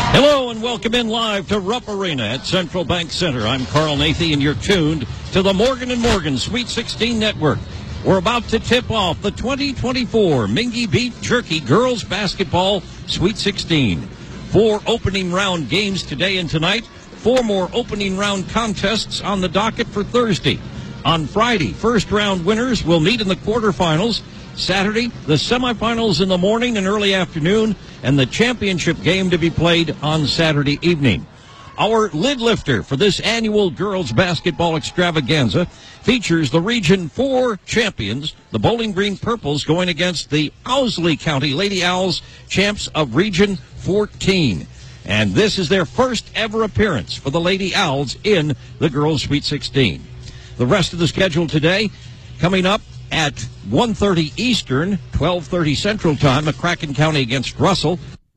Hello and welcome in live to Rupp Arena at Central Bank Center. I'm Carl Nathy and you're tuned to the Morgan & Morgan Sweet 16 Network. We're about to tip off the 2024 Mingy Beef Jerky Girls Basketball Sweet 16. 4 opening round games today and tonight. 4 more opening round contests on the docket for Thursday. On Friday, first round winners will meet in the quarterfinals. Saturday, the semifinals in the morning and early afternoon, and the championship game to be played on Saturday evening. Our lid lifter for this annual girls basketball extravaganza features the Region 4 champions, the Bowling Green Purples, going against the Owsley County Lady Owls, champs of Region 14. And this is their first ever appearance for the Lady Owls in the girls Sweet 16. The rest of the schedule today coming up at 1:30 Eastern, 12:30 Central Time, McCracken County against Russell.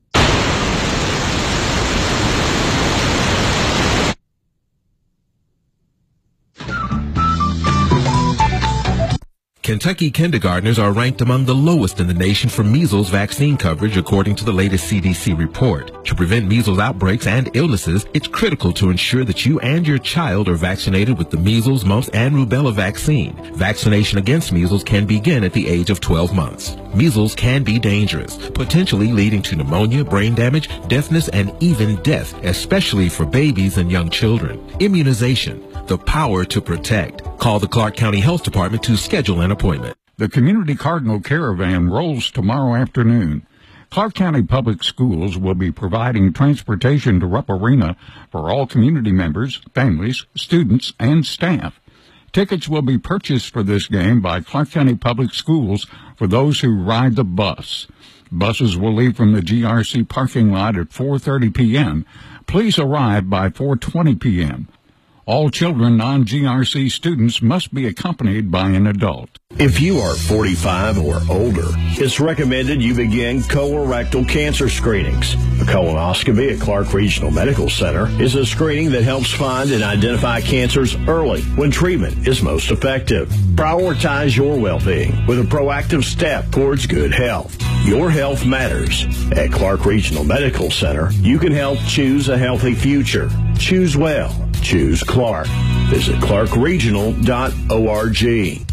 Kentucky kindergartners are ranked among the lowest in the nation for measles vaccine coverage, according to the latest CDC report. To prevent measles outbreaks and illnesses, it's critical to ensure that you and your child are vaccinated with the measles, mumps, and rubella vaccine. Vaccination against measles can begin at the age of 12 months. Measles can be dangerous, potentially leading to pneumonia, brain damage, deafness, and even death, especially for babies and young children. Immunization, the power to protect. Call the Clark County Health Department to schedule an appointment. The Community Cardinal Caravan rolls tomorrow afternoon. Clark County Public Schools will be providing transportation to Rupp Arena for all community members, families, students, and staff. Tickets will be purchased for this game by Clark County Public Schools for those who ride the bus. Buses will leave from the GRC parking lot at 4:30 p.m. Please arrive by 4:20 p.m. All children, non-GRC students must be accompanied by an adult. If you are 45 or older, it's recommended you begin colorectal cancer screenings. A colonoscopy at Clark Regional Medical Center is a screening that helps find and identify cancers early when treatment is most effective. Prioritize your well-being with a proactive step towards good health. Your health matters. At Clark Regional Medical Center, you can help choose a healthy future. Choose well. Choose Clark. Visit clarkregional.org.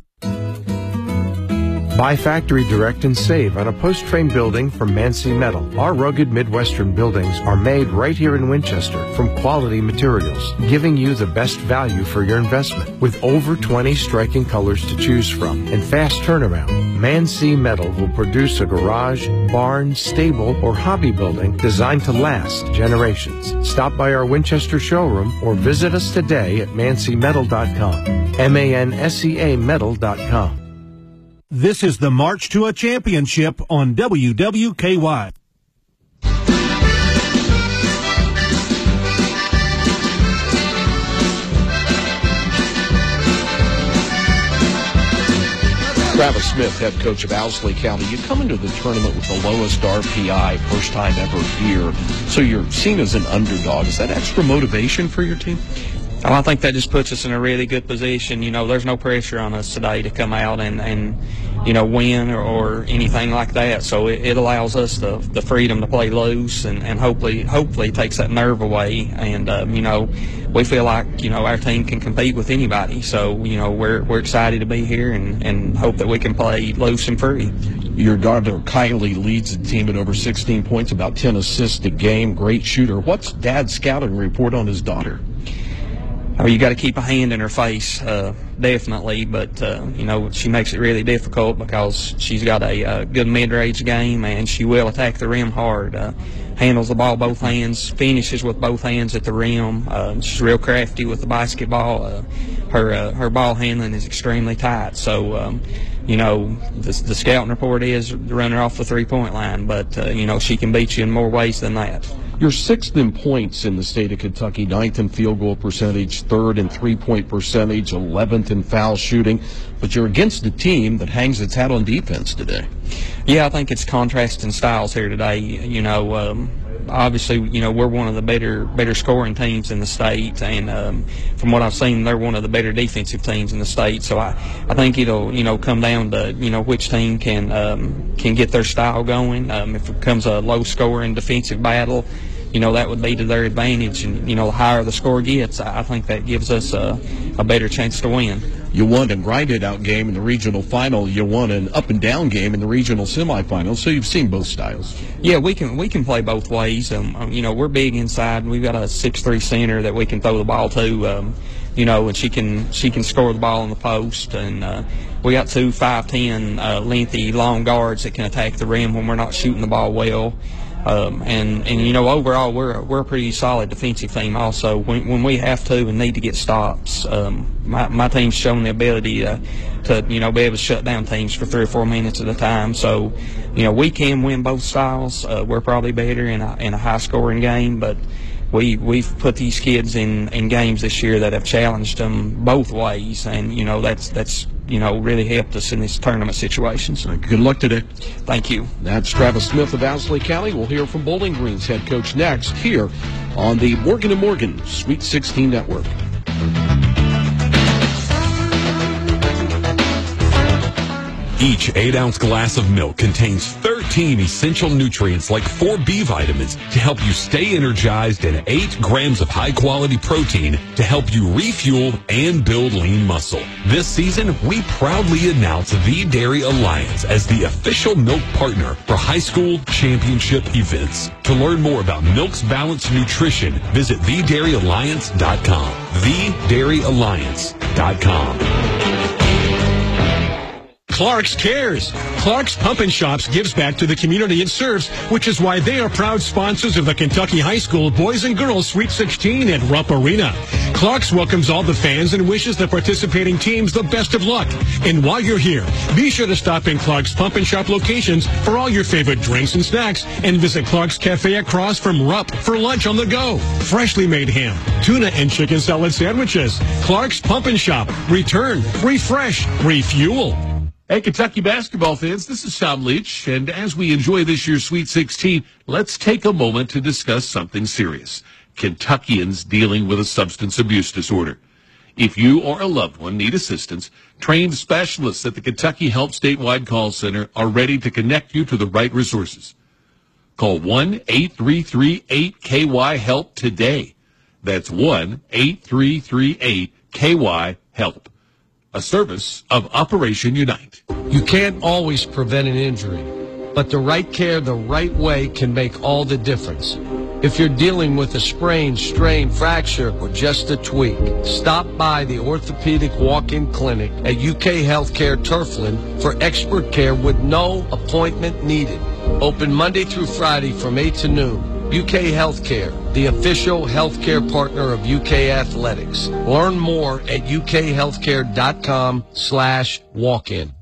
Buy factory direct and save on a post-frame building from Mancy Metal. Our rugged Midwestern buildings are made right here in Winchester from quality materials, giving you the best value for your investment. With over 20 striking colors to choose from and fast turnaround, Mancy Metal will produce a garage, barn, stable, or hobby building designed to last generations. Stop by our Winchester showroom or visit us today at mancymetal.com. MANSEA metal.com. This is the March to a Championship on WWKY. Travis Smith, head coach of Owsley County. You come into the tournament with the lowest RPI, first time ever here, so you're seen as an underdog. Is that extra motivation for your team? Well, I think that just puts us in a really good position. You know, there's no pressure on us today to come out and you know, win or anything like that. So it allows us the freedom to play loose and hopefully takes that nerve away. And, you know, we feel like, you know, our team can compete with anybody. So, you know, we're excited to be here and hope that we can play loose and free. Your daughter Kylie leads the team at over 16 points, about 10 assists a game, great shooter. What's Dad's scouting report on his daughter? Oh, you got to keep a hand in her face, definitely, but, you know, she makes it really difficult because she's got a good mid-range game and she will attack the rim hard. Handles the ball both hands, finishes with both hands at the rim. She's real crafty with the basketball. Her ball handling is extremely tight. So, you know, the scouting report is run her off the three-point line, but, you know, she can beat you in more ways than that. You're 6th in points in the state of Kentucky, 9th in field goal percentage, 3rd in three-point percentage, 11th in foul shooting. But you're against a team that hangs its hat on defense today. Yeah, I think it's contrasting styles here today. You know, obviously, you know, we're one of the better scoring teams in the state, and from what I've seen, they're one of the better defensive teams in the state. So I think it'll, you know, come down to, you know, which team can get their style going. If it becomes a low-scoring defensive battle, that would be to their advantage. And, the higher the score gets, I think that gives us a better chance to win. You won a grinded-out game in the regional final. You won an up-and-down game in the regional semifinal, so you've seen both styles. Yeah, we can play both ways. We're big inside. We've got a 6'3" center that we can throw the ball to, and she can score the ball in the post. And we got 2 5'10" lengthy long guards that can attack the rim when we're not shooting the ball well. Overall we're a pretty solid defensive team. Also, when we have to and need to get stops, my team's shown the ability to be able to shut down teams for 3 or 4 minutes at a time. So, we can win both styles. We're probably better in a high scoring game, but we've put these kids in games this year that have challenged them both ways, and that's really helped us in these tournament situations. Good luck today. Thank you. That's Travis Smith of Owsley County. We'll hear from Bowling Green's head coach next here on the Morgan & Morgan Sweet 16 Network. Each 8-ounce glass of milk contains 13 essential nutrients like 4 B vitamins to help you stay energized and 8 grams of high-quality protein to help you refuel and build lean muscle. This season, we proudly announce The Dairy Alliance as the official milk partner for high school championship events. To learn more about milk's balanced nutrition, visit TheDairyAlliance.com. TheDairyAlliance.com. Clark's cares. Clark's Pump and Shops gives back to the community it serves, which is why they are proud sponsors of the Kentucky High School Boys and Girls Sweet 16 at Rupp Arena. Clark's welcomes all the fans and wishes the participating teams the best of luck. And while you're here, be sure to stop in Clark's Pump and Shop locations for all your favorite drinks and snacks, and visit Clark's Cafe across from Rupp for lunch on the go. Freshly made ham, tuna, and chicken salad sandwiches. Clark's Pump and Shop. Return, refresh, refuel. Hey, Kentucky basketball fans, this is Tom Leach, and as we enjoy this year's Sweet 16, let's take a moment to discuss something serious. Kentuckians dealing with a substance abuse disorder. If you or a loved one need assistance, trained specialists at the Kentucky Help Statewide Call Center are ready to connect you to the right resources. Call 1-833-8KY-HELP today. That's 1-833-8KY-HELP. A service of Operation Unite. You can't always prevent an injury, but the right care the right way can make all the difference. If you're dealing with a sprain, strain, fracture, or just a tweak, stop by the Orthopedic Walk-In Clinic at UK Healthcare Turfland for expert care with no appointment needed. Open Monday through Friday from 8 to noon. UK Healthcare, the official healthcare partner of UK Athletics. Learn more at ukhealthcare.com/walk-in.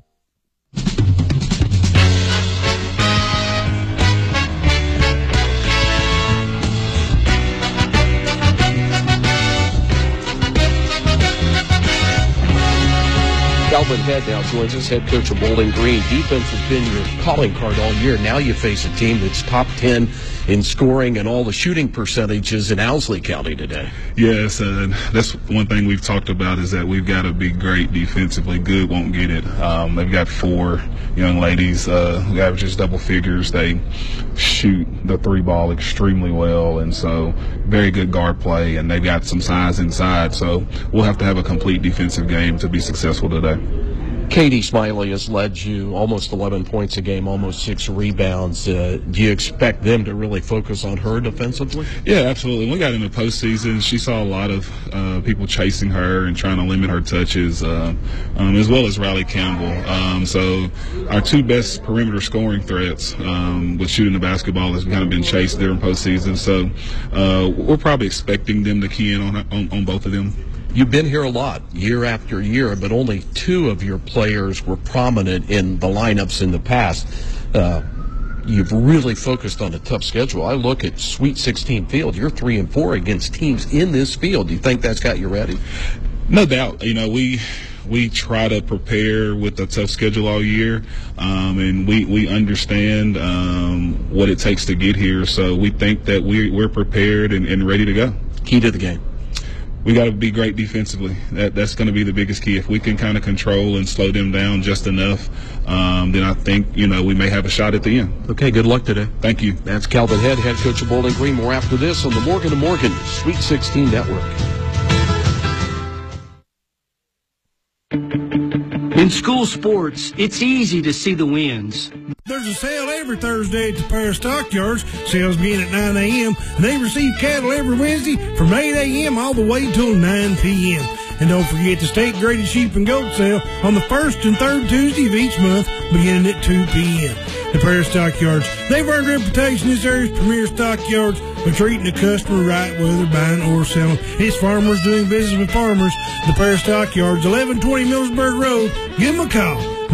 Calvin Head now joins us, head coach of Bowling Green. Defense has been your calling card all year. Now you face a team that's top 10 in scoring and all the shooting percentages in Owsley County today. Yes, that's one thing we've talked about is that we've got to be great defensively. Good won't get it. They've got 4 young ladies who averages double figures. They shoot the 3 ball extremely well, and so very good guard play, and they've got some size inside. So we'll have to have a complete defensive game to be successful today. Katie Smiley has led you almost 11 points a game, almost 6 rebounds. Do you expect them to really focus on her defensively? Yeah, absolutely. When we got in the postseason, she saw a lot of people chasing her and trying to limit her touches, as well as Riley Campbell. So our 2 best perimeter scoring threats with shooting the basketball has kind of been chased during postseason. So we're probably expecting them to key in on both of them. You've been here a lot, year after year, but only 2 of your players were prominent in the lineups in the past. You've really focused on a tough schedule. I look at Sweet 16 field. You're 3-4 against teams in this field. Do you think that's got you ready? No doubt. You know, we try to prepare with a tough schedule all year, and we understand what it takes to get here. So we think that we're prepared and ready to go. Key to the game? we got to be great defensively. That's going to be the biggest key. If we can kind of control and slow them down just enough, then I think, we may have a shot at the end. Okay, good luck today. Thank you. That's Calvin Head, head coach of Bowling Green. More after this on the Morgan & Morgan Sweet 16 Network. In school sports, it's easy to see the wins. There's a sale every Thursday at the Paris Stockyards. Sales begin at 9 a.m. and they receive cattle every Wednesday from 8 a.m. all the way till 9 p.m. And don't forget the state-graded sheep and goat sale on the first and third Tuesday of each month beginning at 2 p.m. The Paris Stockyards, they've earned a reputation as area's premier stockyards for treating the customer right, whether buying or selling. It's farmers doing business with farmers. The Paris Stockyards, 1120 Millersburg Road. Give them a call,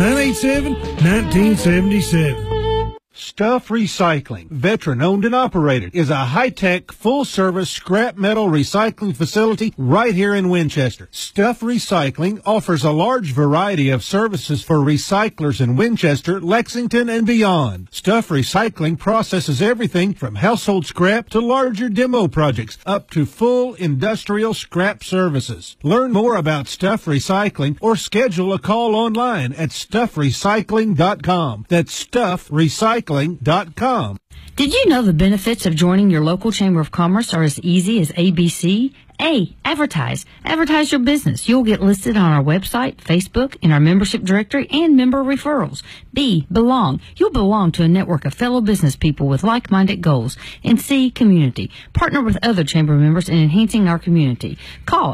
987-1977. Stuff Recycling, veteran-owned and operated, is a high-tech, full-service scrap metal recycling facility right here in Winchester. Stuff Recycling offers a large variety of services for recyclers in Winchester, Lexington, and beyond. Stuff Recycling processes everything from household scrap to larger demo projects, up to full industrial scrap services. Learn more about Stuff Recycling or schedule a call online at stuffrecycling.com. That's stuffrecycling.com. Did you know the benefits of joining your local Chamber of Commerce are as easy as ABC? A, advertise. Advertise your business. You'll get listed on our website, Facebook, in our membership directory, and member referrals. B, belong. You'll belong to a network of fellow business people with like-minded goals. And C, community. Partner with other Chamber members in enhancing our community. Call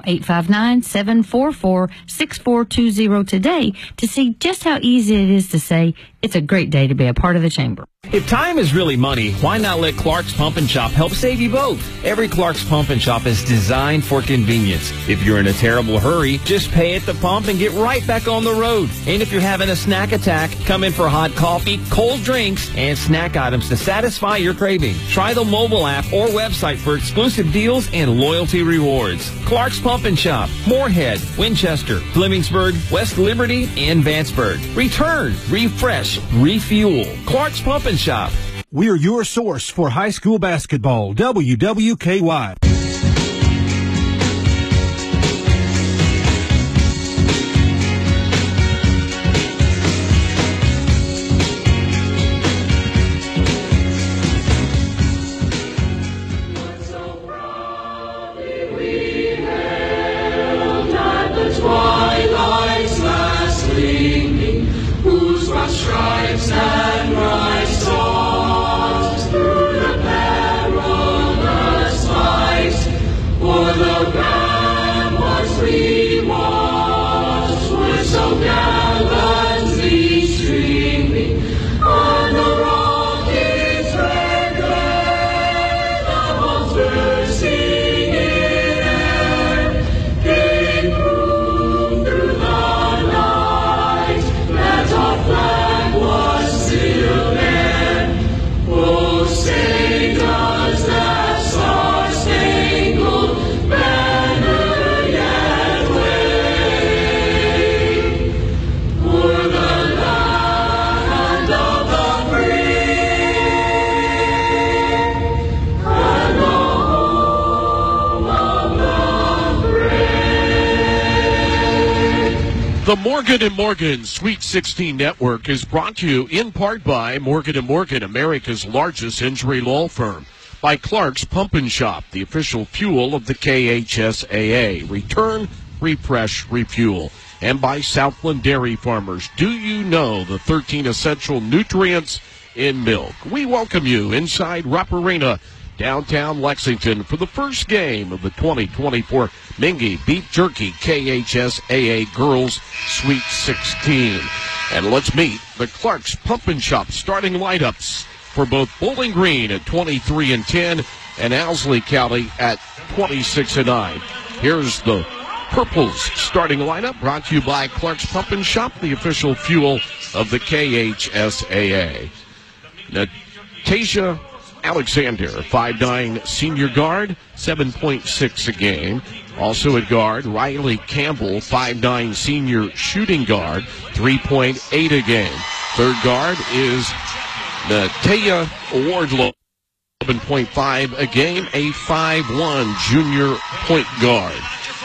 859-744-6420 today to see just how easy it is to say, it's a great day to be a part of the Chamber. If time is really money, why not let Clark's Pump and Shop help save you both? Every Clark's Pump and Shop is designed for convenience. If you're in a terrible hurry, just pay at the pump and get right back on the road. And if you're having a snack attack, come in for hot coffee, cold drinks, and snack items to satisfy your craving. Try the mobile app or website for exclusive deals and loyalty rewards. Clark's Pump and Shop, Moorhead, Winchester, Flemingsburg, West Liberty, and Vanceburg. Return, refresh, refuel. Clark's Pump and Shop. We're your source for high school basketball. WWKY. Stripes and bright stars through the perilous fight, for the ramparts we watched were so gallantly streaming on the rocket's red glare. The monsters singing air came through the night that our flag was still there. Oh, say does that star-spangled banner yet wave o'er the land of the free and the home of the brave? The Morgan & Morgan Sweet 16 Network is brought to you in part by Morgan & Morgan, America's largest injury law firm, by Clark's Pump and Shop, the official fuel of the KHSAA. Return, refresh, refuel. And by Southland Dairy Farmers. Do you know the 13 essential nutrients in milk? We welcome you inside Rupp Arena, downtown Lexington, for the first game of the 2024 Mingy Beef Jerky KHSAA Girls Sweet 16. And let's meet the Clark's Pump and Shop starting lineups for both Bowling Green at 23-10 and Owsley County at 26-9. Here's the Purples starting lineup, brought to you by Clark's Pump and Shop, the official fuel of the KHSAA. Natasha Alexander, 5'9" senior guard, 7.6 a game. Also at guard, Riley Campbell, 5'9" senior shooting guard, 3.8 a game. Third guard is Natea Wardlow, 11.5 a game, a 5'1" junior point guard.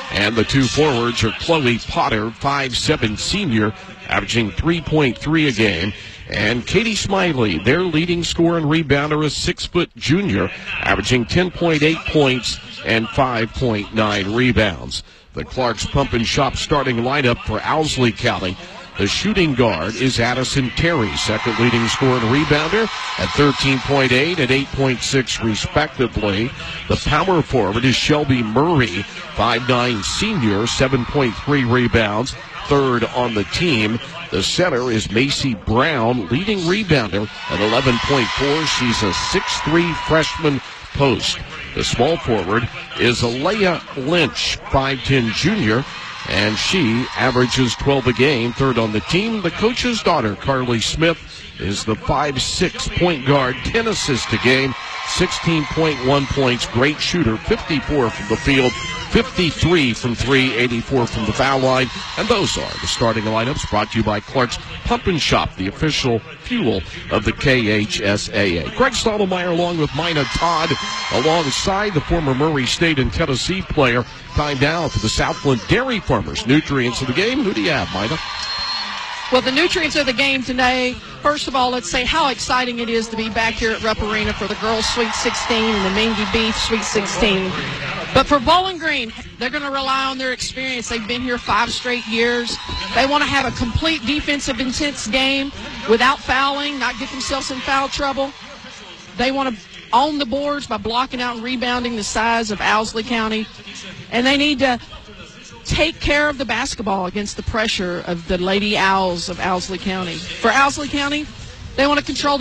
And the two forwards are Chloe Potter, 5'7" senior, averaging 3.3 a game. And Katie Smiley, their leading scorer and rebounder, is 6' junior, averaging 10.8 points and 5.9 rebounds. The Clark's Pump and Shop starting lineup for Owsley County. The shooting guard is Addison Terry, second leading scorer and rebounder at 13.8 and 8.6 respectively. The power forward is Shelby Murray, 5'9" senior, 7.3 rebounds, third on the team. The center is Macy Brown, leading rebounder at 11.4. She's a 6'3" freshman post. The small forward is Alea Lynch, 5'10" junior, and she averages 12 a game, third on the team. The coach's daughter, Carly Smith, is the 5'6" point guard, 10 assists a game, 16.1 points, great shooter, 54 from the field, 53 from three, 84 from the foul line. And those are the starting lineups, brought to you by Clark's Pump and Shop, the official fuel of the KHSAA. Greg Stottlemyre along with Mina Todd, alongside the former Murray State and Tennessee player. Time now for the Southland Dairy Farmers Nutrients of the game. Who do you have, Mina? Well, the nutrients of the game today, first of all, let's say how exciting it is to be back here at Rupp Arena for the girls' Sweet 16 and the Mingy Beef Sweet 16. But for Bowling Green, they're going to rely on their experience. They've been here 5 straight years. They want to have a complete defensive intense game without fouling, not get themselves in foul trouble. They want to own the boards by blocking out and rebounding the size of Owsley County. And they need to take care of the basketball against the pressure of the Lady Owls of Owsley County. For Owsley County, they want to control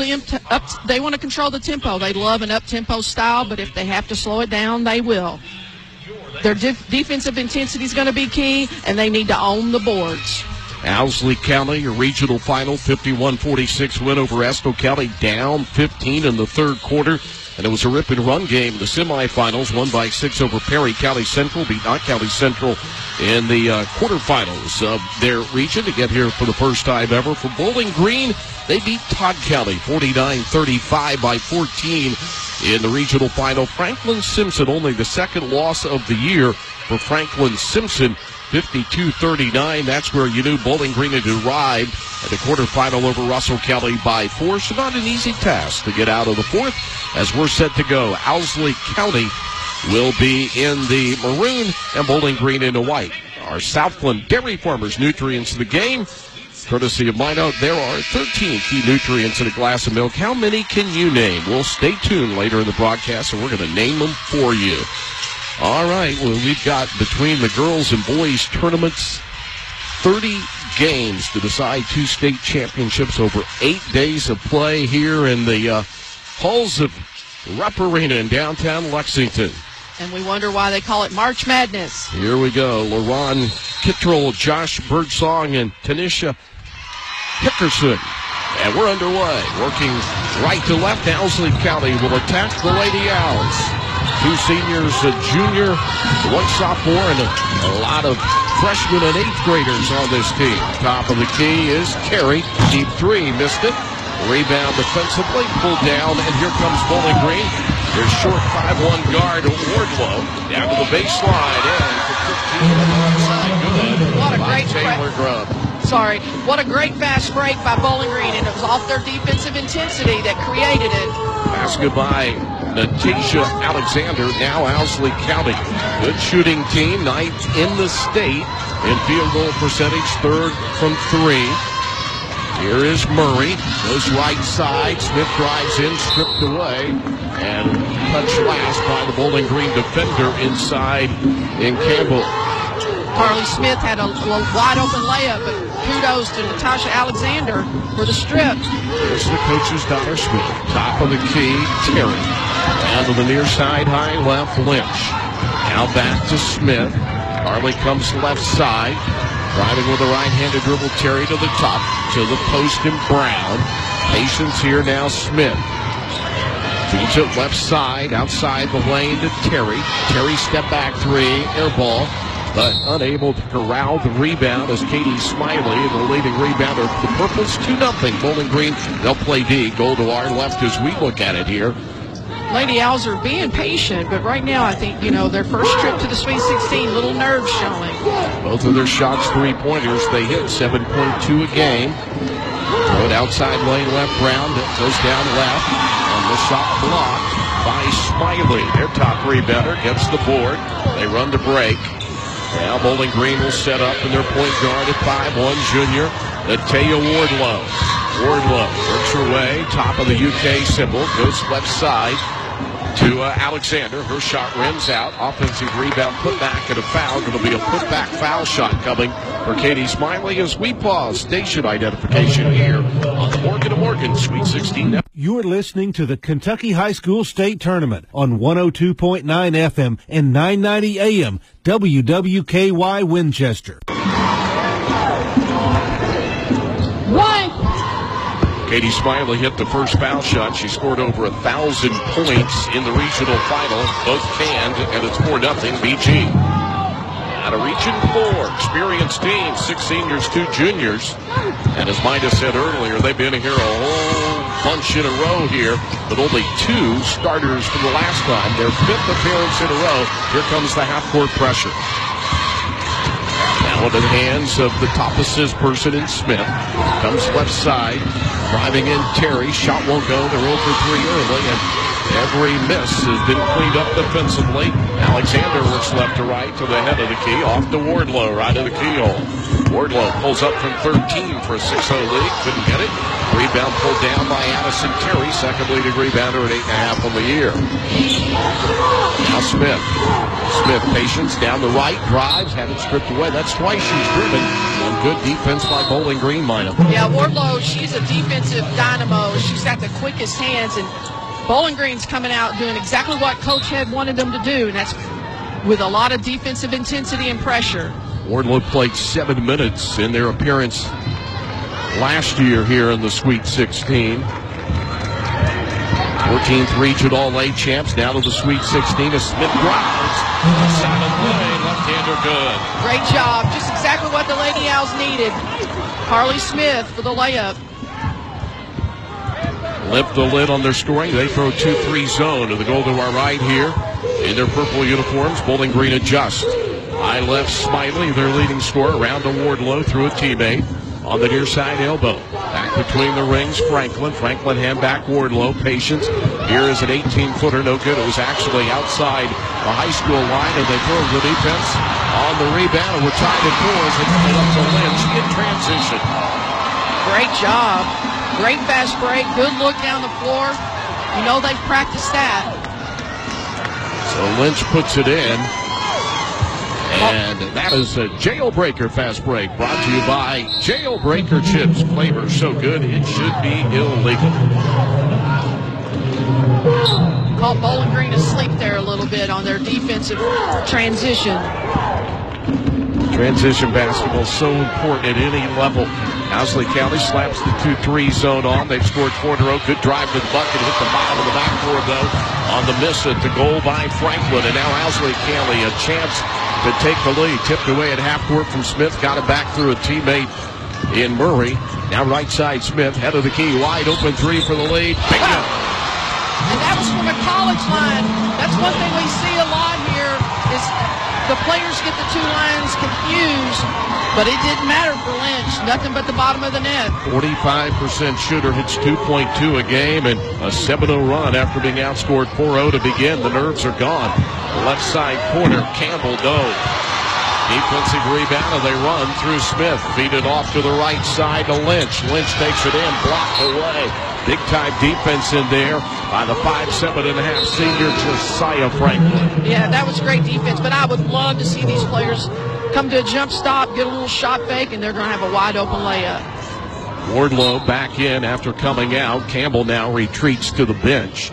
the tempo. They love an up-tempo style, but if they have to slow it down, they will. Their defensive intensity is going to be key, and they need to own the boards. Owsley County, a regional final, 51-46 win over Estill County, down 15 in the third quarter. And it was a rip-and-run game in the semifinals, won by 6 over Perry. County Central beat Knott County Central in the quarterfinals of their region to get here for the first time ever. For Bowling Green, they beat Todd County 49-35 by 14 in the regional final. Franklin Simpson, only the second loss of the year for Franklin Simpson, 52-39. That's where you knew Bowling Green had arrived at the quarterfinal over Russell County by 4. So not an easy task to get out of the fourth as we're set to go. Owsley County will be in the maroon and Bowling Green in the white. Our Southland Dairy Farmers Nutrients of the game, courtesy of Mina. There are 13 key nutrients in a glass of milk. How many can you name? We'll stay tuned later in the broadcast and we're going to name them for you. All right, well, we've got between the girls and boys tournaments 30 games to decide 2 state championships over 8 days of play here in the halls of Rupp Arena in downtown Lexington. And we wonder why they call it March Madness. Here we go. LaRon Kittrell, Josh Birdsong, and Tanisha Hickerson. And we're underway. Working right to left, Owsley County will attack the Lady Owls. 2 seniors, a junior, 1 sophomore, and a lot of freshmen and 8th graders on this team. Top of the key is Carey. Deep 3, missed it. Rebound defensively, pulled down, and here comes Bowling Green. Their short 5'1" guard, Wardlow, down to the baseline, and for 15 What a great Taylor Grubb. Sorry, what a great fast break by Bowling Green, and it was off their defensive intensity that created it. Basket by Natasha Alexander, now Owsley County. Good shooting team, 9th in the state in field goal percentage, 3rd from 3. Here is Murray, goes right side, Smith drives in, stripped away, and touched last by the Bowling Green defender inside in Campbell. Carly Smith had a wide open layup, but kudos to Natasha Alexander for the strip. There's the coach's daughter, Smith. Top of the key, Terry. Down to the near side, high left, Lynch. Now back to Smith. Carly comes left side. Driving with a right-handed dribble, Terry to the top, to the post and Brown. Patience here now, Smith. Feeds it left side, outside the lane to Terry. Terry step back 3, air ball, but unable to corral the rebound as Katie Smiley, the leading rebounder for the Purples, 2-0. Bowling Green, they'll play D. Goal to our left as we look at it here. Lady Owls are being patient, but right now I think, their first trip to the Sweet 16, little nerves showing. Both of their shots, 3-pointers, they hit 7.2 a game. Throw it outside lane left, Brown goes down left, and the shot blocked by Smiley. Their top rebounder gets the board. They run to break. Now Bowling Green will set up, and their point guard at 5'1", junior, Natea Wardlow. Wardlow works her way, top of the UK symbol, goes left side to Alexander. Her shot rims out. Offensive rebound, put back, and a foul. Going to be a put-back foul shot coming for Katie Smiley as we pause station identification here on the Morgan & Morgan Sweet 16. You're listening to the Kentucky High School State Tournament on 102.9 FM and 990 AM WWKY Winchester. Katie Smiley hit the first foul shot. She scored over 1,000 points in the regional final. Both canned, and it's 4-0 BG. Out of region 4, experienced team, 6 seniors, 2 juniors. And as Mida said earlier, they've been here a whole bunch in a row here, but only 2 starters from the last time. Their 5th appearance in a row. Here comes the half-court pressure. Now into the hands of the top assist person in Smith. Comes left side. Driving in Terry. Shot won't go. They're 0 for 3 early, and every miss has been cleaned up defensively. Alexander works left to right to the head of the key. Off to Wardlow, right of the keyhole. Wardlow pulls up from 13 for a 6-0 lead. Couldn't get it. Rebound pulled down by Addison Terry. Second leading rebounder at 8.5 on the year. Now Smith. Smith patience down the right. Drives. Had it stripped away. That's twice she's driven. And good defense by Bowling Green, Mina. Yeah, Wardlow, she's a defensive dynamo. She's got the quickest hands. And Bowling Green's coming out doing exactly what Coach had wanted them to do. And that's with a lot of defensive intensity and pressure. Wardlow played 7 minutes in their appearance last year here in the Sweet 16. 14th regional A champs, now to the Sweet 16 as Smith drives. Silent play, left-hander good. Great job. Just exactly what the Lady Owls needed. Carly Smith for the layup. Lift the lid on their scoring. They throw 2-3 zone to the goal to our right here. In their purple uniforms, Bowling Green adjust. High left Smiley, their leading scorer, around to Wardlow through a teammate. On the near side elbow. Back between the rings, Franklin. Franklin hand back Wardlow. Patience. Here is an 18-footer. No good. It was actually outside the high school line, and they throw the defense on the rebound. And we're tied at 4 as they play up to Lynch in transition. Great job. Great fast break. Good look down the floor. You know they've practiced that. So Lynch puts it in. And that is a Jailbreaker fast break brought to you by Jailbreaker Chips. Flavor so good it should be illegal. Caught Bowling Green asleep there a little bit on their defensive transition. Transition basketball is so important at any level. Owsley County slaps the 2-3 zone on. They've scored 4 in a row. Good drive to the bucket. Hit the bottom of the backboard, though, on the miss at the goal by Franklin. And now Owsley County a chance to take the lead. Tipped away at half court from Smith. Got it back through a teammate in Murray. Now right side Smith. Head of the key. Wide open 3 for the lead. Bingo! And that was from a college line. That's one thing we see a lot here is the players get the 2 lines confused, but it didn't matter for Lynch. Nothing but the bottom of the net. 45% shooter, hits 2.2 a game, and a 7-0 run after being outscored 4-0 to begin. The nerves are gone. Left side corner, Campbell dove. Defensive rebound, and they run through Smith. Feed it off to the right side to Lynch. Lynch takes it in, blocked away. Big-time defense in there by the 5'7.5" senior Josiah Franklin. Yeah, that was great defense, but I would love to see these players come to a jump stop, get a little shot fake, and they're going to have a wide-open layup. Wardlow back in after coming out. Campbell now retreats to the bench.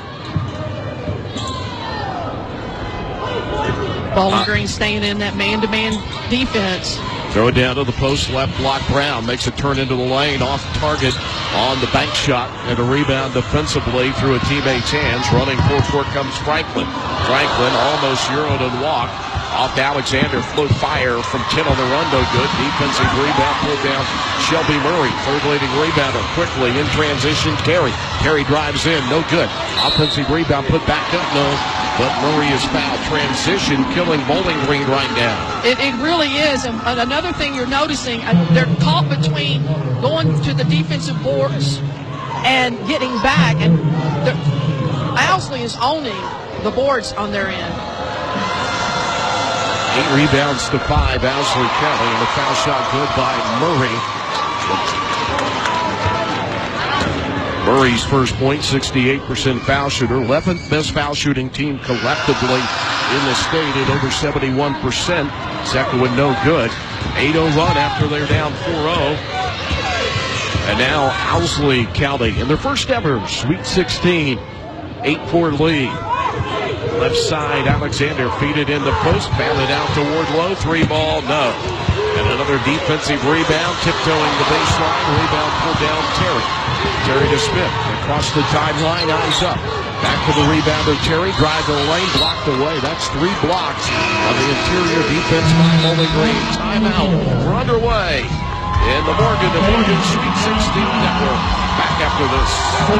Bowling Green staying in that man-to-man defense. Throw it down to the post, left block. Brown makes a turn into the lane, off target on the bank shot, and a rebound defensively through a teammate's hands. Running full court comes Franklin. Franklin almost euroed and walked. Off to Alexander, float fire from 10 on the run, no good. Defensive rebound, pulled down Shelby Murray. Third leading rebounder quickly in transition. Terry drives in, no good. Offensive rebound put back up, no. But Murray is fouled. Transition killing Bowling Green right now. It really is. And another thing you're noticing, they're caught between going to the defensive boards and getting back. And Owsley is owning the boards on their end. 8 rebounds to 5, Owsley County, and the foul shot good by Murray. Murray's first point, 68% foul shooter, 11th best foul shooting team collectively in the state at over 71%. Second one no good. 8-0 run after they're down 4-0. And now Owsley County in their first ever Sweet 16, 8-4 lead. Left side, Alexander feed it in the post, batted out toward low, 3-ball, no. And another defensive rebound, tiptoeing the baseline, rebound pulled down Terry to Smith, across the timeline, eyes up. Back to the rebounder, Terry, drive to the lane, blocked away. That's 3 blocks on the interior defense by Bowling Green. Timeout, we're underway in the Morgan to Morgan Sweet 16 Network. Back after this.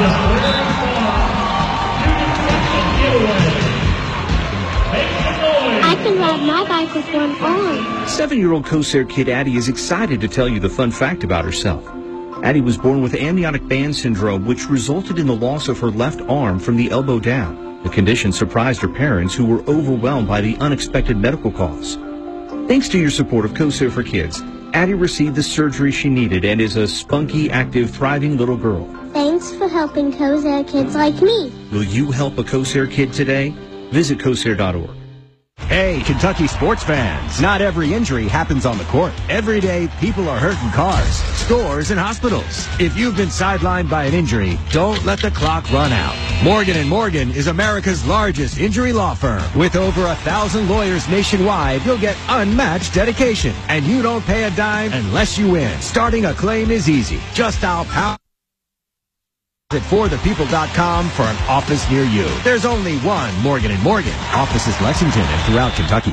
I can ride my bike with one arm. 7-year-old Corsair kid Addie is excited to tell you the fun fact about herself. Addie was born with amniotic band syndrome, which resulted in the loss of her left arm from the elbow down. The condition surprised her parents, who were overwhelmed by the unexpected medical costs. Thanks to your support of Corsair for Kids, Addie received the surgery she needed and is a spunky, active, thriving little girl. Thanks for helping Corsair kids like me. Will you help a Corsair kid today? Visit Corsair.org. Hey, Kentucky sports fans. Not every injury happens on the court. Every day, people are hurt in cars, stores, and hospitals. If you've been sidelined by an injury, don't let the clock run out. Morgan & Morgan is America's largest injury law firm. With over 1,000 lawyers nationwide, you'll get unmatched dedication. And you don't pay a dime unless you win. Starting a claim is easy. Just dial pound at forthepeople.com for an office near you. There's only one Morgan & Morgan. Offices Lexington and throughout Kentucky.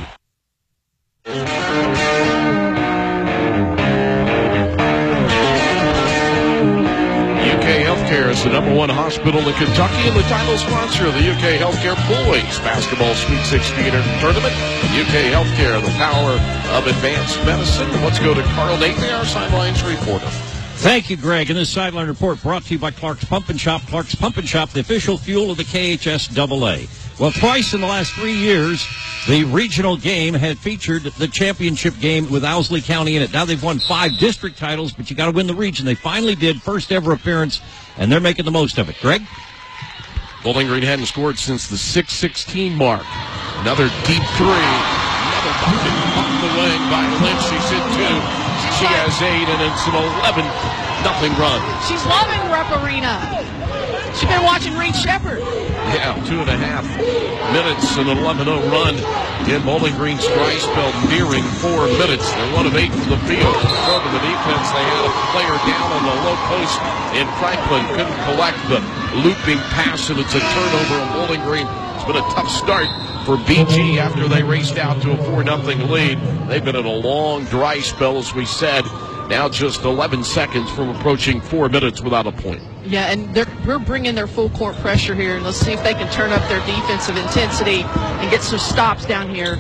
UK Healthcare is the #1 hospital in Kentucky and the title sponsor of the UK Healthcare Boys Basketball Sweet 16 Tournament. UK Healthcare, the power of advanced medicine. Let's go to Carl Nathan, our sidelines reporter. Thank you, Greg. And this sideline report brought to you by Clark's Pump and Shop. Clark's Pump and Shop, the official fuel of the KHSAA. Well, twice in the last 3 years, the regional game had featured the championship game with Owsley County in it. Now they've won 5 district titles, but you got to win the region. They finally did, first ever appearance, and they're making the most of it. Greg? Bowling Green hadn't scored since the 6:16 mark. Another deep three. Another bucket off the wing by Lynch. She's in 2. She has 8, and it's an 11-0 run. She's loving Rupp Arena. She's been watching Reed Shepherd. Yeah, 2.5 minutes, an 11-0 run in Bowling Green's dry spell, nearing 4 minutes. They're 1 of 8 from the field. Over the defense, they had a player down on the low post, and Franklin couldn't collect the looping pass, and it's a turnover on Bowling Green. It's been a tough start for BG after they raced out to a 4-0 lead. They've been in a long dry spell, as we said. Now just 11 seconds from approaching 4 minutes without a point. Yeah, and we're bringing their full court pressure here, and let's see if they can turn up their defensive intensity and get some stops down here.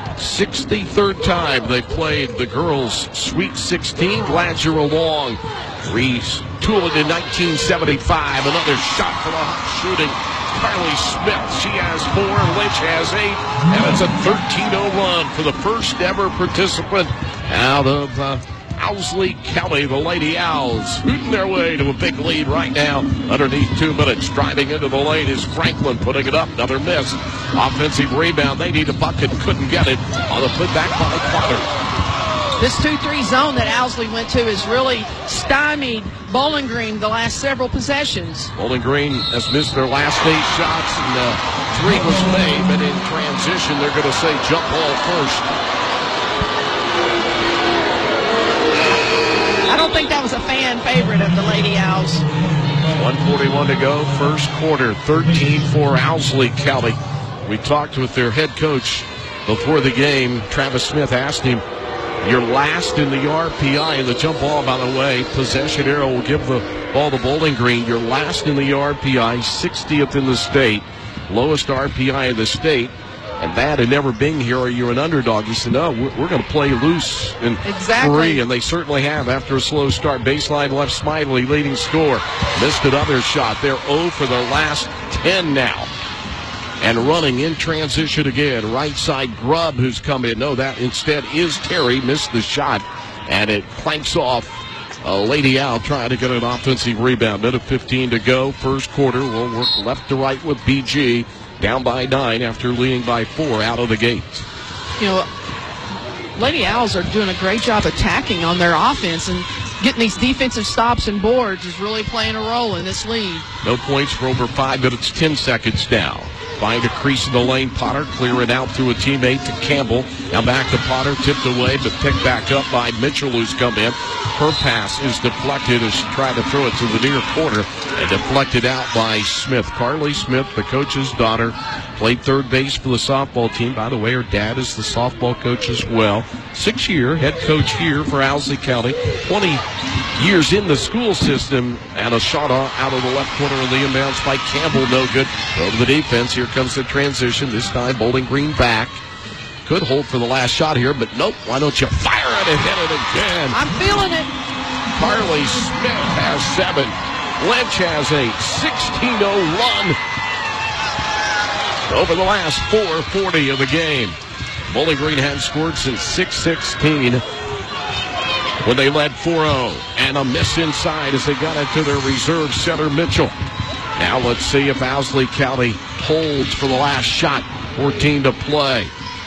63rd time they played the girls' Sweet 16. Glad you're along. Retooled in 1975. Another shot for the hot shooting Carly Smith. She has 4, Lynch has 8, and it's a 13-0 run for the first ever participant out of Owsley County. The Lady Owls hooting their way to a big lead right now underneath 2 minutes. Driving into the lane is Franklin, putting it up. Another miss. Offensive rebound. They need a bucket. Couldn't get it on the putback by Potter. This 2-3 zone that Owsley went to has really stymied Bowling Green the last several possessions. Bowling Green has missed their last 8 shots, and 3 was made, but in transition, they're going to say jump ball first. I don't think that was a fan favorite of the Lady Owls. 1:41 to go, first quarter, 13 for Owsley County. We talked with their head coach, before the game, Travis Smith asked him, "You're last in the RPI," and the jump ball, by the way, possession arrow will give the ball to Bowling Green. You're last in the RPI, 60th in the state, lowest RPI in the state. And that had never been here. Are you an underdog? He said, no, we're going to play loose in three, and they certainly have after a slow start. Baseline left, Smiley leading score. Missed another shot. They're 0 for their last 10 now. And running in transition again. Right side, Grubb, who's come in. No, that instead is Terry. Missed the shot, and it clanks off. Lady Owl trying to get an offensive rebound. Minute 15 to go. First quarter. We'll work left to right with BG. Down by 9 after leading by 4 out of the gate. You know, Lady Owls are doing a great job attacking on their offense, and getting these defensive stops and boards is really playing a role in this lead. No points for over 5 minutes, 10 seconds now. Find a crease in the lane. Potter clear it out through a teammate to Campbell. Now back to Potter, tipped away, but picked back up by Mitchell, who's come in. Her pass is deflected as she tried to throw it to the near corner and deflected out by Smith. Carly Smith, the coach's daughter, played third base for the softball team. By the way, her dad is the softball coach as well. 6-year head coach here for Owsley County. 20 years in the school system, and a shot out of the left corner of the inbounds by Campbell. No good. Go to the defense. Here comes the transition. This time Bowling Green back. Could hold for the last shot here, but nope. Why don't you fire it and hit it again? I'm feeling it. Carly Smith has 7. Lynch has a 16-0 run over the last 4:40 of the game. Bowling Green hadn't scored since 6:16 when they led 4-0. And a miss inside as they got it to their reserve center, Mitchell. Now let's see if Owsley County holds for the last shot. 14 to play.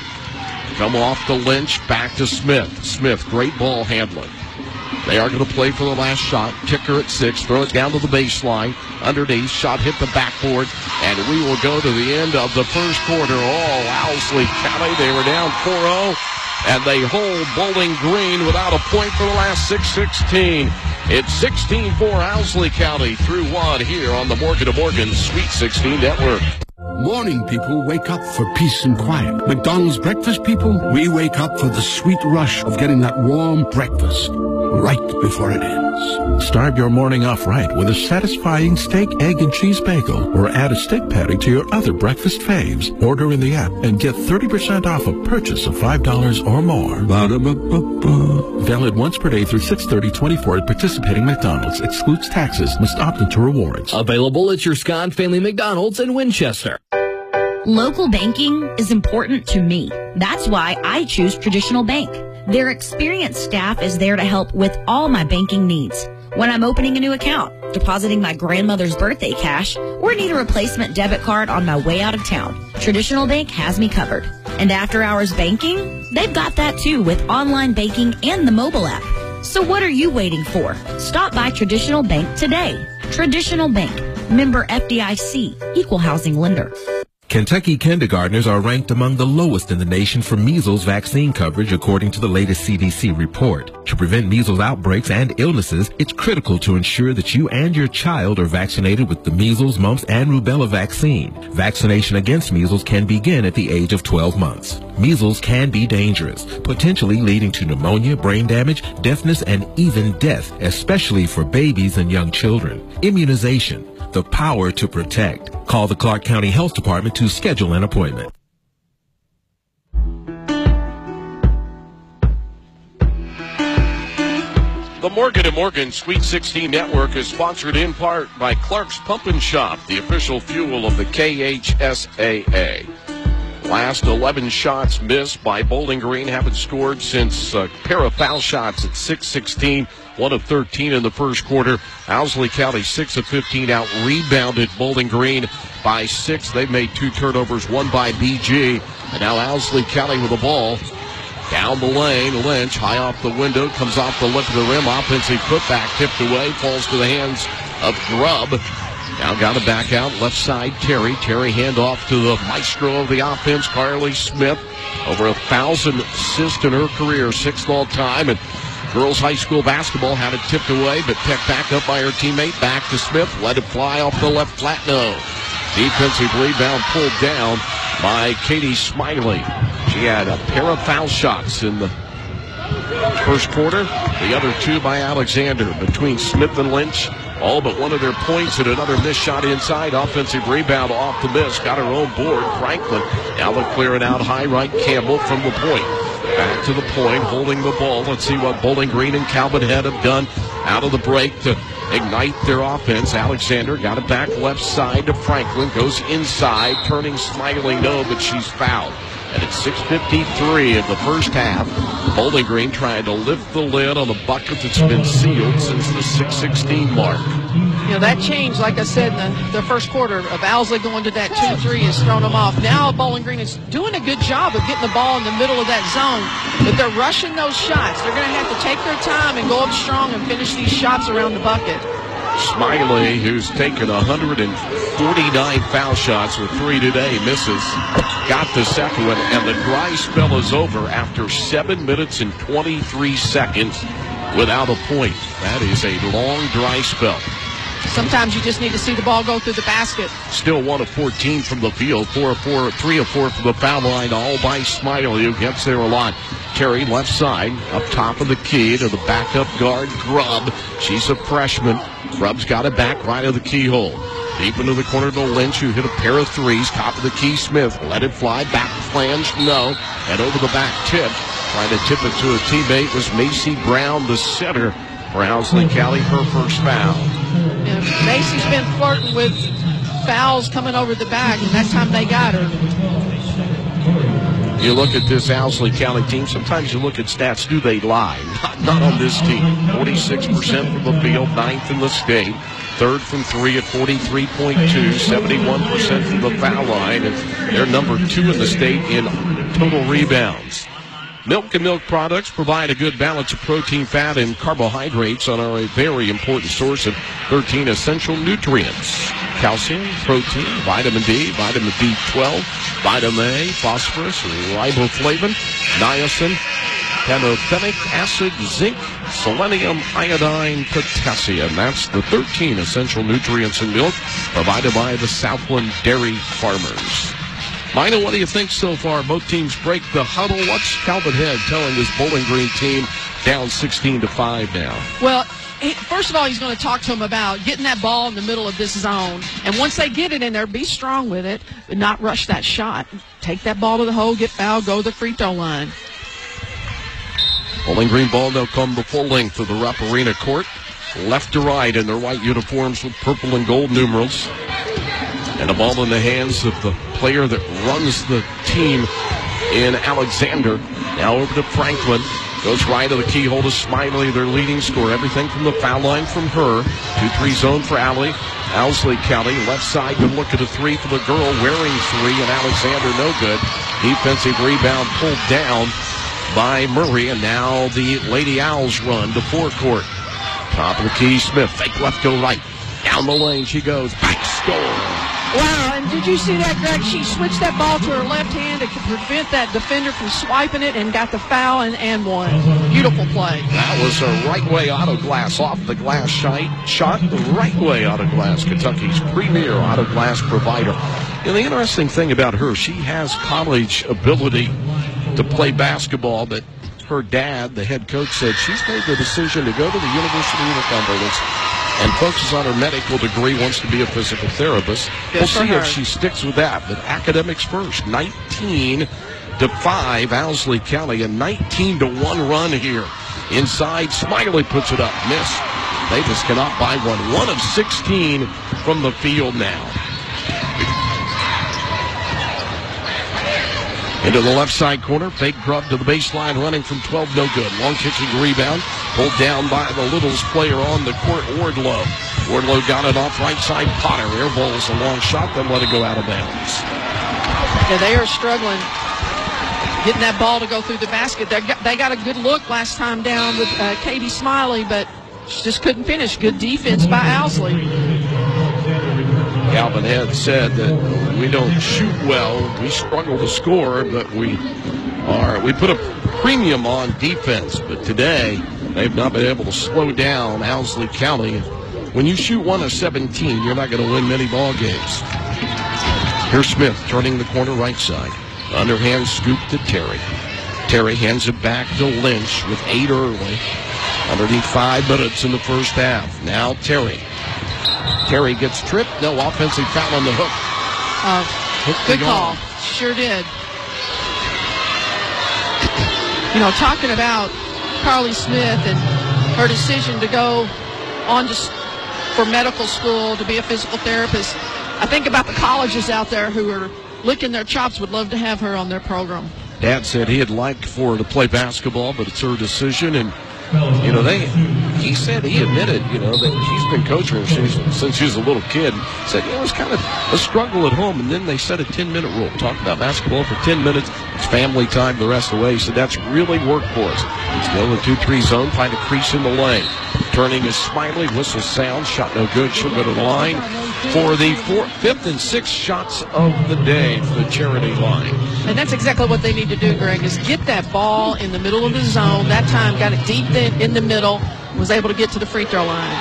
Come off to Lynch, back to Smith. Smith, great ball handling. They are going to play for the last shot. Ticker at 6. Throw it down to the baseline. Underneath. Shot hit the backboard. And we will go to the end of the first quarter. Owsley County, they were down 4-0. And they hold Bowling Green without a point for the last 6:16. It's 16-4 Owsley County through 1 here on the Morgan & Morgan Sweet 16 Network. Morning people wake up for peace and quiet. McDonald's breakfast people, we wake up for the sweet rush of getting that warm breakfast right before it ends. Start your morning off right with a satisfying steak, egg, and cheese bagel, or add a steak patty to your other breakfast faves. Order in the app and get 30% off a purchase of $5 or more. Ba-da-ba-ba-ba. Valid once per day through 6/30/24 at participating McDonald's. Excludes taxes. Must opt into rewards. Available at your Scott Family McDonald's in Winchester. Local banking is important to me. That's why I choose Traditional Bank. Their experienced staff is there to help with all my banking needs. When I'm opening a new account, depositing my grandmother's birthday cash, or need a replacement debit card on my way out of town, Traditional Bank has me covered. And after hours banking, they've got that too with online banking and the mobile app. So what are you waiting for? Stop by Traditional Bank today. Traditional Bank, member FDIC, equal housing lender. Kentucky kindergartners are ranked among the lowest in the nation for measles vaccine coverage, according to the latest CDC report. To prevent measles outbreaks and illnesses, it's critical to ensure that you and your child are vaccinated with the measles, mumps, and rubella vaccine. Vaccination against measles can begin at the age of 12 months. Measles can be dangerous, potentially leading to pneumonia, brain damage, deafness, and even death, especially for babies and young children. Immunization, the power to protect. Call the Clark County Health Department to schedule an appointment. The Morgan & Morgan Sweet 16 Network is sponsored in part by Clark's Pump and Shop, the official fuel of the KHSAA. Last 11 shots missed by Bowling Green. Haven't scored since a pair of foul shots at 6:16. 1 of 13 in the first quarter. Owsley County 6 of 15 out rebounded Bowling Green by 6. They've made 2 turnovers, 1 by BG. And now Owsley County with the ball. Down the lane, Lynch high off the window, comes off the lip of the rim. Offensive putback tipped away, falls to the hands of Grubb. Now got to back out, left side, Terry. Terry handoff to the maestro of the offense, Carly Smith. Over 1,000 assists in her career, 6th all time. And girls high school basketball had it tipped away, but picked back up by her teammate. Back to Smith, let it fly off the left flat. No. Defensive rebound pulled down by Katie Smiley. She had a pair of foul shots in the first quarter. The other two by Alexander. Between Smith and Lynch, all but one of their points and another missed shot inside. Offensive rebound off the miss. Got her own board. Franklin now to clear it out high right. Campbell from the point. Back to the point, holding the ball. Let's see what Bowling Green and Calvin Head have done out of the break to ignite their offense. Alexander got it back left side to Franklin. Goes inside, turning Smiley no, but she's fouled. And it's 6:53 of the first half. Bowling Green trying to lift the lid on the bucket that's been sealed since the 6:16 mark. You know, that changed, like I said, in the first quarter of Owsley going to that 2-3 has thrown them off. Now Bowling Green is doing a good job of getting the ball in the middle of that zone, but they're rushing those shots. They're going to have to take their time and go up strong and finish these shots around the bucket. Smiley, who's taken 149 foul shots with 3 today, misses. Got the second one, and the dry spell is over after 7 minutes and 23 seconds without a point. That is a long dry spell. Sometimes you just need to see the ball go through the basket. Still 1 of 14 from the field, 3 of 4 from the foul line, all by Smiley, who gets there a lot. Terry left side, up top of the key to the backup guard, Grubb. She's a freshman. Grubb's got it back right of the keyhole. Deep into the corner to Lynch, who hit a pair of threes. Top of the key, Smith. Let it fly, back flange, no. And over the back tip. Trying to tip it to a teammate was Macy Brown, the center for Owsley Cali, her first foul. Yeah, Macy's been flirting with fouls coming over the back, and that time they got her. You look at this Owsley County team, sometimes you look at stats, do they lie? Not on this team. 46% from the field, 9th in the state. 3rd from 3 at 43.2, 71% from the foul line, and they're number 2 in the state in total rebounds. Milk and milk products provide a good balance of protein, fat, and carbohydrates and are a very important source of 13 essential nutrients. Calcium, protein, vitamin D, vitamin B12, vitamin A, phosphorus, riboflavin, niacin, pantothenic acid, zinc, selenium, iodine, potassium. That's the 13 essential nutrients in milk provided by the Southland Dairy Farmers. Mina, what do you think so far? Both teams break the huddle. What's Calvin Head telling this Bowling Green team down 16-5 now? Well, first of all, he's going to talk to them about getting that ball in the middle of this zone. And once they get it in there, be strong with it, but not rush that shot. Take that ball to the hole, get fouled, go to the free throw line. Bowling Green ball, they'll come the full length of the Rupp Arena court. Left to right in their white uniforms with purple and gold numerals. And a ball in the hands of the player that runs the team in Alexander. Now over to Franklin. Goes right to the keyhole to Smiley, their leading scorer. Everything from the foul line from her. 2-3 zone for Owsley County. Left side to look at a 3 for the girl. Wearing 3, and Alexander no good. Defensive rebound pulled down by Murray. And now the Lady Owls run to forecourt. Top of the key, Smith. Fake left, go right. Down the lane she goes. Back score. Wow, and did you see that, Greg? She switched that ball to her left hand to prevent that defender from swiping it and got the foul and won. Beautiful play. That was a right way auto glass off the glass shot. The right way auto glass, Kentucky's premier auto glass provider. And the interesting thing about her, she has college ability to play basketball, but her dad, the head coach, said she's made the decision to go to the University of Cumberland and focuses on her medical degree, wants to be a physical therapist. We'll see if she sticks with that. But academics first. 19-5, Owsley County, a 19-1 run here. Inside, Smiley puts it up. Miss. Davis cannot buy one. 1 of 16 from the field now. Into the left side corner, fake Grubb to the baseline, running from 12, no good. Long kicking rebound, pulled down by the Littles player on the court, Wardlow. Wardlow got it off right side, Potter. Air balls a long shot, then let it go out of bounds. Yeah, they are struggling getting that ball to go through the basket. They got a good look last time down with Katie Smiley, but she just couldn't finish. Good defense by Owsley. Calvin Head said that we don't shoot well, we struggle to score, but we put a premium on defense. But today, they've not been able to slow down Owsley County. When you shoot 1 of 17, you're not going to win many ball games. Here's Smith turning the corner right side. Underhand scoop to Terry. Terry hands it back to Lynch with 8 early. Underneath 5 minutes in the first half. Now Terry. Terry gets tripped. No offensive foul on the hook. Good call. Sure did. You know, talking about Carly Smith and her decision to go on for medical school to be a physical therapist, I think about the colleges out there who are licking their chops, would love to have her on their program. Dad said he'd like for her to play basketball, but it's her decision. And, you know, he admitted, you know, that he's been coaching her since she was a little kid. Said, you know, it was kind of a struggle at home. And then they set a 10-minute rule. Talk about basketball for 10 minutes. It's family time the rest of the way. He said, that's really worked for us. Still in 2-3 zone, find a crease in the lane. Turning is Smiley, whistle sound, shot no good. She'll go to the line for the 5th and 6th shots of the day for the Charity line. And that's exactly what they need to do, Greg, is get that ball in the middle of the zone. That time got it deep in the middle, was able to get to the free throw line.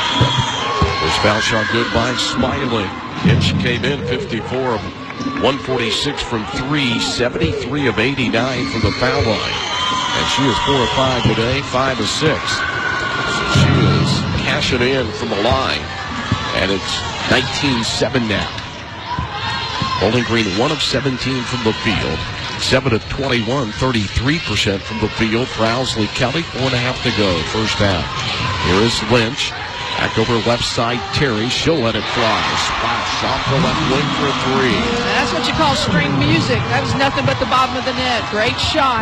First foul shot good by Smiley. And she came in 54 of 146 from 3, 73 of 89 from the foul line. And she is 4 of 5 today, 5 of 6. She is cashing in from the line. And it's 19-7 now. Bowling Green 1 of 17 from the field. 7 of 21, 33% from the field for Owsley County. 4.5 to go, first half. Here is Lynch. Back over left side, Terry. She'll let it fly. Splash off the left wing for 3. That's what you call string music. That was nothing but the bottom of the net. Great shot.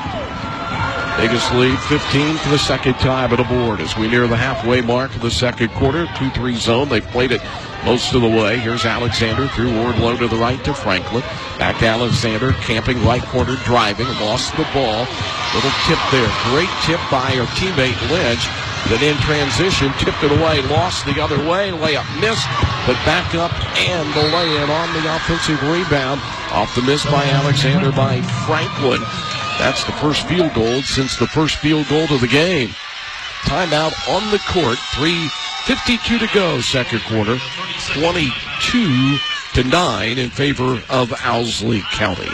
Biggest lead, 15 for the second time at the board as we near the halfway mark of the second quarter. 2-3 zone. They've played it most of the way. Here's Alexander through Wardlow to the right to Franklin. Back to Alexander, camping right corner, driving, lost the ball. Little tip there. Great tip by her teammate Lynch. Then in transition, tipped it away, lost the other way. Layup missed, but back up and the lay-in on the offensive rebound. Off the miss by Alexander by Franklin. That's the first field goal since the first field goal of the game. Timeout on the court. 3:52 to go, second quarter. 22-9 in favor of Owsley County.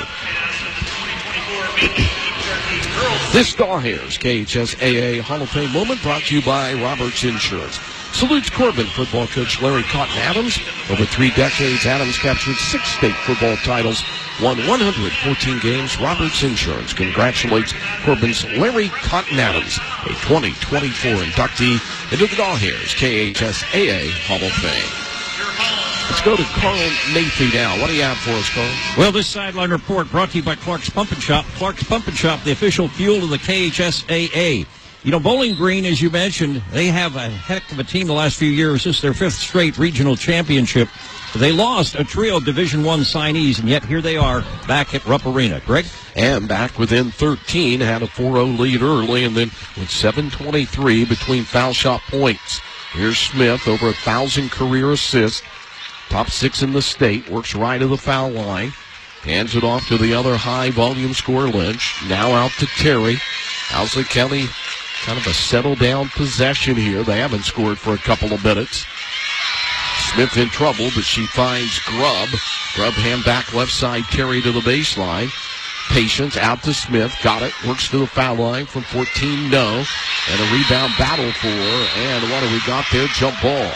This Dawhares KHSAA Hall of Fame moment brought to you by Roberts Insurance. Salutes Corbin football coach Larry Cotton Adams. Over 3 decades, Adams captured 6 state football titles, won 114 games. Roberts Insurance congratulates Corbin's Larry Cotton Adams, a 2024 inductee into the Dawhares KHSAA Hall of Fame. Let's go to Carl Nathy now. What do you have for us, Carl? Well, this sideline report brought to you by Clark's Pump and Shop. Clark's Pump and Shop, the official fuel of the KHSAA. You know, Bowling Green, as you mentioned, they have a heck of a team the last few years. This is their 5th straight regional championship. They lost a trio of Division I signees, and yet here they are back at Rupp Arena. Greg? And back within 13, had a 4-0 lead early, and then with 7:23 between foul shot points. Here's Smith, over 1,000 career assists. Top 6 in the state, works right of the foul line. Hands it off to the other high-volume scorer, Lynch. Now out to Terry. Owsley County, kind of a settle-down possession here. They haven't scored for a couple of minutes. Smith in trouble, but she finds Grubb. Grubb hand back left side, Terry to the baseline. Patience out to Smith. Got it. Works to the foul line from 14, no. And a rebound battle for her. And what do we got there? Jump ball.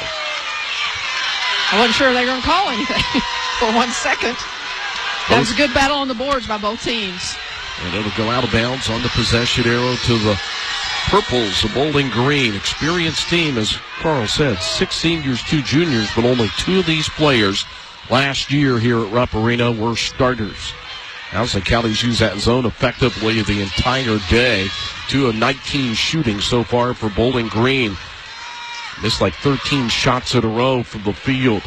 I wasn't sure they were going to call anything for 1 second. That was a good battle on the boards by both teams. And it'll go out of bounds on the possession arrow to the Purples, the Bowling Green. Experienced team, as Carl said, 6 seniors, 2 juniors, but only 2 of these players last year here at Rupp Arena were starters. Owsley County's used that zone effectively the entire day. 2 of 19 shooting so far for Bowling Green. Missed like 13 shots in a row from the field.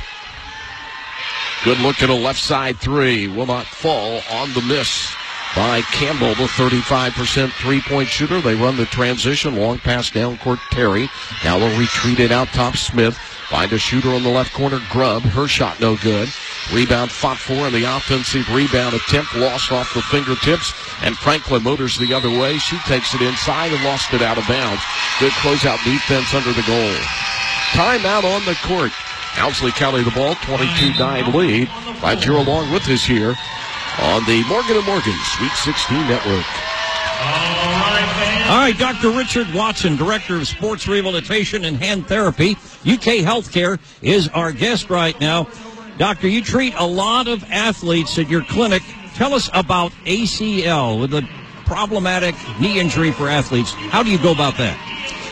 Good look at a left side 3. Will not fall on the miss by Campbell, the 35% three-point shooter. They run the transition. Long pass down court, Terry. Now they'll retreat it out top, Smith. Find a shooter on the left corner, Grubb. Her shot no good. Rebound fought for, and the offensive rebound attempt lost off the fingertips. And Franklin motors the other way. She takes it inside and lost it out of bounds. Good closeout defense under the goal. Timeout on the court. Owsley County the ball, 22-9 lead. Glad you're along with us here on the Morgan & Morgan Sweet 16 Network. All right, Dr. Richard Watson, Director of Sports Rehabilitation and Hand Therapy, UK Healthcare, is our guest right now. Doctor, you treat a lot of athletes at your clinic. Tell us about ACL, with a problematic knee injury for athletes. How do you go about that?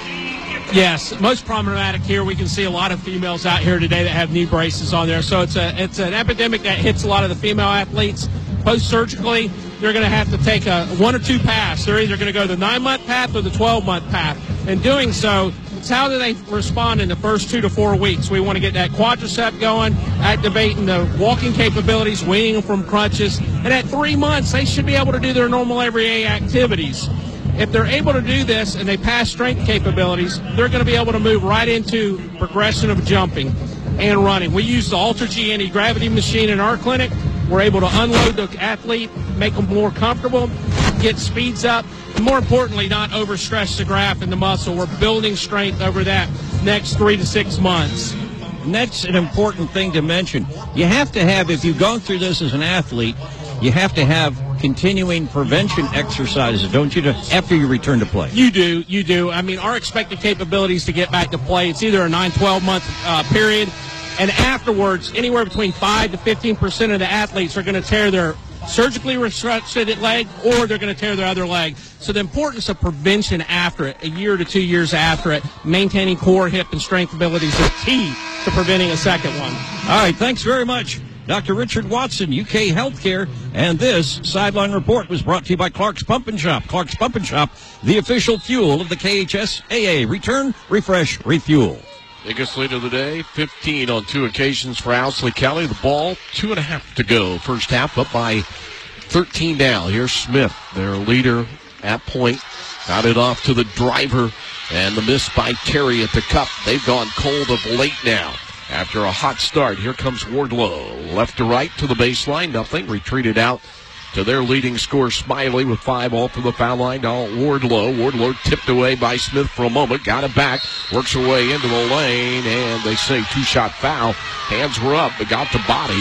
Yes, most problematic here. We can see a lot of females out here today that have knee braces on there. So it's an epidemic that hits a lot of the female athletes. Post-surgically, they're going to have to take a 1 or 2 paths. They're either going to go the 9-month path or the 12-month path. In doing so, it's how do they respond in the first 2 to 4 weeks. We want to get that quadricep going, activating the walking capabilities, weaning them from crutches. And at 3 months, they should be able to do their normal everyday activities. If they're able to do this and they pass strength capabilities, they're going to be able to move right into progression of jumping and running. We use the AlterG anti-gravity machine in our clinic. We're able to unload the athlete, make them more comfortable, get speeds up, and more importantly, not overstress the graft and the muscle. We're building strength over that next 3 to 6 months. And that's an important thing to mention. You have to have, if you've gone through this as an athlete, you have to have continuing prevention exercises, don't you, after you return to play? You do. I mean, our expected capabilities to get back to play, it's either a 9-12 month period, and afterwards, anywhere between 5 to 15% of the athletes are going to tear their surgically restricted leg, or they're going to tear their other leg. So the importance of prevention after it, a year to 2 years after it, maintaining core, hip, and strength abilities is key to preventing a second one. All right, thanks very much, Dr. Richard Watson, UK Healthcare. And this Sideline Report was brought to you by Clark's Pump and Shop. Clark's Pump and Shop, the official fuel of the KHSAA. Return, refresh, refuel. Biggest lead of the day, 15 on 2 occasions for Owsley County. The ball, 2.5 to go. First half up by 13 now. Here's Smith, their leader at point. Got it off to the driver, and the miss by Terry at the cup. They've gone cold of late now. After a hot start, here comes Wardlow. Left to right to the baseline, nothing. Retreated out to their leading scorer, Smiley, with 5 all from the foul line. Now Wardlow. Wardlow tipped away by Smith for a moment. Got it back. Works her way into the lane, and they say 2-shot foul. Hands were up, but got the body.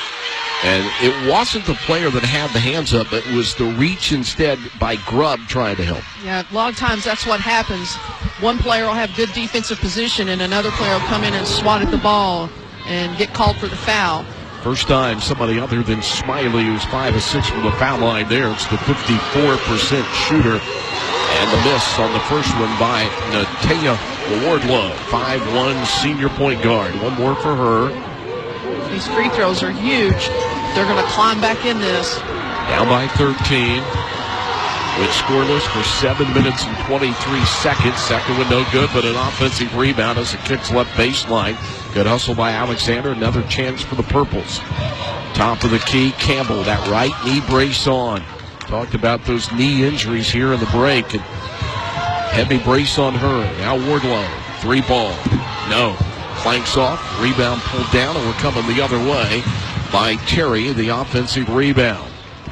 And it wasn't the player that had the hands up. It was the reach instead by Grubb trying to help. Yeah, a lot of times that's what happens. One player will have good defensive position, and another player will come in and swat at the ball and get called for the foul. First time somebody other than Smiley, who's 5 of 6 from the foul line there. It's the 54% shooter. And the miss on the first one by Natea Wardlow, 5'1" senior point guard. One more for her. These free throws are huge. They're going to climb back in this. Down by 13. With scoreless for 7 minutes and 23 seconds. Second one no good, but an offensive rebound as it kicks left baseline. Good hustle by Alexander. Another chance for the Purples. Top of the key, Campbell. That right knee brace on. Talked about those knee injuries here in the break. And heavy brace on her. Now Wardlow. 3 ball. No. Clanks off. Rebound pulled down, and we're coming the other way by Terry, the offensive rebound.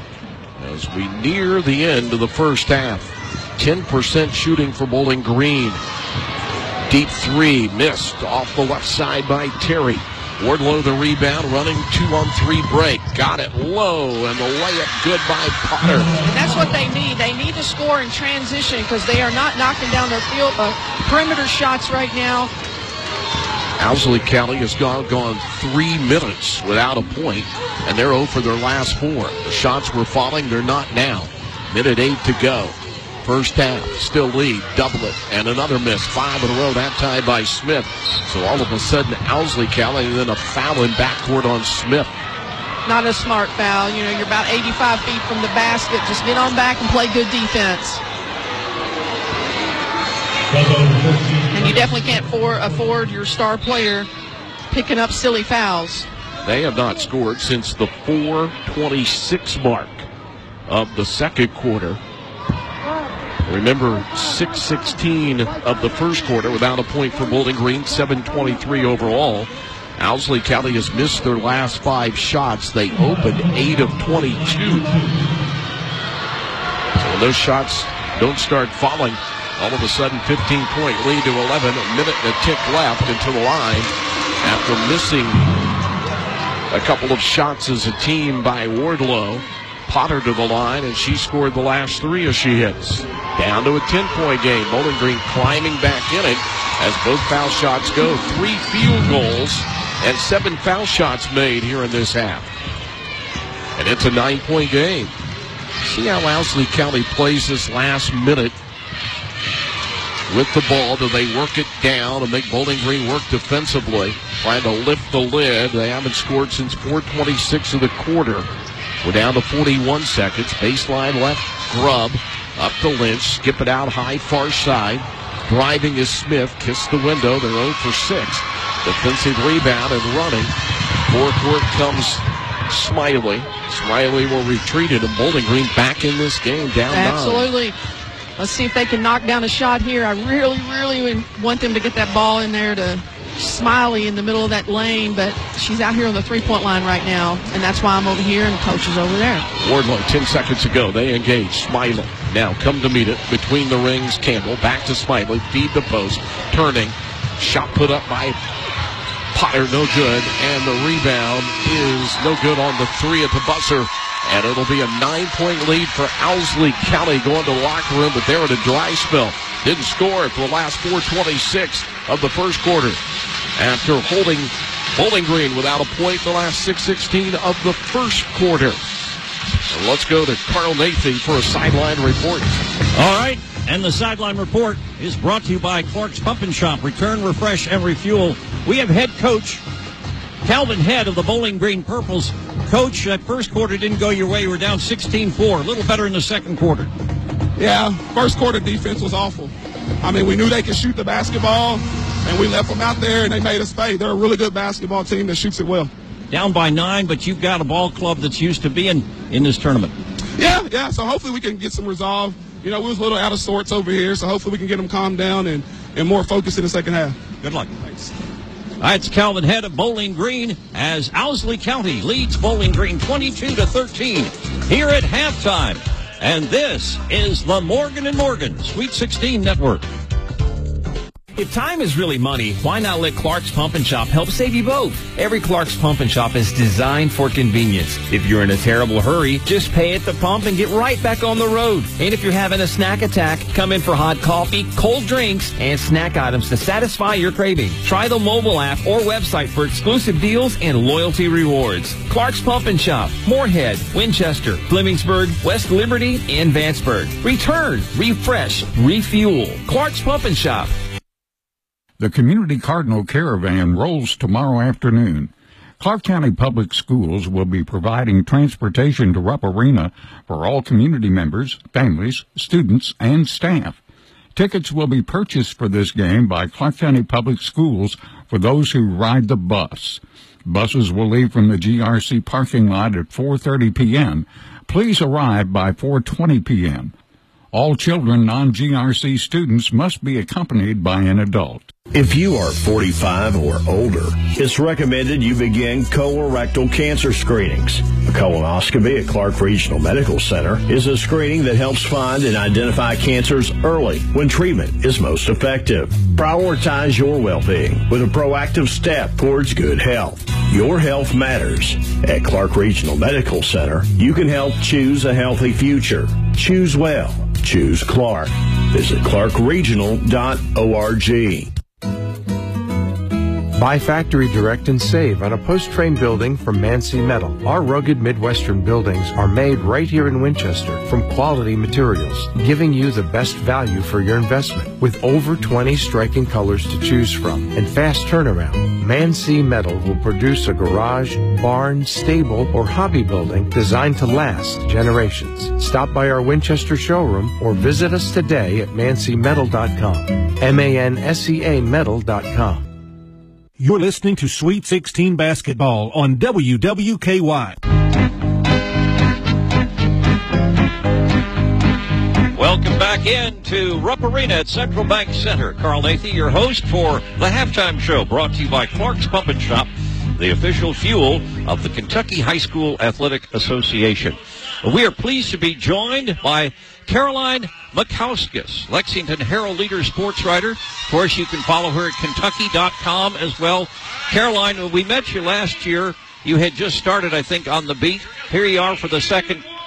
As we near the end of the first half, 10% shooting for Bowling Green. Deep 3 missed off the left side by Terry. Wardlow the rebound, running 2-on-3 break. Got it low, and the layup good by Potter. And that's what they need. They need to score in transition because they are not knocking down their field perimeter shots right now. Owsley County has gone 3 minutes without a point, and they're 0 for their last 4. The shots were falling. They're not now. Minute 8 to go. First half, still lead, double it, and another miss. 5 in a row, that time by Smith. So all of a sudden, Owsley County, and then a foul in backcourt on Smith. Not a smart foul. You know, you're about 85 feet from the basket. Just get on back and play good defense. And you definitely can't afford your star player picking up silly fouls. They have not scored since the 4:26 mark of the second quarter. Remember, 6:16 of the first quarter without a point for Bowling Green, 7:23 overall. Owsley County has missed their last 5 shots. They opened 8 of 22. So when those shots don't start falling, all of a sudden 15-point lead to 11, a minute and a tick left into the line after missing a couple of shots as a team by Wardlow. Potter to the line, and she scored the last 3 as she hits. Down to a 10-point game. Bowling Green climbing back in it as both foul shots go. 3 field goals and 7 foul shots made here in this half. And it's a 9-point game. See how Owsley County plays this last minute with the ball. Do they work it down and make Bowling Green work defensively, trying to lift the lid? They haven't scored since 4:26 of the quarter. We're down to 41 seconds. Baseline left, Grubb. Up to Lynch. Skip it out high, far side. Driving is Smith. Kiss the window. They're 0 for 6. Defensive rebound and running. Forecourt comes Smiley. Smiley will retreat it, and Bowling Green back in this game down 9. Absolutely. Let's see if they can knock down a shot here. I really, really want them to get that ball in there to Smiley in the middle of that lane, but she's out here on the 3-point line right now, and that's why I'm over here and the coach is over there. Wardlow, 10 seconds ago, they engage. Smiley now come to meet it. Between the rings, Campbell back to Smiley. Feed the post. Turning. Shot put up by Potter, no good, and the rebound is no good on the 3 at the buzzer. And it'll be a 9-point lead for Owsley County going to the locker room, but they're at a dry spell. Didn't score for the last 4:26 of the first quarter. After holding Bowling Green without a point in the last 6:16 of the first quarter. And let's go to Carl Nathy for a sideline report. All right, and the sideline report is brought to you by Clark's Pump and Shop. Return, refresh, and refuel. We have head coach Calvin Head of the Bowling Green Purples. Coach, that first quarter didn't go your way. You were down 16-4. A little better in the second quarter. Yeah, first quarter defense was awful. I mean, we knew they could shoot the basketball, and we left them out there, and they made us pay. They're a really good basketball team that shoots it well. Down by 9, but you've got a ball club that's used to being in this tournament. Yeah, so hopefully we can get some resolve. You know, we was a little out of sorts over here, so hopefully we can get them calmed down and more focused in the second half. Good luck. Thanks. All right, it's Calvin Head of Bowling Green as Owsley County leads Bowling Green 22-13 here at halftime. And this is the Morgan & Morgan Sweet 16 Network. If time is really money, why not let Clark's Pump and Shop help save you both? Every Clark's Pump and Shop is designed for convenience. If you're in a terrible hurry, just pay at the pump and get right back on the road. And if you're having a snack attack, come in for hot coffee, cold drinks, and snack items to satisfy your craving. Try the mobile app or website for exclusive deals and loyalty rewards. Clark's Pump and Shop, Moorhead, Winchester, Flemingsburg, West Liberty, and Vanceburg. Return, refresh, refuel. Clark's Pump and Shop. The Community Cardinal Caravan rolls tomorrow afternoon. Clark County Public Schools will be providing transportation to Rupp Arena for all community members, families, students, and staff. Tickets will be purchased for this game by Clark County Public Schools for those who ride the bus. Buses will leave from the GRC parking lot at 4:30 p.m. Please arrive by 4:20 p.m. All children, non-GRC students must be accompanied by an adult. If you are 45 or older, it's recommended you begin colorectal cancer screenings. A colonoscopy at Clark Regional Medical Center is a screening that helps find and identify cancers early when treatment is most effective. Prioritize your well-being with a proactive step towards good health. Your health matters. At Clark Regional Medical Center, you can help choose a healthy future. Choose well. Choose Clark. Visit clarkregional.org. Buy factory direct and save on a post-frame building from Mancy Metal. Our rugged Midwestern buildings are made right here in Winchester from quality materials, giving you the best value for your investment. With over 20 striking colors to choose from and fast turnaround, Mancy Metal will produce a garage, barn, stable, or hobby building designed to last generations. Stop by our Winchester showroom or visit us today at mancymetal.com. MANSEA metal.com. You're listening to Sweet 16 Basketball on WWKY. Welcome back into Rupp Arena at Central Bank Center. Carl Nathy, your host for the halftime show, brought to you by Clark's Pump and Shop, the official fuel of the Kentucky High School Athletic Association. We are pleased to be joined by Caroline Makauskis, Lexington Herald Leader sports writer. Of course, you can follow her at Kentucky.com as well. Caroline, when we met you last year, you had just started, I think, on the beat. Here you are for the second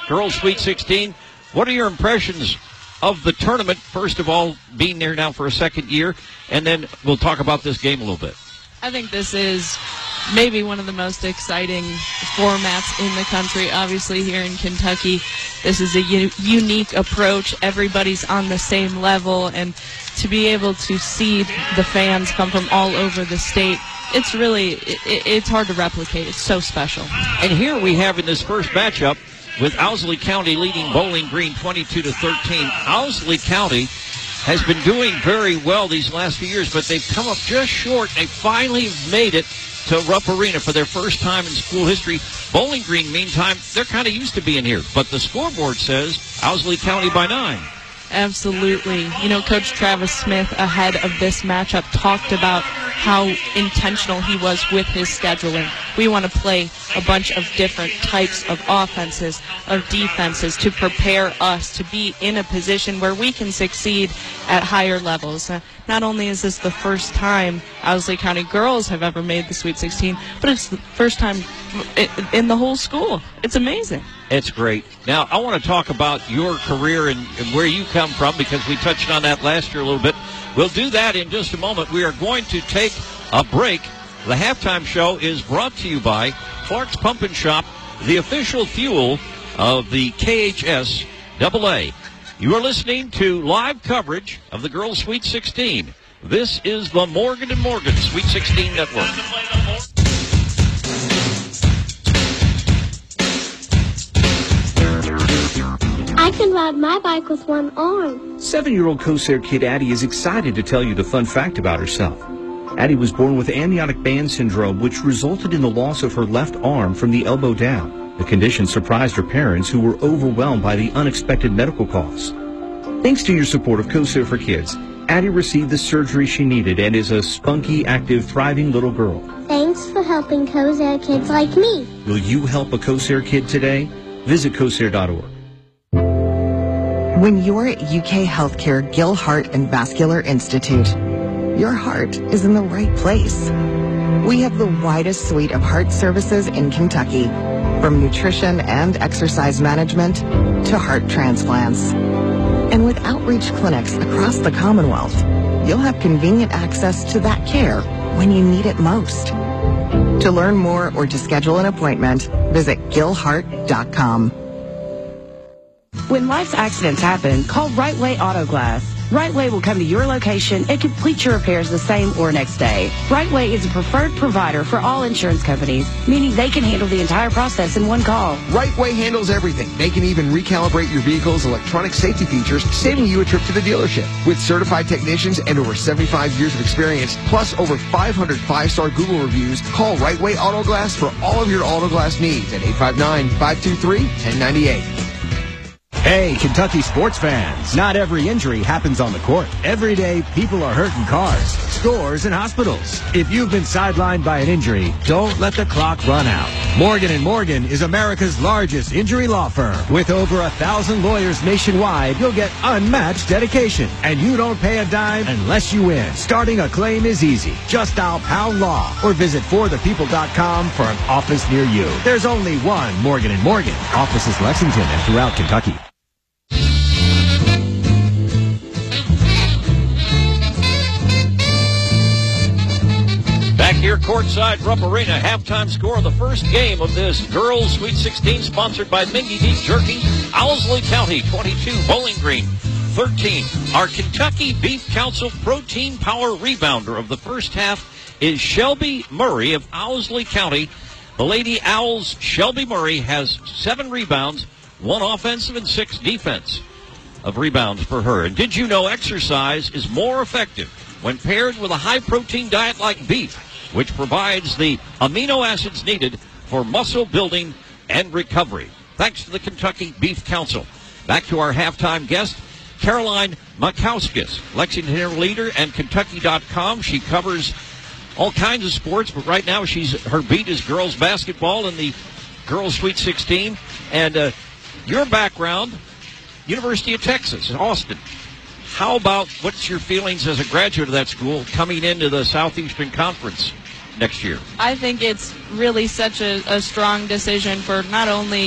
girls Sweet 16. What are your impressions of the tournament? First of all, being there now for a second year, and then we'll talk about this game a little bit. I think this is maybe one of the most exciting formats in the country. Obviously, here in Kentucky, this is a unique approach. Everybody's on the same level, and to be able to see the fans come from all over the state, it's really, it's hard to replicate. It's so special. And here we have in this first matchup with Owsley County leading Bowling Green 22-13. Owsley County has been doing very well these last few years, but they've come up just short. They finally made it to Rupp Arena for their first time in school history. Bowling Green, meantime, they're kind of used to being here, but the scoreboard says Owsley County by 9. Absolutely. You know, Coach Travis Smith, ahead of this matchup, talked about how intentional he was with his scheduling. We want to play a bunch of different types of offenses, of defenses, to prepare us to be in a position where we can succeed at higher levels. Not only is this the first time Owsley County girls have ever made the Sweet 16, but it's the first time in the whole school. It's amazing. It's great. Now, I want to talk about your career and where you come from, because we touched on that last year a little bit. We'll do that in just a moment. We are going to take a break. The halftime show is brought to you by Clark's Pump and Shop, the official fuel of the KHS AA. You are listening to live coverage of the Girls Sweet 16. This is the Morgan & Morgan Sweet 16 Network. I can ride my bike with one arm. 7-year-old Corsair kid Addie is excited to tell you the fun fact about herself. Addie was born with amniotic band syndrome, which resulted in the loss of her left arm from the elbow down. The condition surprised her parents, who were overwhelmed by the unexpected medical costs. Thanks to your support of Corsair for Kids, Addie received the surgery she needed and is a spunky, active, thriving little girl. Thanks for helping Corsair kids like me. Will you help a Corsair kid today? Visit Corsair.org. When you're at UK Healthcare Gill Heart and Vascular Institute, your heart is in the right place. We have the widest suite of heart services in Kentucky, from nutrition and exercise management to heart transplants. And with outreach clinics across the Commonwealth, you'll have convenient access to that care when you need it most. To learn more or to schedule an appointment, visit gillheart.com. When life's accidents happen, call Right Way Auto Glass. Right Way will come to your location and complete your repairs the same or next day. Right Way is a preferred provider for all insurance companies, meaning they can handle the entire process in one call. Right Way handles everything. They can even recalibrate your vehicle's electronic safety features, saving you a trip to the dealership. With certified technicians and over 75 years of experience, plus over 500 5-star Google reviews, call Right Way Auto Glass for all of your auto glass needs at 859-523-1098. Hey, Kentucky sports fans. Not every injury happens on the court. Every day, people are hurt in cars, stores, and hospitals. If you've been sidelined by an injury, don't let the clock run out. Morgan & Morgan is America's largest injury law firm. With over 1,000 lawyers nationwide, you'll get unmatched dedication. And you don't pay a dime unless you win. Starting a claim is easy. Just dial Pound Law or visit forthepeople.com for an office near you. There's only one Morgan & Morgan. Offices Lexington and throughout Kentucky. Back here courtside Rupp Arena, halftime score of the first game of this Girls Sweet 16, sponsored by Mingy Beef Jerky. Owsley County 22, Bowling Green 13. Our Kentucky Beef Council Protein Power Rebounder of the first half is Shelby Murray of Owsley County. The Lady Owls' Shelby Murray has 7 rebounds, 1 offensive and 6 defense of rebounds for her. And did you know exercise is more effective when paired with a high-protein diet like beef, which provides the amino acids needed for muscle building and recovery? Thanks to the Kentucky Beef Council. Back to our halftime guest, Caroline Makowskis, Lexington leader and Kentucky.com. She covers all kinds of sports, but right now her beat is girls basketball in the Girls Sweet 16. And your background, University of Texas in Austin. How about, what's your feelings as a graduate of that school coming into the Southeastern Conference next year? I think it's really such a strong decision for not only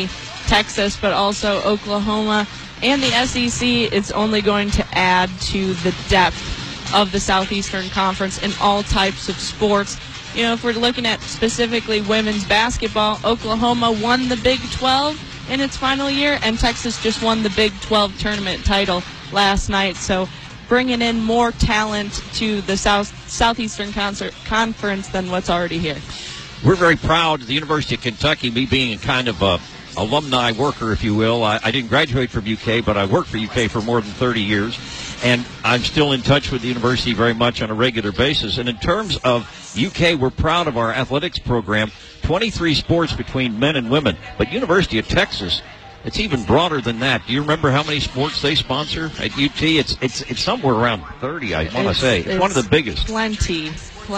Texas, but also Oklahoma and the SEC. It's only going to add to the depth of the Southeastern Conference in all types of sports. You know, if we're looking at specifically women's basketball, Oklahoma won the Big 12 in its final year, and Texas just won the Big 12 tournament title last night. So bringing in more talent to the Southeastern Conference than what's already here. We're very proud of the University of Kentucky, me being a kind of a alumni worker, if you will. I didn't graduate from UK, but I worked for UK for more than 30 years, and I'm still in touch with the university very much on a regular basis. And in terms of UK, we're proud of our athletics program, 23 sports between men and women. But University of Texas, it's even broader than that. Do you remember how many sports they sponsor at UT? It's somewhere around 30, I want to say. It's one of the biggest. Plenty.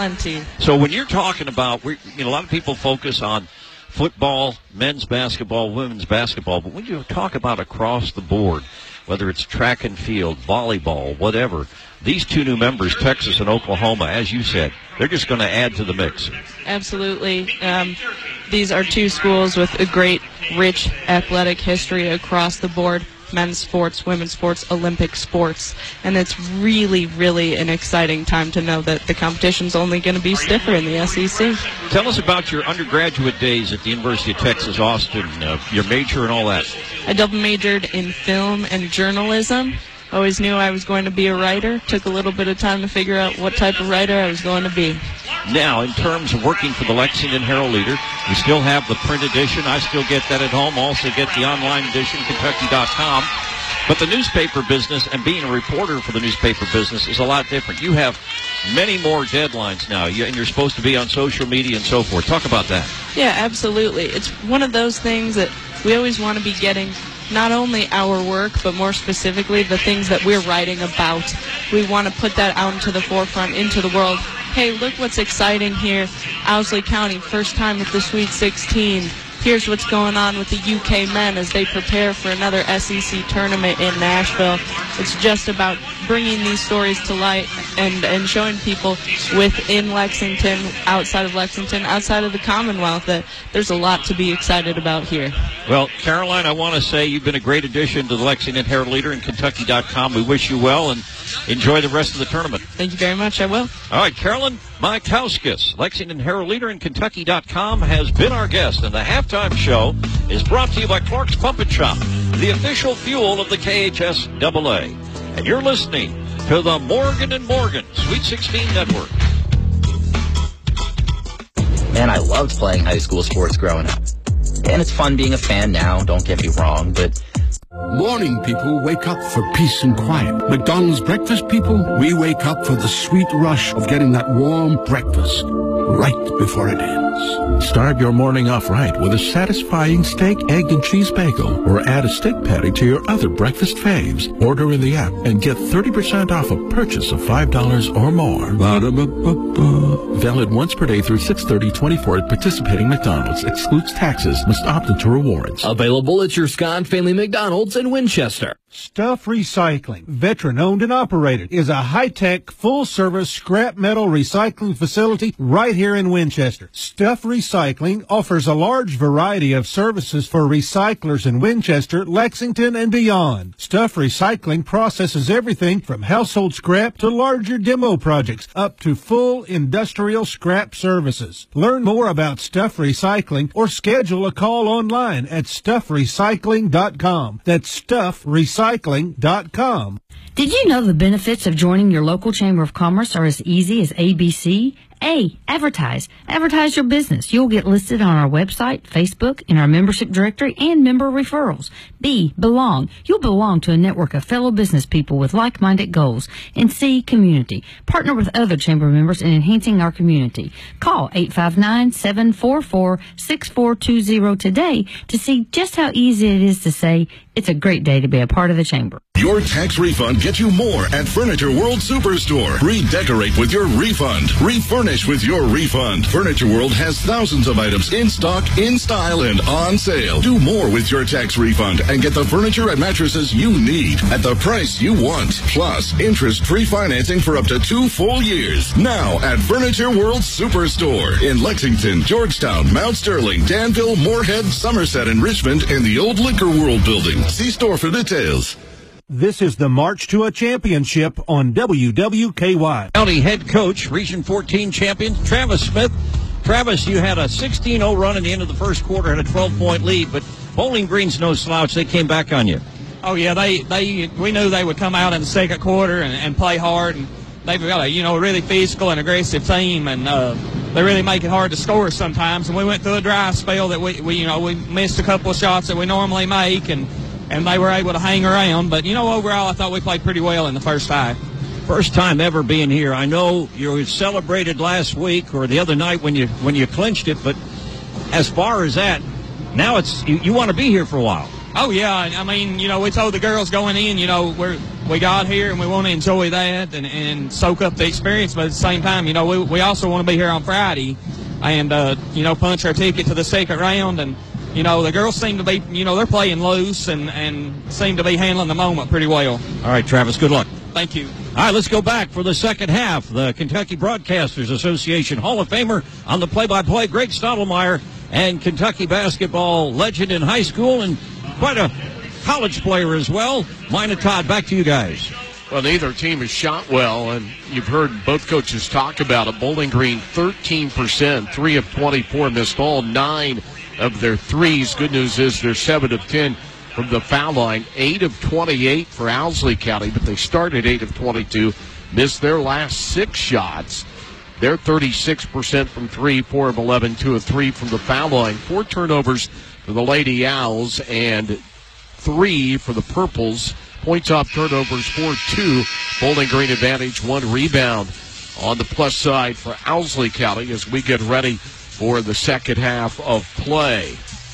So when you're talking about, a lot of people focus on football, men's basketball, women's basketball, but when you talk about across the board, whether it's track and field, volleyball, whatever, these two new members, Texas and Oklahoma, as you said, they're just going to add to the mix. Absolutely. These are two schools with a great, rich athletic history across the board. Men's sports, women's sports, Olympic sports. And it's really, really an exciting time to know that the competition's only going to be stiffer in the SEC. Tell us about your undergraduate days at the University of Texas, Austin, your major and all that. I double majored in film and journalism. Always knew I was going to be a writer. Took a little bit of time to figure out what type of writer I was going to be. Now, in terms of working for the Lexington Herald-Leader, we still have the print edition. I still get that at home. Also get the online edition, Kentucky.com. But the newspaper business and being a reporter for the newspaper business is a lot different. You have many more deadlines now, and you're supposed to be on social media and so forth. Talk about that. Yeah, absolutely. It's one of those things that we always want to be getting not only our work, but more specifically the things that we're writing about. We want to put that out into the forefront, into the world. Hey, look what's exciting here. Owsley County, first time at the Sweet 16. Here's what's going on with the UK men as they prepare for another SEC tournament in Nashville. It's just about bringing these stories to light and showing people within Lexington, outside of the Commonwealth, that there's a lot to be excited about here. Well, Caroline, I want to say you've been a great addition to the Lexington Herald-Leader and Kentucky.com. We wish you well and enjoy the rest of the tournament. Thank you very much. I will. All right, Carolyn Maikowskis, Lexington Herald-Leader and Kentucky.com, has been our guest, and the halftime show is brought to you by Clark's Pump and Shop, the official fuel of the KHSAA. And you're listening to the Morgan & Morgan Sweet 16 Network. Man, I loved playing high school sports growing up. And it's fun being a fan now, don't get me wrong, but... Morning people wake up for peace and quiet. McDonald's breakfast people, we wake up for the sweet rush of getting that warm breakfast right before it ends. Start your morning off right with a satisfying steak, egg, and cheese bagel, or add a steak patty to your other breakfast faves. Order in the app and get 30% off a purchase of $5 or more. Valid once per day through 6/30/24 at participating McDonald's. Excludes taxes. Must opt into rewards. Available at your Scott Family McDonald's in Winchester. Stuff Recycling, veteran-owned and operated, is a high-tech, full-service scrap metal recycling facility right here in Winchester. Stuff Recycling offers a large variety of services for recyclers in Winchester, Lexington, and beyond. Stuff Recycling processes everything from household scrap to larger demo projects up to full industrial scrap services. Learn more about Stuff Recycling or schedule a call online at stuffrecycling.com. That's stuffrecycling.com. Did you know the benefits of joining your local Chamber of Commerce are as easy as ABC? A, advertise. Advertise your business. You'll get listed on our website, Facebook, in our membership directory, and member referrals. B, belong. You'll belong to a network of fellow business people with like-minded goals. And C, community. Partner with other Chamber members in enhancing our community. Call 859-744-6420 today to see just how easy it is to say, it's a great day to be a part of the Chamber. Your tax refund gets you more at Furniture World Superstore. Redecorate with your refund. Refurnish Furnish with your refund. Furniture World has thousands of items in stock, in style, and on sale. Do more with your tax refund and get the furniture and mattresses you need at the price you want. Plus, interest-free financing for up to 2 full years. Now at Furniture World Superstore in Lexington, Georgetown, Mount Sterling, Danville, Moorhead, Somerset, and Richmond in the old Liquor World building. See store for details. This is the March to a Championship on WWKY. County head coach, Region 14 champion, Travis Smith. Travis, you had a 16-0 run at the end of the first quarter, had a 12-point lead, but Bowling Green's no slouch. They came back on you. Oh, yeah, we knew they would come out in the second quarter and play hard, and they've got a really physical and aggressive team, and they really make it hard to score sometimes. And we went through a dry spell that we missed a couple of shots that we normally make, and they were able to hang around. But, overall, I thought we played pretty well in the first half. First time ever being here. I know you celebrated last week or the other night when you clinched it, but as far as that, now it's you want to be here for a while. Oh, yeah. I mean, we told the girls going in, we got here and we want to enjoy that and soak up the experience. But at the same time, we also want to be here on Friday and, punch our ticket to the second round. And, the girls seem to be, they're playing loose and seem to be handling the moment pretty well. All right, Travis, good luck. Thank you. All right, let's go back for the second half. The Kentucky Broadcasters Association Hall of Famer on the play-by-play, Greg Stottlemyre, and Kentucky basketball legend in high school and quite a college player as well. Mina Todd, back to you guys. Well, neither team has shot well, and you've heard both coaches talk about it. Bowling Green, 13%, 3 of 24 missed all, 9 of their threes. Good news is they're 7 of 10 from the foul line, 8 of 28 for Owsley County, but they started 8 of 22, missed their last 6 shots. They're 36% from 3, 4 of 11, 2 of 3 from the foul line. 4 turnovers for the Lady Owls and 3 for the Purples. Points off turnovers, 4-2. Bowling Green advantage, 1 rebound on the plus side for Owsley County as we get ready for the second half of play.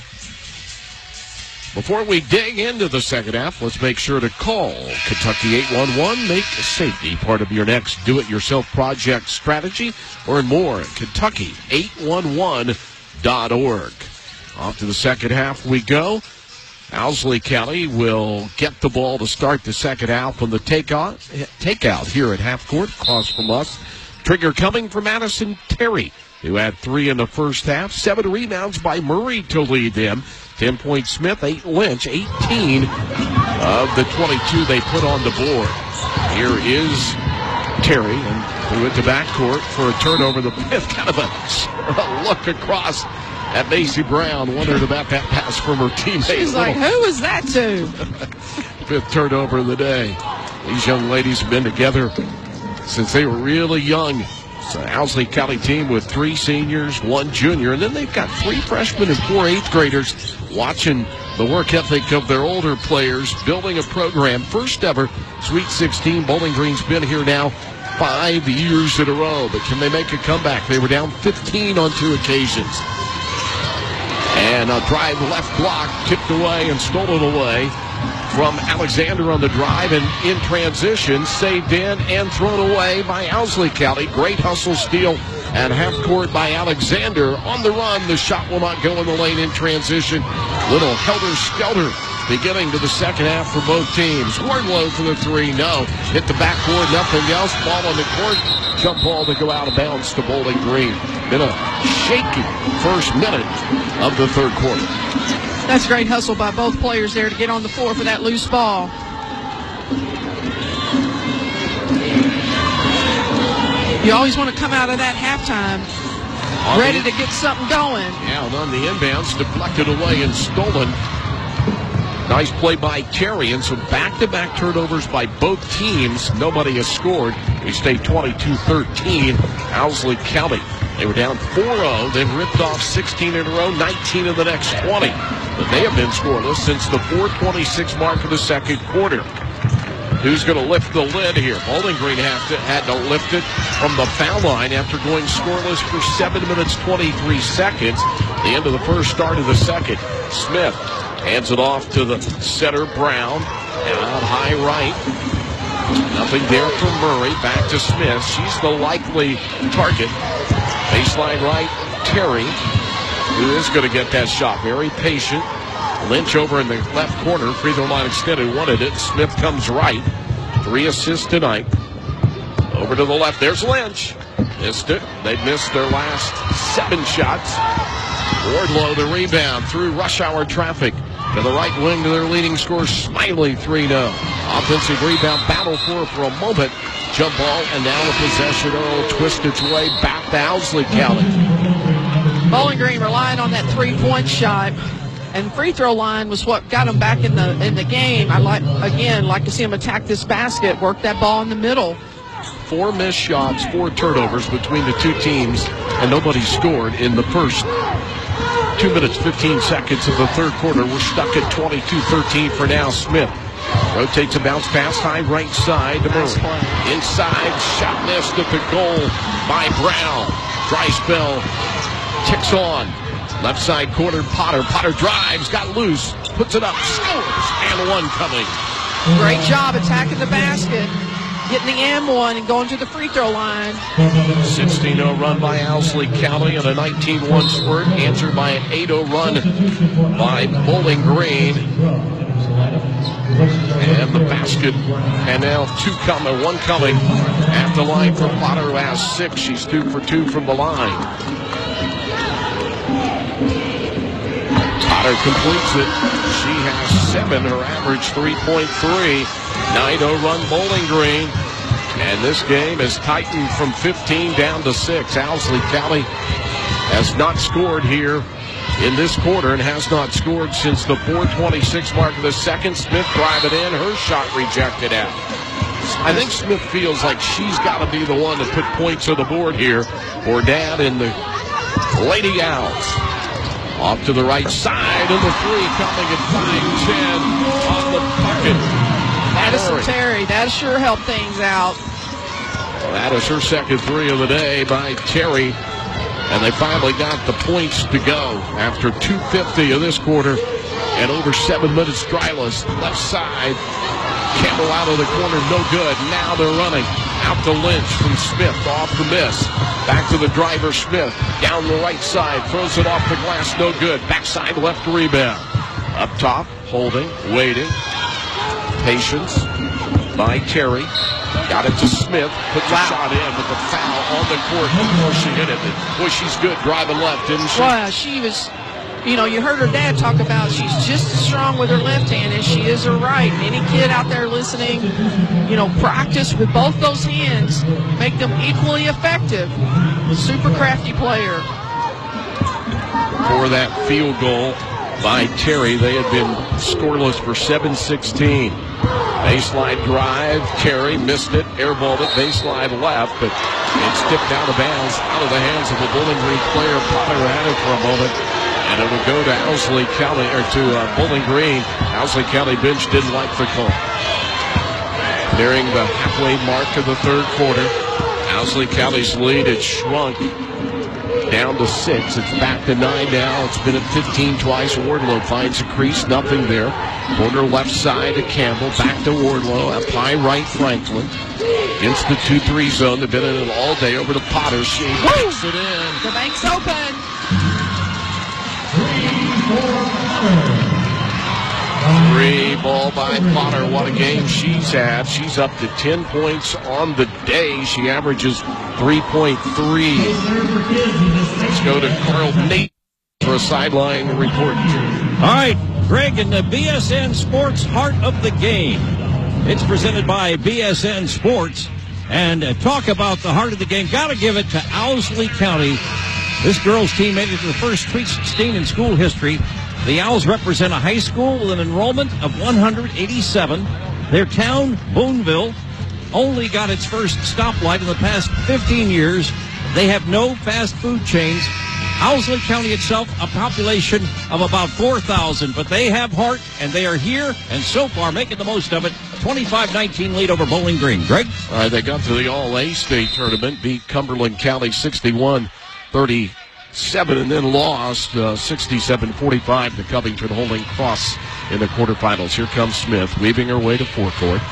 Before we dig into the second half, let's make sure to call Kentucky 811. Make safety part of your next do-it-yourself project strategy. Learn more at Kentucky811.org. Off to the second half we go. Owsley County will get the ball to start the second half on the takeout here at half court, across from us. Trigger coming from Madison Terry, who had 3 in the first half. 7 rebounds by Murray to lead them. 10-point Smith, 8 Lynch, 18 of the 22 they put on the board. Here is Terry, and we went to backcourt for a turnover. The fifth, kind of a look across at Macy Brown, wondered about that pass from her teammate. She's like, who was that to? Fifth turnover of the day. These young ladies have been together since they were really young. It's an Owsley County team with 3 seniors, 1 junior, and then they've got 3 freshmen and 4 eighth graders watching the work ethic of their older players, building a program. First ever Sweet 16. Bowling Green's been here now 5 years in a row, but can they make a comeback? They were down 15 on 2 occasions. And a drive left block, tipped away and stolen away from Alexander on the drive, and in transition, saved in and thrown away by Owsley County. Great hustle steal at half court by Alexander. On the run, the shot will not go in the lane in transition. Little helter-skelter beginning to the second half for both teams. Wardlow for the 3, no. Hit the backboard, nothing else. Ball on the court. Jump ball to go out of bounds to Bowling Green. Been a shaky first minute of the third quarter. That's great hustle by both players there to get on the floor for that loose ball. You always want to come out of that halftime ready to get something going. Yeah, on the inbounds, deflected away and stolen. Nice play by Terry, and some back-to-back turnovers by both teams. Nobody has scored. We stay 22-13, Owsley County. They were down 4-0, then ripped off 16 in a row, 19 of the next 20. But they have been scoreless since the 4:26 mark of the second quarter. Who's going to lift the lid here? Bowling Green had to lift it from the foul line after going scoreless for 7 minutes, 23 seconds. The end of the first, start of the second. Smith hands it off to the setter, Brown, and out high right. Nothing there from Murray. Back to Smith. She's the likely target. Baseline right, Terry, who is going to get that shot. Very patient. Lynch over in the left corner. Free throw line extended. Wanted it. Smith comes right. 3 assists tonight. Over to the left. There's Lynch. Missed it. They missed their last 7 shots. Wardlow the rebound through rush hour traffic. To the right wing to their leading scorer, Smiley 3-0. Offensive rebound battle for a moment. Jump ball, and now the possession will twist its way back to Owsley County. Bowling Green relying on that 3-point shot, and free throw line was what got them back in the game. I like to see them attack this basket, work that ball in the middle. 4 missed shots, 4 turnovers between the two teams, and nobody scored in the first 2 minutes, 15 seconds of the third quarter. We're stuck at 22-13 for now. Smith rotates a bounce pass, high right side to Murray. Inside, shot missed at the goal by Brown. Dry spell, ticks on. Left side corner, Potter. Potter drives, got loose, puts it up, scores, and one coming. Great job attacking the basket, getting the and one and going to the free throw line. 16-0 run by Owsley County and a 19-1 spurt answered by an 8-0 run by Bowling Green. And the basket, and now 2 coming, 1 coming at the line from Potter, who has 6. She's 2 for 2 from the line. Potter completes it. She has 7, her average 3.3. 9-0 run Bowling Green. And this game is tightened from 15 down to 6. Owsley County has not scored here in this quarter and has not scored since the 4:26 mark of the second. Smith driving in, her shot rejected out. I think Smith feels like she's got to be the one to put points on the board here for Dad and the Lady Owls. Off to the right side, and the 3 coming at 5:10 on the bucket. Madison Terry, that sure helped things out. That is her second 3 of the day by Terry. And they finally got the points to go after 2:50 of this quarter and over 7 minutes dryless. Left side, Campbell out of the corner, no good. Now they're running out to Lynch from Smith, off the miss. Back to the driver, Smith, down the right side, throws it off the glass, no good. Backside left rebound. Up top, holding, waiting. Patience by Terry. Got it to Smith, put the shot in, but the foul on the court before she hit it. Boy, she's good driving left, didn't she? Well, she was, you heard her dad talk about she's just as strong with her left hand as she is her right. Any kid out there listening, practice with both those hands, make them equally effective. Super crafty player. For that field goal by Terry, they had been scoreless for 7:16. Baseline drive, Terry missed it, airballed it, baseline left, but it's tipped out of bounds, out of the hands of the Bowling Green player. Potter had it for a moment, and it will go to Owsley County, or to Bowling Green. Owsley County bench didn't like the call. Nearing the halfway mark of the third quarter, Owsley County's lead had shrunk down to 6. It's back to 9 now. It's been at 15 twice. Wardlow finds a crease. Nothing there. Corner left side to Campbell. Back to Wardlow. Up high right, Franklin. Against the 2-3 zone. They've been in it all day. Over to Potter. She banks it in. The bank's open. 3 ball by Potter. What a game she's had. She's up to 10 points on the day. She averages 3.3. Let's go to Carl Nate for a sideline report. All right, Greg, in the BSN Sports Heart of the Game. It's presented by BSN Sports. And talk about the heart of the game. Got to give it to Owsley County. This girls' team made it to the first Sweet 16 in school history. The Owls represent a high school with an enrollment of 187. Their town, Boonville, only got its first stoplight in the past 15 years. They have no fast food chains. Owsley County itself, a population of about 4,000, but they have heart, and they are here, and so far making the most of it. 25-19 lead over Bowling Green. Greg? All right, they got to the All-A-State tournament, beat Cumberland County 61-37, and then lost 67-45 to Covington Holding Cross in the quarterfinals. Here comes Smith, weaving her way to forecourt.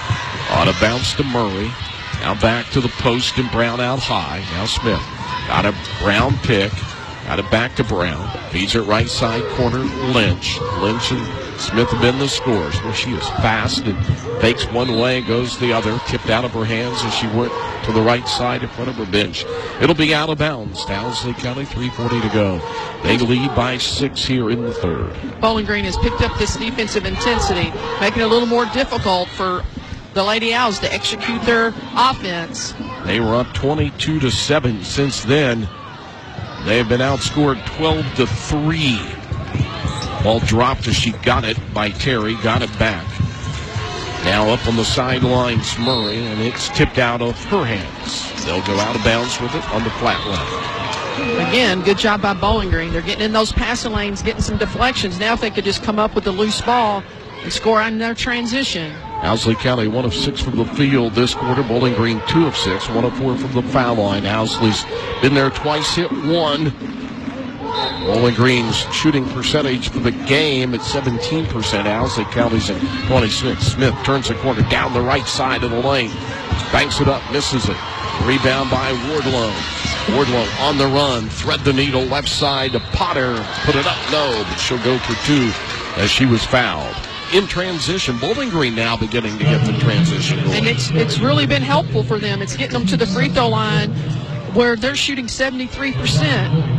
On a bounce to Murray. Now back to the post and Brown out high. Now Smith. Got a Brown pick. Got it back to Brown. Feeds it right side corner. Lynch. Lynch and Smith have been the scores. Well, she is fast and fakes one way, goes the other. Tipped out of her hands as she went to the right side in front of her bench. It'll be out of bounds. Owsley County, 3:40 to go. They lead by 6 here in the third. Bowling Green has picked up this defensive intensity, making it a little more difficult for the Lady Owls to execute their offense. They were up 22-7 since then. They have been outscored 12-3. Ball dropped as she got it by Terry, got it back. Now up on the sidelines, Murray, and it's tipped out of her hands. They'll go out of bounds with it on the flat left. Again, good job by Bowling Green. They're getting in those passing lanes, getting some deflections. Now if they could just come up with a loose ball and score on their transition. Owsley County 1 of 6 from the field this quarter. Bowling Green 2 of 6, 1 of 4 from the foul line. Owsley's been there twice, hit one. Bowling Green's shooting percentage for the game at 17%. Owsley County's at 26. Smith turns the corner down the right side of the lane. Banks it up, misses it. Rebound by Wardlow. Wardlow on the run. Thread the needle left side to Potter. Put it up, no, but she'll go for 2 as she was fouled. In transition, Bowling Green now beginning to get the transition going. And it's really been helpful for them. It's getting them to the free throw line where they're shooting 73%.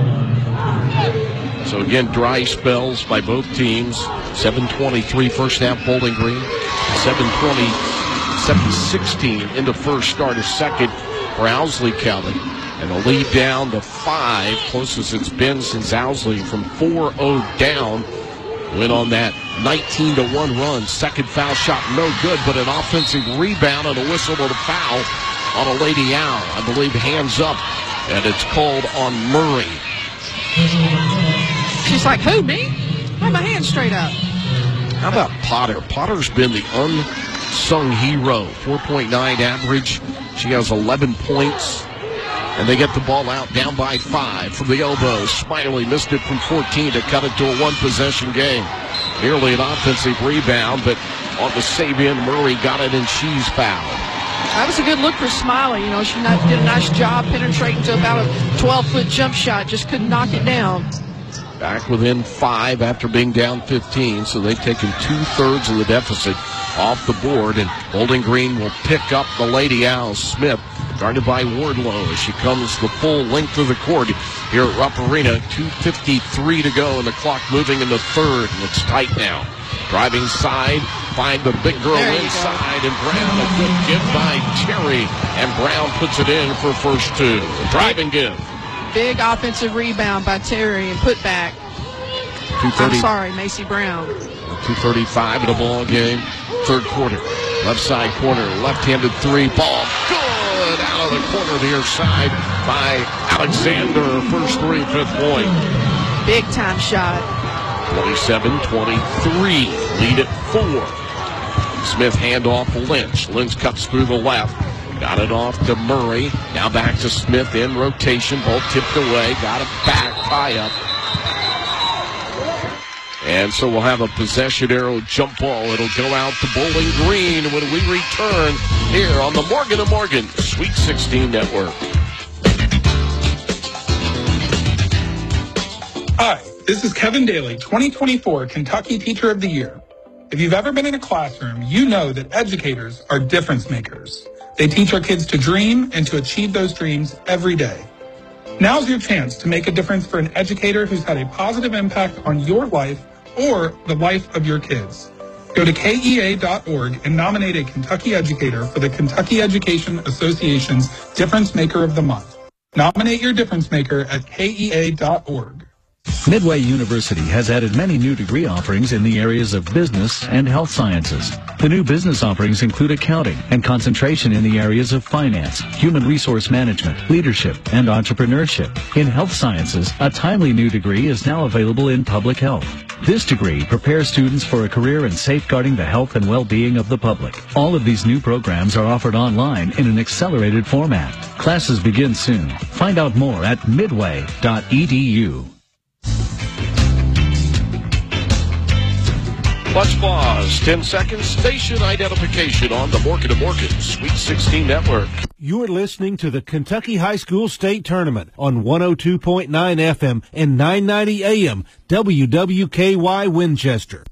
So again, dry spells by both teams. 7:23 first half Bowling Green. 7:20, 7:16 into first, start of second for Owsley County. And the lead down to 5, closest it's been since Owsley from 4-0 down. Went on that 19-1 run. Second foul shot, no good, but an offensive rebound and a whistle to the foul on a Lady Owl. I believe hands up, and it's called on Murray. She's like, who, me? I have my hands straight up. How about Potter? Potter's been the unsung hero. 4.9 average. She has 11 points. And they get the ball out down by 5 from the elbow. Smiley missed it from 14 to cut it to a one-possession game. Nearly an offensive rebound, but on the save-in, Murray got it and she's fouled. That was a good look for Smiley. You know, she did a nice job penetrating to about a 12-foot jump shot. Just couldn't knock it down. Back within 5 after being down 15, so they've taken 2/3 of the deficit off the board, and Bowling Green will pick up the Lady Owls. Smith guarded by Wardlow as she comes the full length of the court here at Rupp Arena. 2:53 to go, and the clock moving in the third. Looks tight now. Driving side, find the big girl inside, and Brown, a good give by Terry, and Brown puts it in for first 2. Driving give. Big offensive rebound by Terry and put back. I'm sorry, Macy Brown. 2:35 in the ball game. Third quarter. Left side corner, left-handed 3. Ball good out of the corner near side by Alexander. First 3, 5th point. Big time shot. 27-23. Lead at 4. Smith handoff to Lynch. Lynch cuts through the left. Got it off to Murray. Now back to Smith in rotation. Ball tipped away. Got it back. High up. And so we'll have a possession arrow jump ball. It'll go out to Bowling Green when we return here on the Morgan & Morgan Sweet 16 Network. Hi, this is Kevin Daly, 2024 Kentucky Teacher of the Year. If you've ever been in a classroom, you know that educators are difference makers. They teach our kids to dream and to achieve those dreams every day. Now's your chance to make a difference for an educator who's had a positive impact on your life or the life of your kids. Go to KEA.org and nominate a Kentucky educator for the Kentucky Education Association's Difference Maker of the Month. Nominate your difference maker at KEA.org. Midway University has added many new degree offerings in the areas of business and health sciences. The new business offerings include accounting and concentration in the areas of finance, human resource management, leadership, and entrepreneurship. In health sciences, a timely new degree is now available in public health. This degree prepares students for a career in safeguarding the health and well-being of the public. All of these new programs are offered online in an accelerated format. Classes begin soon. Find out more at midway.edu. Let's pause. 10 seconds. Station identification on the Morgan & Morgan Sweet 16 Network. You're listening to the Kentucky High School State Tournament on 102.9 FM and 990 AM WWKY Winchester.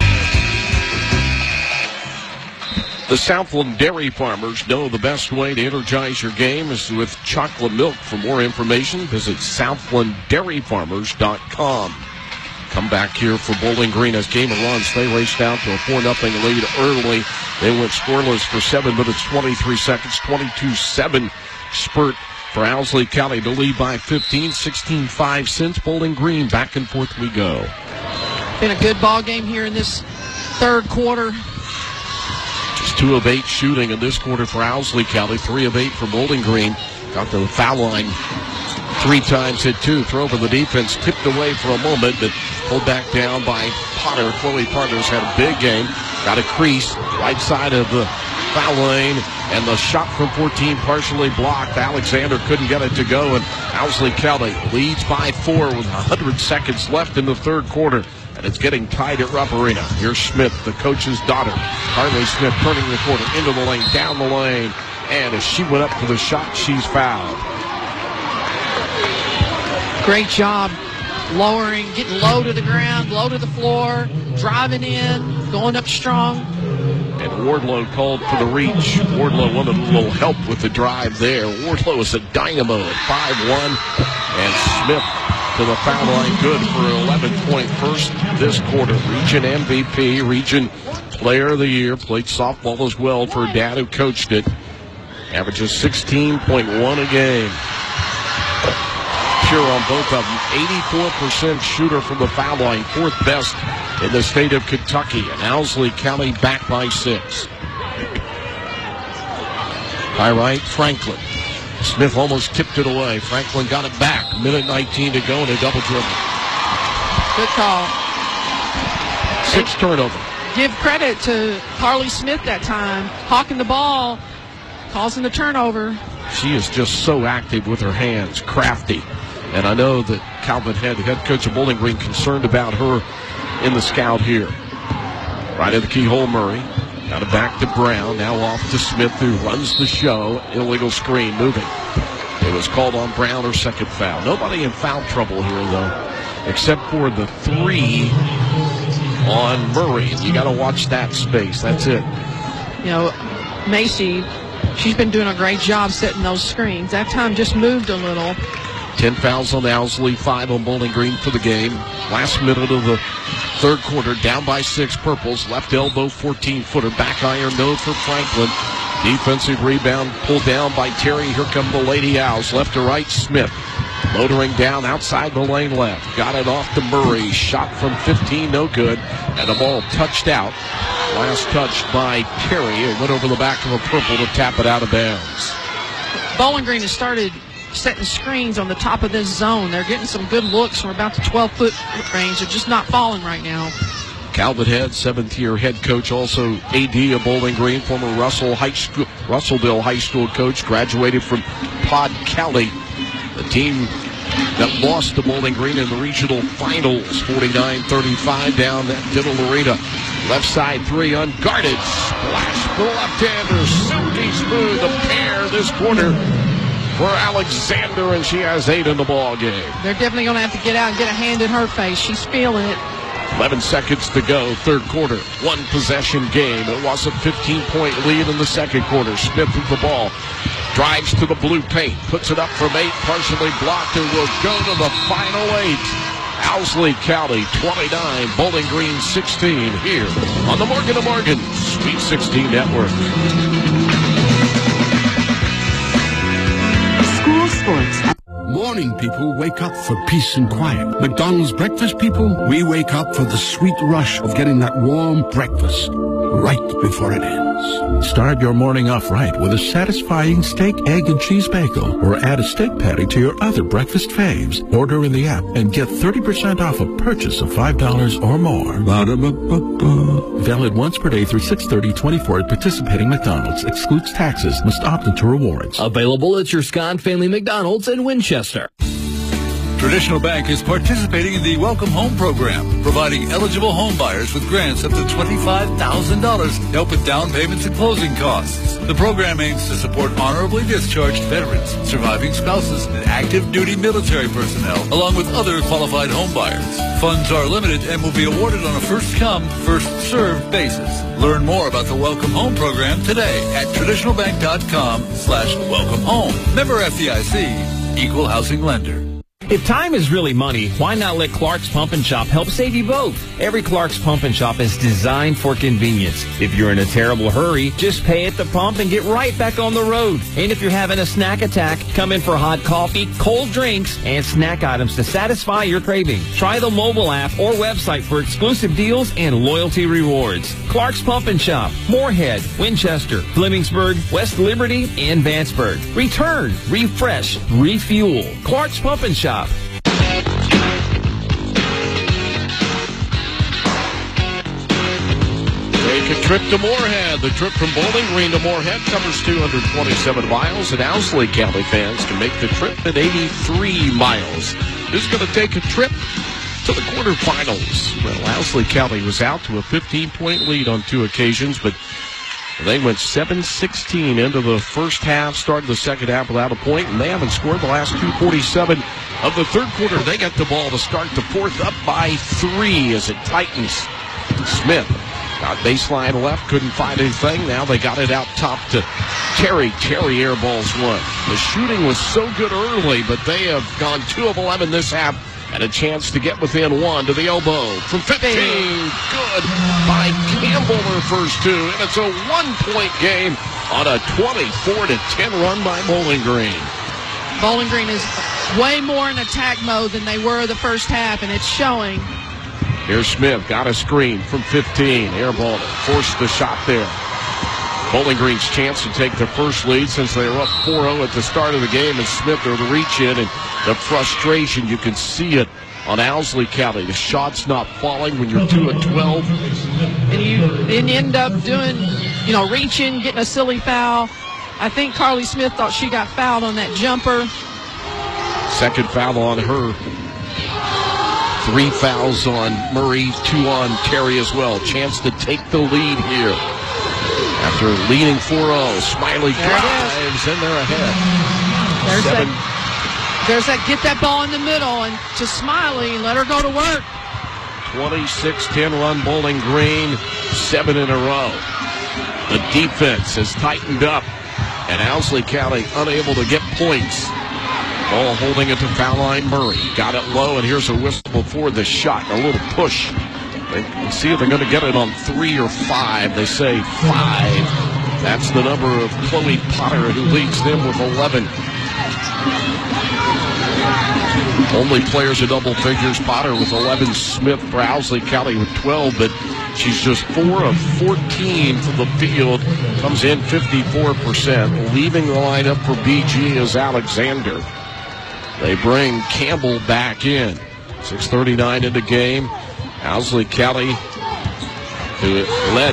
The Southland Dairy Farmers know the best way to energize your game is with chocolate milk. For more information, visit southlanddairyfarmers.com. Come back here for Bowling Green as game runs. They raced out to a 4-0 lead early. They went scoreless for 7 minutes, 23 seconds, 22-7 spurt for Owsley County to lead by 15, 16-5 since Bowling Green. Back and forth we go. Been a good ball game here in this third quarter. Just 2 of 8 shooting in this quarter for Owsley County, 3 of 8 for Bowling Green. Got to the foul line 3 times, hit 2. Throw for the defense, tipped away for a moment, but pulled back down by Potter. Chloe Potter's had a big game. Got a crease right side of the foul lane, and the shot from 14 partially blocked. Alexander couldn't get it to go, and Owsley County leads by 4 with 100 seconds left in the third quarter. And it's getting tied at Rupp Arena. Here's Smith, the coach's daughter. Carly Smith turning the corner into the lane, down the lane. And as she went up for the shot, she's fouled. Great job lowering, getting low to the ground, low to the floor, driving in, going up strong. And Wardlow called for the reach. Wardlow wanted a little help with the drive there. Wardlow is a dynamo at 5'1", and Smith to the foul line, good for an 11-point first this quarter. Region MVP, Region Player of the Year, played softball as well for Dad who coached it. Averages 16.1 a game. Pure on both of them. 84% shooter from the foul line, 4th best in the state of Kentucky. And Owsley County back by 6. High right, Franklin. Smith almost tipped it away. Franklin got it back. 1:19 to go in a double dribble. Good call. 6 turnover. Give credit to Carly Smith that time. Hawking the ball, causing the turnover. She is just so active with her hands, crafty. And I know that Calvin Head coach of Bowling Green, concerned about her in the scout here. Right at the keyhole, Murray. Got it back to Brown. Now off to Smith, who runs the show. Illegal screen moving. It was called on Brown, her second foul. Nobody in foul trouble here, though, except for the 3 on Murray. You got to watch that space. That's it. You know, Macy, she's been doing a great job setting those screens. That time just moved a little. 10 fouls on Owsley, 5 on Bowling Green for the game. Last minute of the third quarter, down by 6 Purples. Left elbow, 14-footer. Back iron, no for Franklin. Defensive rebound pulled down by Terry. Here come the Lady Owls. Left to right, Smith. Motoring down outside the lane left. Got it off to Murray. Shot from 15, no good. And the ball touched out. Last touch by Terry. It went over the back of a Purple to tap it out of bounds. Bowling Green has started setting screens on the top of this zone. They're getting some good looks from about the 12-foot range. They're just not falling right now. Calvin Head, 7th-year head coach, also AD of Bowling Green, former Russellville High School coach, graduated from Todd County, the team that lost to Bowling Green in the regional finals, 49-35 down at Diddle Arena. Left side 3 unguarded. Splash for the left-hander. Silky smooth, a pair this quarter for Alexander, and she has 8 in the ball game. They're definitely going to have to get out and get a hand in her face. She's feeling it. 11 seconds to go, third quarter. 1 possession game. It was a 15-point lead in the second quarter. Smith with the ball. Drives to the blue paint. Puts it up from 8. Partially blocked and will go to the final 8. Owsley County 29, Bowling Green 16 here on the Morgan & Morgan Sweet 16 Network. School sports. Morning people wake up for peace and quiet. McDonald's breakfast people, we wake up for the sweet rush of getting that warm breakfast right before it ends. Start your morning off right with a satisfying steak, egg, and cheese bagel, or add a steak patty to your other breakfast faves. Order in the app and get 30% off a purchase of $5 or more. Ba-da-ba-ba-ba. Valid once per day through 6/30/24 at participating McDonald's. Excludes taxes. Must opt into rewards. Available at your Scott Family McDonald's in Winchester. Traditional Bank is participating in the Welcome Home program, providing eligible home buyers with grants up to $25,000 to help with down payments and closing costs. The program aims to support honorably discharged veterans, surviving spouses, and active duty military personnel, along with other qualified home buyers. Funds are limited and will be awarded on a first-come, first-served basis. Learn more about the Welcome Home program today at traditionalbank.com/welcome home. Member FDIC, equal housing lender. If time is really money, why not let Clark's Pump and Shop help save you both? Every Clark's Pump and Shop is designed for convenience. If you're in a terrible hurry, just pay at the pump and get right back on the road. And if you're having a snack attack, come in for hot coffee, cold drinks, and snack items to satisfy your craving. Try the mobile app or website for exclusive deals and loyalty rewards. Clark's Pump and Shop, Moorhead, Winchester, Flemingsburg, West Liberty, and Vanceburg. Return, refresh, refuel. Clark's Pump and Shop. Take a trip to Moorhead. The trip from Bowling Green to Moorhead covers 227 miles, and Owsley County fans can make the trip at 83 miles. Who's going to take a trip to the quarterfinals? Well, Owsley County was out to a 15-point lead on 2 occasions, but they went 7-16 into the first half, started the second half without a point, and they haven't scored the last 2:47 of the third quarter. They got the ball to start the fourth, up by 3 as it tightens. Smith got baseline left, couldn't find anything. Now they got it out top to Terry. Terry airballs one. The shooting was so good early, but they have gone 2 of 11 this half. And a chance to get within 1 to the elbow. From 15, good by Campbell, their first 2. And it's a 1-point game on a 24-10 run by Bowling Green. Bowling Green is way more in attack mode than they were the first half, and it's showing. Here's Smith, got a screen from 15. Airball, forced the shot there. Bowling Green's chance to take their first lead since they were up 4-0 at the start of the game, and Smith there to reach in, and the frustration, you can see it on Owsley County. The shot's not falling when you're 2 of 12. And you end up doing, reaching, getting a silly foul. I think Carly Smith thought she got fouled on that jumper. Second foul on her. 3 fouls on Murray, 2 on Terry as well. Chance to take the lead here. After leading 4-0, Smiley drives, and they're ahead. There's that get that ball in the middle and to Smiley and let her go to work. 26-10 run Bowling Green, 7 in a row. The defense has tightened up, and Owsley County unable to get points. Ball holding it to foul line Murray. Got it low, and here's a whistle before the shot. A little push. Let's see if they're going to get it on 3 or 5. They say 5. That's the number of Chloe Potter, who leads them with 11. Only players of double figures. Potter with 11. Smith for Owsley County with 12, but she's just 4 of 14 from the field. Comes in 54%. Leaving the lineup for BG is Alexander. They bring Campbell back in. 6:39 in the game. Owsley County, who led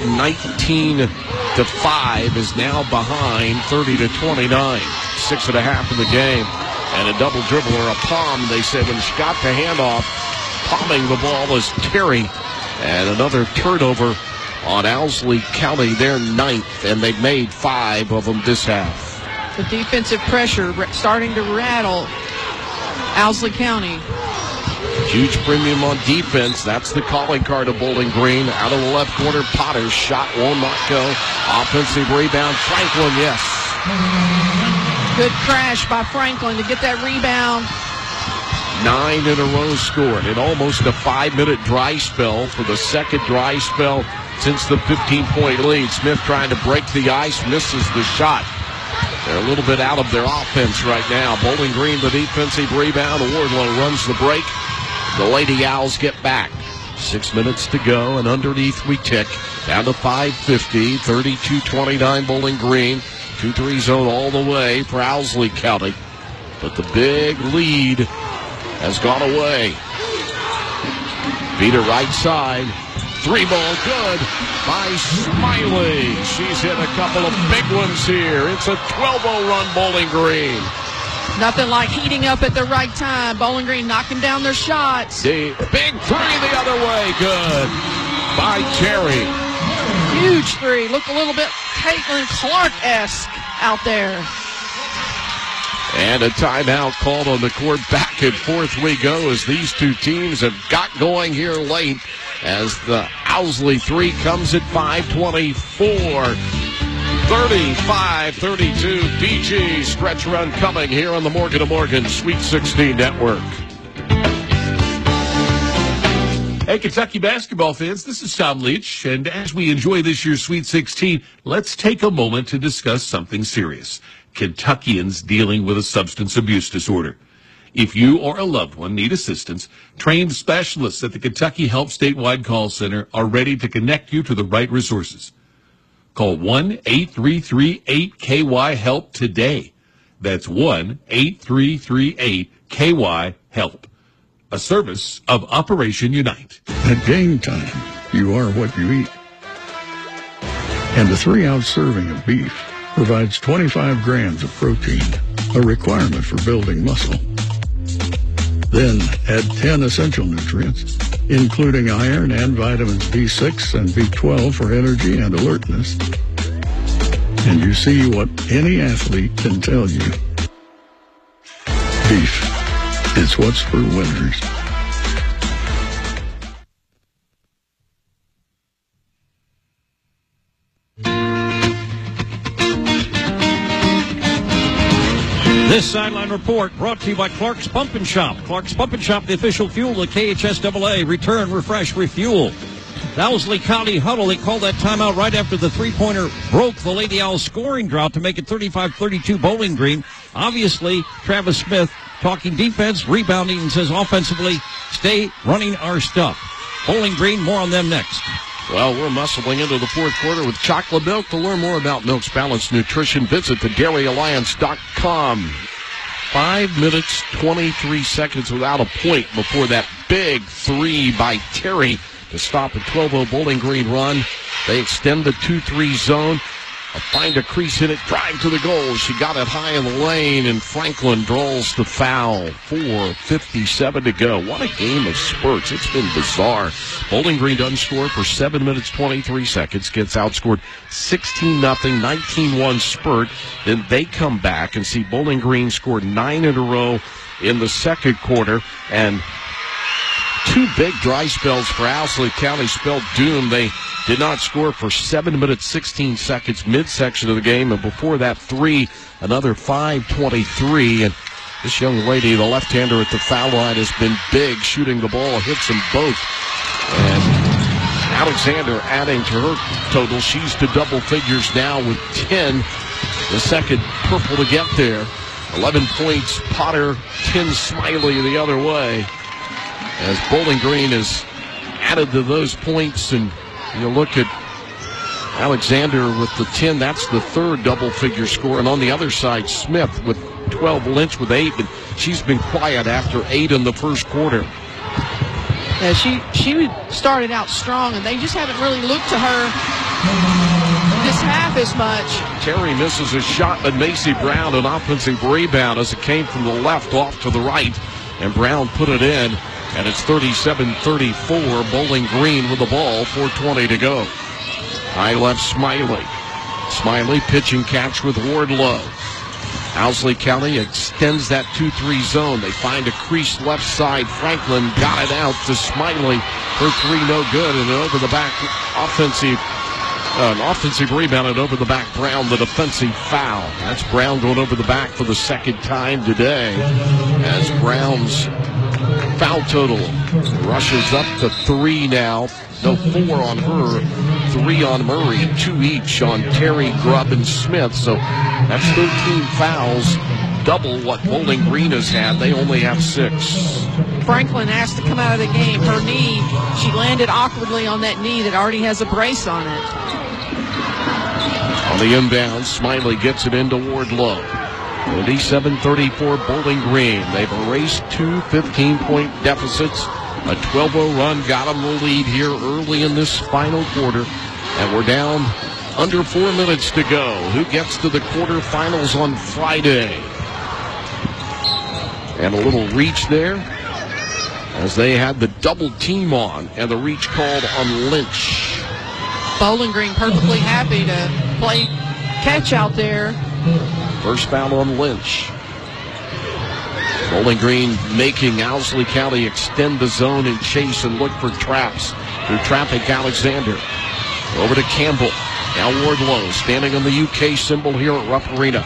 19-5, is now behind 30-29. 6.5 in the game. And a double dribble or a palm, they said, when she got the handoff. Palming the ball is Terry. And another turnover on Owsley County, their 9th, and they've made 5 of them this half. The defensive pressure starting to rattle Owsley County. Huge premium on defense. That's the calling card of Bowling Green. Out of the left corner, Potter's shot will not go. Offensive rebound, Franklin, yes. Good crash by Franklin to get that rebound. 9 in a row scored in almost a 5-minute dry spell for the second dry spell since the 15-point lead. Smith trying to break the ice, misses the shot. They're a little bit out of their offense right now. Bowling Green, the defensive rebound. Wardlow runs the break. The Lady Owls get back. 6 minutes to go, and underneath we tick. Down to 5:50, 32-29 Bowling Green. 2-3 zone all the way for Owsley County. But the big lead has gone away. Beat her right side. 3-ball good by Smiley. She's hit a couple of big ones here. It's a 12-0 run Bowling Green. Nothing like heating up at the right time. Bowling Green knocking down their shots. The big three the other way. Good by Terry. Huge three. Look a little bit Caitlin Clark-esque out there. And a timeout called on the court. Back and forth we go as these two teams have got going here late as the Owsley three comes at 5:24. 35-32 DG stretch run coming here on the Morgan & Morgan Sweet 16 Network. Hey, Kentucky basketball fans, this is Tom Leach, and as we enjoy this year's Sweet 16, let's take a moment to discuss something serious. Kentuckians dealing with a substance abuse disorder. If you or a loved one need assistance, trained specialists at the Kentucky Help Statewide Call Center are ready to connect you to the right resources. Call 1-833-8KY-HELP today. That's 1-833-8KY-HELP. A service of Operation Unite. At game time, you are what you eat. And a 3-ounce serving of beef provides 25 grams of protein, a requirement for building muscle. Then add 10 essential nutrients, including iron and vitamins B6 and B12 for energy and alertness. And you see what any athlete can tell you. Beef is what's for winners. This sideline report brought to you by Clark's Pump and Shop. Clark's Pump and Shop, the official fuel of KHSAA. Return, refresh, refuel. The Owsley County huddle, they called that timeout right after the three-pointer broke the Lady Owls scoring drought to make it 35-32 Bowling Green. Obviously, Travis Smith talking defense, rebounding, and says offensively, stay running our stuff. Bowling Green, more on them next. Well, we're muscling into the fourth quarter with chocolate milk. To learn more about Milk's Balanced Nutrition, visit theDairyAlliance.com. 5 minutes, 23 seconds without a point before that big three by Terry to stop a 12-0 Bowling Green run. They extend the 2-3 zone. Find a crease, hit it, drive to the goal. She got it high in the lane, and Franklin draws the foul. 4:57 to go. What a game of spurts. It's been bizarre. Bowling Green doesn't score for 7 minutes, 23 seconds. Gets outscored 16-0, 19-1 spurt. Then they come back and see Bowling Green scored 9 in a row in the second quarter. And two big dry spells for Owsley County spelled doom. They did not score for 7 minutes, 16 seconds, midsection of the game. And before that, another 5:23. And this young lady, the left-hander at the foul line, has been big, shooting the ball, hits them both. And Alexander adding to her total. She's to double figures now with 10. The second purple to get there. 11 points, Potter, 10 Smiley the other way. As Bowling Green has added to those points, and you look at Alexander with the 10, that's the third double-figure score. And on the other side, Smith with 12, Lynch with 8, but she's been quiet after 8 in the first quarter. Yeah, she started out strong, and they just haven't really looked to her this half as much. Terry misses a shot, but Macy Brown, an offensive rebound as it came from the left off to the right, and Brown put it in. And it's 37-34, Bowling Green with the ball, 4:20 to go. High left, Smiley. Smiley pitch and catch with Wardlow. Owsley County extends that 2-3 zone. They find a crease left side. Franklin got it out to Smiley. Her three no good, and an over-the-back offensive rebound and over-the-back Brown, the defensive foul. That's Brown going over the back for the second time today as Brown's foul total rushes up to 3 now. No, 4 on her, 3 on Murray, 2 each on Terry, Grubb, and Smith. So that's 13 fouls, double what Bowling Green has had. They only have 6. Franklin asked to come out of the game. Her knee, she landed awkwardly on that knee that already has a brace on it. On the inbound, Smiley gets it into Wardlow. 37-34 Bowling Green. They've erased 2 15-point deficits. A 12-0 run got them the lead here early in this final quarter. And we're down under 4 minutes to go. Who gets to the quarterfinals on Friday? And a little reach there as they had the double team on and the reach called on Lynch. Bowling Green perfectly happy to play catch out there. First foul on Lynch. Bowling Green making Owsley County extend the zone and chase and look for traps through traffic. Alexander over to Campbell. Now Wardlow standing on the UK symbol here at Rupp Arena.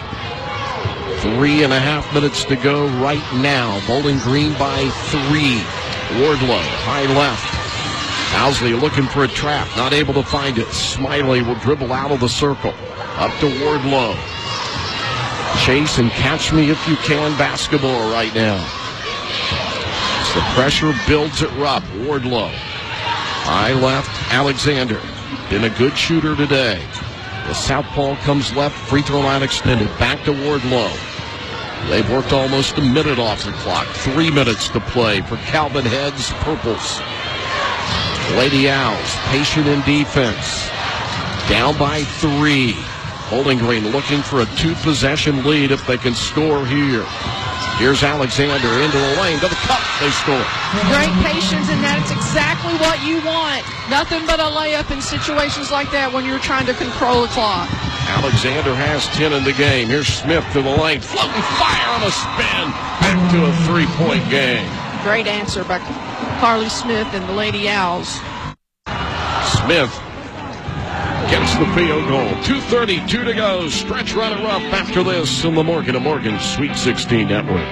3.5 minutes to go right now. Bowling Green by 3. Wardlow, high left. Owsley looking for a trap, not able to find it. Smiley will dribble out of the circle. Up to Wardlow. Chase and catch me if you can basketball right now. As the pressure builds at Rupp. Wardlow. High left, Alexander. Been a good shooter today. The southpaw comes left, free throw line extended. Back to Wardlow. They've worked almost a minute off the clock. 3 minutes to play for Calvin Head's Purples. Lady Owls, patient in defense. Down by 3. Bowling Green looking for a 2-possession lead if they can score here. Here's Alexander into the lane. To the cup, they score. Great patience, and that's exactly what you want. Nothing but a layup in situations like that when you're trying to control the clock. Alexander has 10 in the game. Here's Smith to the lane. Floating fire on a spin. Back to a 3-point game. Great answer by Carly Smith and the Lady Owls. Smith gets the field goal. 2:32 to go. Stretch runner-up after this in the Morgan & Morgan Sweet 16 Network.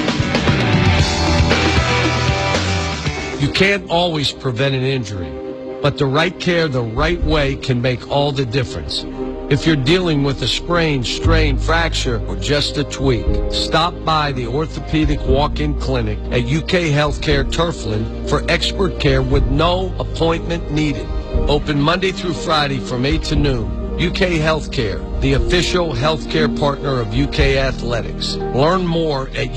You can't always prevent an injury, but the right care the right way can make all the difference. If you're dealing with a sprain, strain, fracture, or just a tweak, stop by the Orthopedic Walk-In Clinic at UK Healthcare Turfland for expert care with no appointment needed. Open Monday through Friday from 8 to noon. UK Healthcare, the official healthcare partner of UK Athletics. Learn more at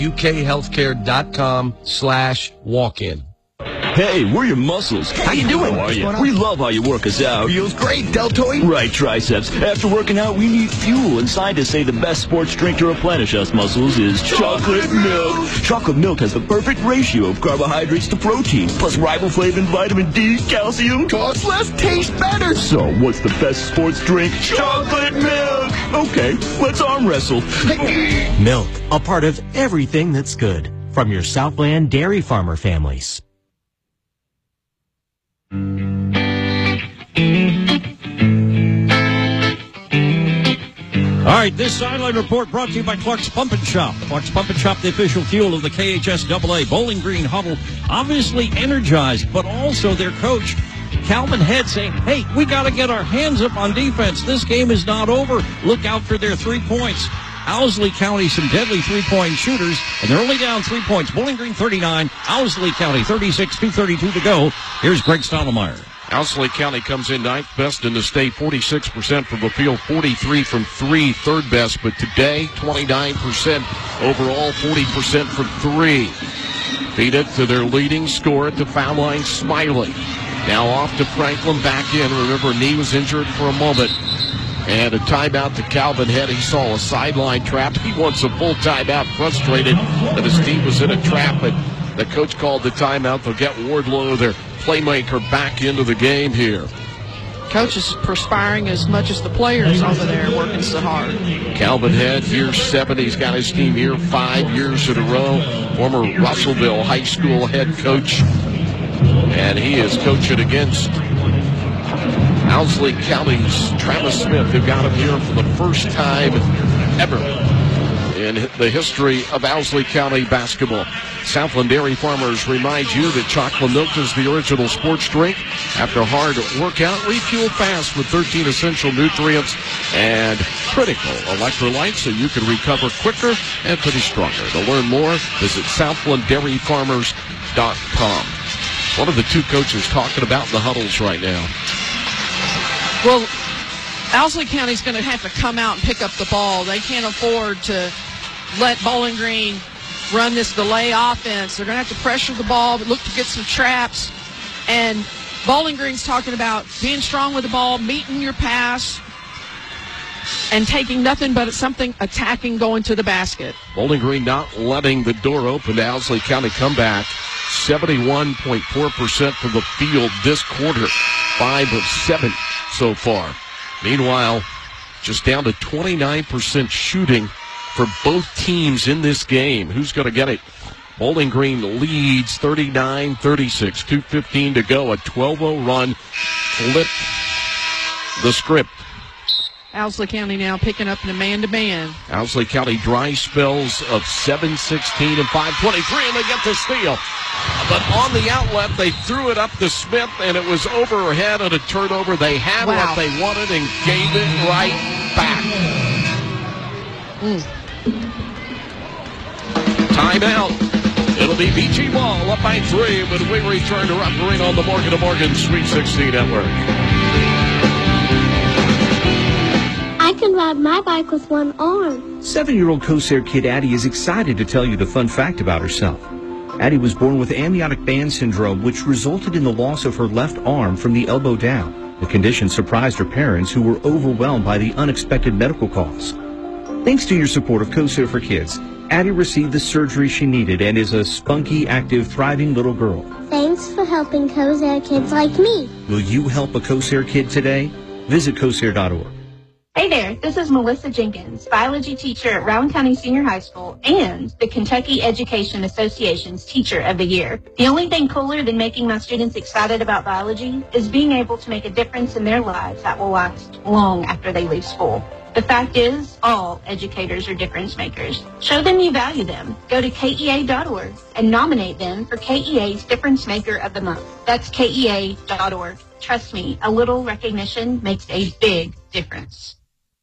ukhealthcare.com/walk-in. Hey, we're your muscles. How you doing? How are you? We love how you work us out. Feels great, Deltoid. Right, triceps. After working out, we need fuel, and scientists say the best sports drink to replenish us muscles is chocolate milk. Chocolate milk has the perfect ratio of carbohydrates to protein, plus riboflavin, vitamin D, calcium. Costs less, tastes better. So, what's the best sports drink? Chocolate milk. Okay, let's arm wrestle. Milk, a part of everything that's good. From your Southland dairy farmer families. All right, this sideline report brought to you by Clark's Pump and Shop. Clark's Pump and Shop, the official fuel of the KHSAA Bowling Green Huddle, obviously energized, but also their coach, Calvin Head, saying, hey, we got to get our hands up on defense. This game is not over. Look out for their 3 points. Owsley County, some deadly 3-point shooters, and they're only down 3 points. Bowling Green 39, Owsley County 36, 2:32 to go. Here's Greg Stottlemyre. Owsley County comes in 9th best in the state, 46% from the field, 43 from 3, 3rd best. But today, 29% overall, 40% from 3. Feed it to their leading scorer at the foul line, Smiley. Now off to Franklin, back in. Remember, knee was injured for a moment. And a timeout to Calvin Head. He saw a sideline trap. He wants a full timeout, frustrated that his team was in a trap. But the coach called the timeout. They'll get Wardlow, their playmaker, back into the game here. Coach is perspiring as much as the players over there working so hard. Calvin Head, year 7. He's got his team here 5 years in a row. Former Russellville High School head coach. And he is coaching against Owsley County's Travis Smith, who got him here for the first time ever in the history of Owsley County basketball. Southland Dairy Farmers reminds you that chocolate milk is the original sports drink. After a hard workout, refuel fast with 13 essential nutrients and critical electrolytes so you can recover quicker and finish stronger. To learn more, visit SouthlandDairyFarmers.com. What are the two coaches talking about in the huddles right now? Well, Owsley County's going to have to come out and pick up the ball. They can't afford to let Bowling Green run this delay offense. They're going to have to pressure the ball, but look to get some traps. And Bowling Green's talking about being strong with the ball, meeting your pass, and taking nothing but something attacking, going to the basket. Bowling Green not letting the door open to Owsley County come back. 71.4% from the field this quarter. 5 of 7 so far. Meanwhile, just down to 29% shooting for both teams in this game. Who's going to get it? Bowling Green leads 39-36. 2:15 to go. A 12-0 run. Flip the script. Owsley County now picking up an man-to-man. Owsley County dry spells of 7:16 and 5:23, and they get the steal. But on the outlet, they threw it up to Smith, and it was overhead on a turnover. They had what they wanted and gave it right back. Timeout. It'll be BG Ball up by 3 when we return to Rupp Arena on the Morgan & Morgan Sweet 16 Network. I can ride my bike with one arm. 7-year-old Corsair kid Addie is excited to tell you the fun fact about herself. Addie was born with amniotic band syndrome, which resulted in the loss of her left arm from the elbow down. The condition surprised her parents, who were overwhelmed by the unexpected medical costs. Thanks to your support of Corsair for Kids, Addie received the surgery she needed and is a spunky, active, thriving little girl. Thanks for helping Corsair kids like me. Will you help a Corsair kid today? Visit Corsair.org. Hey there, this is Melissa Jenkins, biology teacher at Rowan County Senior High School and the Kentucky Education Association's Teacher of the Year. The only thing cooler than making my students excited about biology is being able to make a difference in their lives that will last long after they leave school. The fact is, all educators are difference makers. Show them you value them. Go to KEA.org and nominate them for KEA's Difference Maker of the Month. That's KEA.org. Trust me, a little recognition makes a big difference.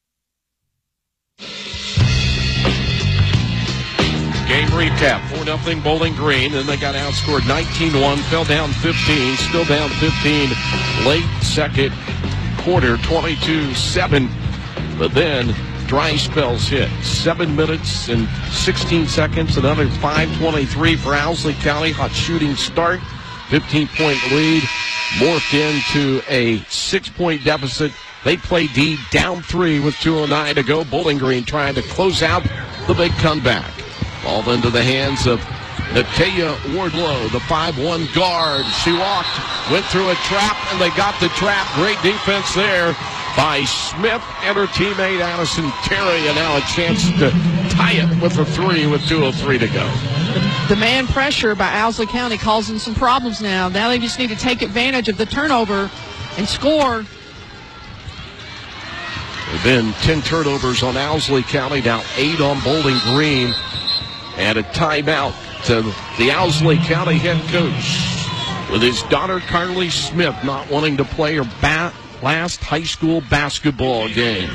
Game recap, 4-0 Bowling Green, and they got outscored 19-1, fell down 15, still down 15 late second quarter, 22-7, but then dry spells hit. 7 minutes and 16 seconds, another 5:23 for Owsley County. Hot shooting start, 15-point lead, morphed into a 6-point deficit. They play D, down 3 with 2:09 to go. Bowling Green trying to close out the big comeback. Ball into the hands of Natea Wardlow, the 5'1 guard. She walked, went through a trap, and they got the trap. Great defense there by Smith and her teammate Addison Terry, and now a chance to tie it with a 3 with 2:03 to go. The man pressure by Owsley County causing some problems now. Now they just need to take advantage of the turnover and score. There have been 10 turnovers on Owsley County, now 8 on Bowling Green. And a timeout to the Owsley County head coach with his daughter Carly Smith not wanting to play her last high school basketball game.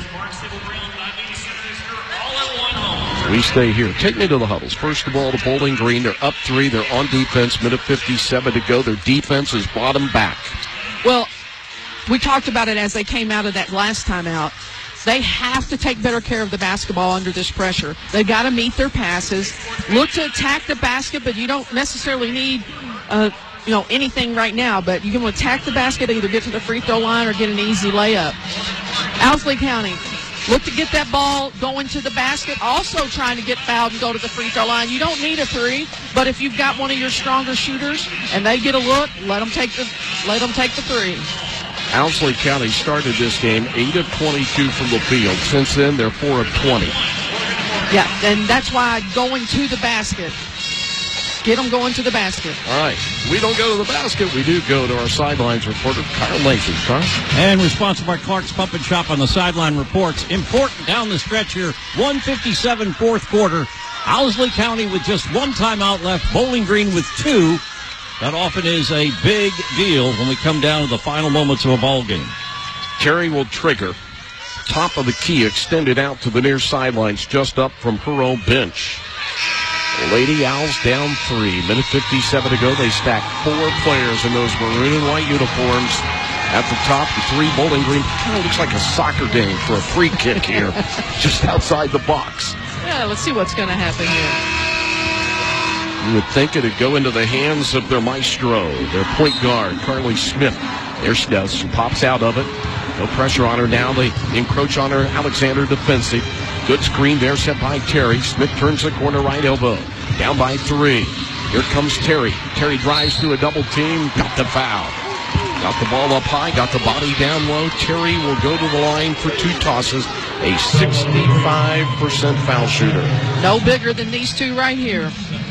We stay here. Take me to the huddles. First of all, the Bowling Green, they're up 3. They're on defense. Minute 57 to go. Their defense is bottom back. Well, we talked about it as they came out of that last timeout. They have to take better care of the basketball under this pressure. They've got to meet their passes, look to attack the basket, but you don't necessarily need anything right now. But you can attack the basket, either get to the free throw line or get an easy layup. Owsley County, look to get that ball going to the basket, also trying to get fouled and go to the free throw line. You don't need a 3, but if you've got one of your stronger shooters and they get a look, let them take the 3. Owsley County started this game 8 of 22 from the field. Since then, they're 4 of 20. Yeah, and that's why going to the basket. Get them going to the basket. All right. We don't go to the basket. We do go to our sidelines reporter, Carl Lathan. Carl? And responsive by Clark's Pump and Shop on the sideline reports. Important down the stretch here. 1:57 fourth quarter. Owsley County with just 1 timeout left. Bowling Green with 2. That often is a big deal when we come down to the final moments of a ball game. Terry will trigger. Top of the key extended out to the near sidelines, just up from her own bench. Lady Owls down 3. Minute 57 to go. They stack 4 players in those maroon and white uniforms. At the top, the 3 Bowling Green. Kind of looks like a soccer game for a free kick here, just outside the box. Yeah, let's see what's going to happen here. You would think it would go into the hands of their maestro, their point guard, Carly Smith. There she does. She pops out of it. No pressure on her now. They encroach on her. Alexander defensive. Good screen there set by Terry. Smith turns the corner right elbow. Down by 3. Here comes Terry. Terry drives through a double team. Got the foul. Got the ball up high. Got the body down low. Terry will go to the line for 2 tosses. A 65% foul shooter. No bigger than these two right here.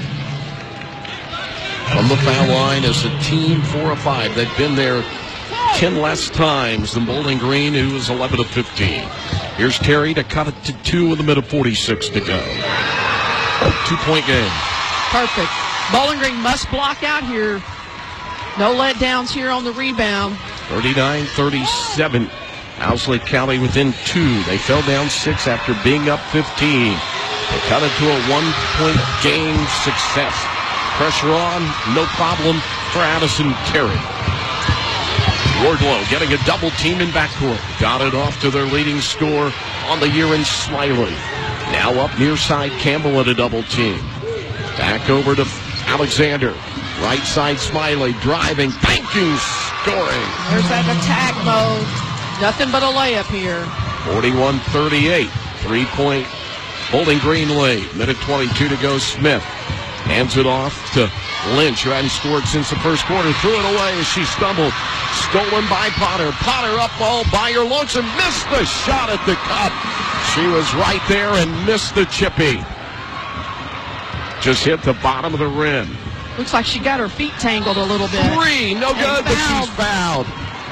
From the foul line is a team 4 of 5. They've been there 10 less times than Bowling Green, who is 11 of 15. Here's Terry to cut it to 2 with a minute 46 to go. 2-point game. Perfect. Bowling Green must block out here. No letdowns here on the rebound. 39-37. Owsley County within 2. They fell down 6 after being up 15. They cut it to a 1-point game success. Pressure on, no problem for Addison Terry. Wardlow getting a double team in backcourt. Got it off to their leading scorer on the year in Smiley. Now up near side, Campbell at a double team. Back over to Alexander. Right side, Smiley driving, banking, scoring. There's that attack mode. Nothing but a layup here. 41-38. 3-point Bowling Green lead. Minute 22 to go. Smith hands it off to Lynch, who hadn't scored since the first quarter. Threw it away as she stumbled. Stolen by Potter. Potter up all by her lonesome. Missed the shot at the cup. She was right there and missed the chippy. Just hit the bottom of the rim. Looks like she got her feet tangled a little bit. 3, no good, but she's fouled.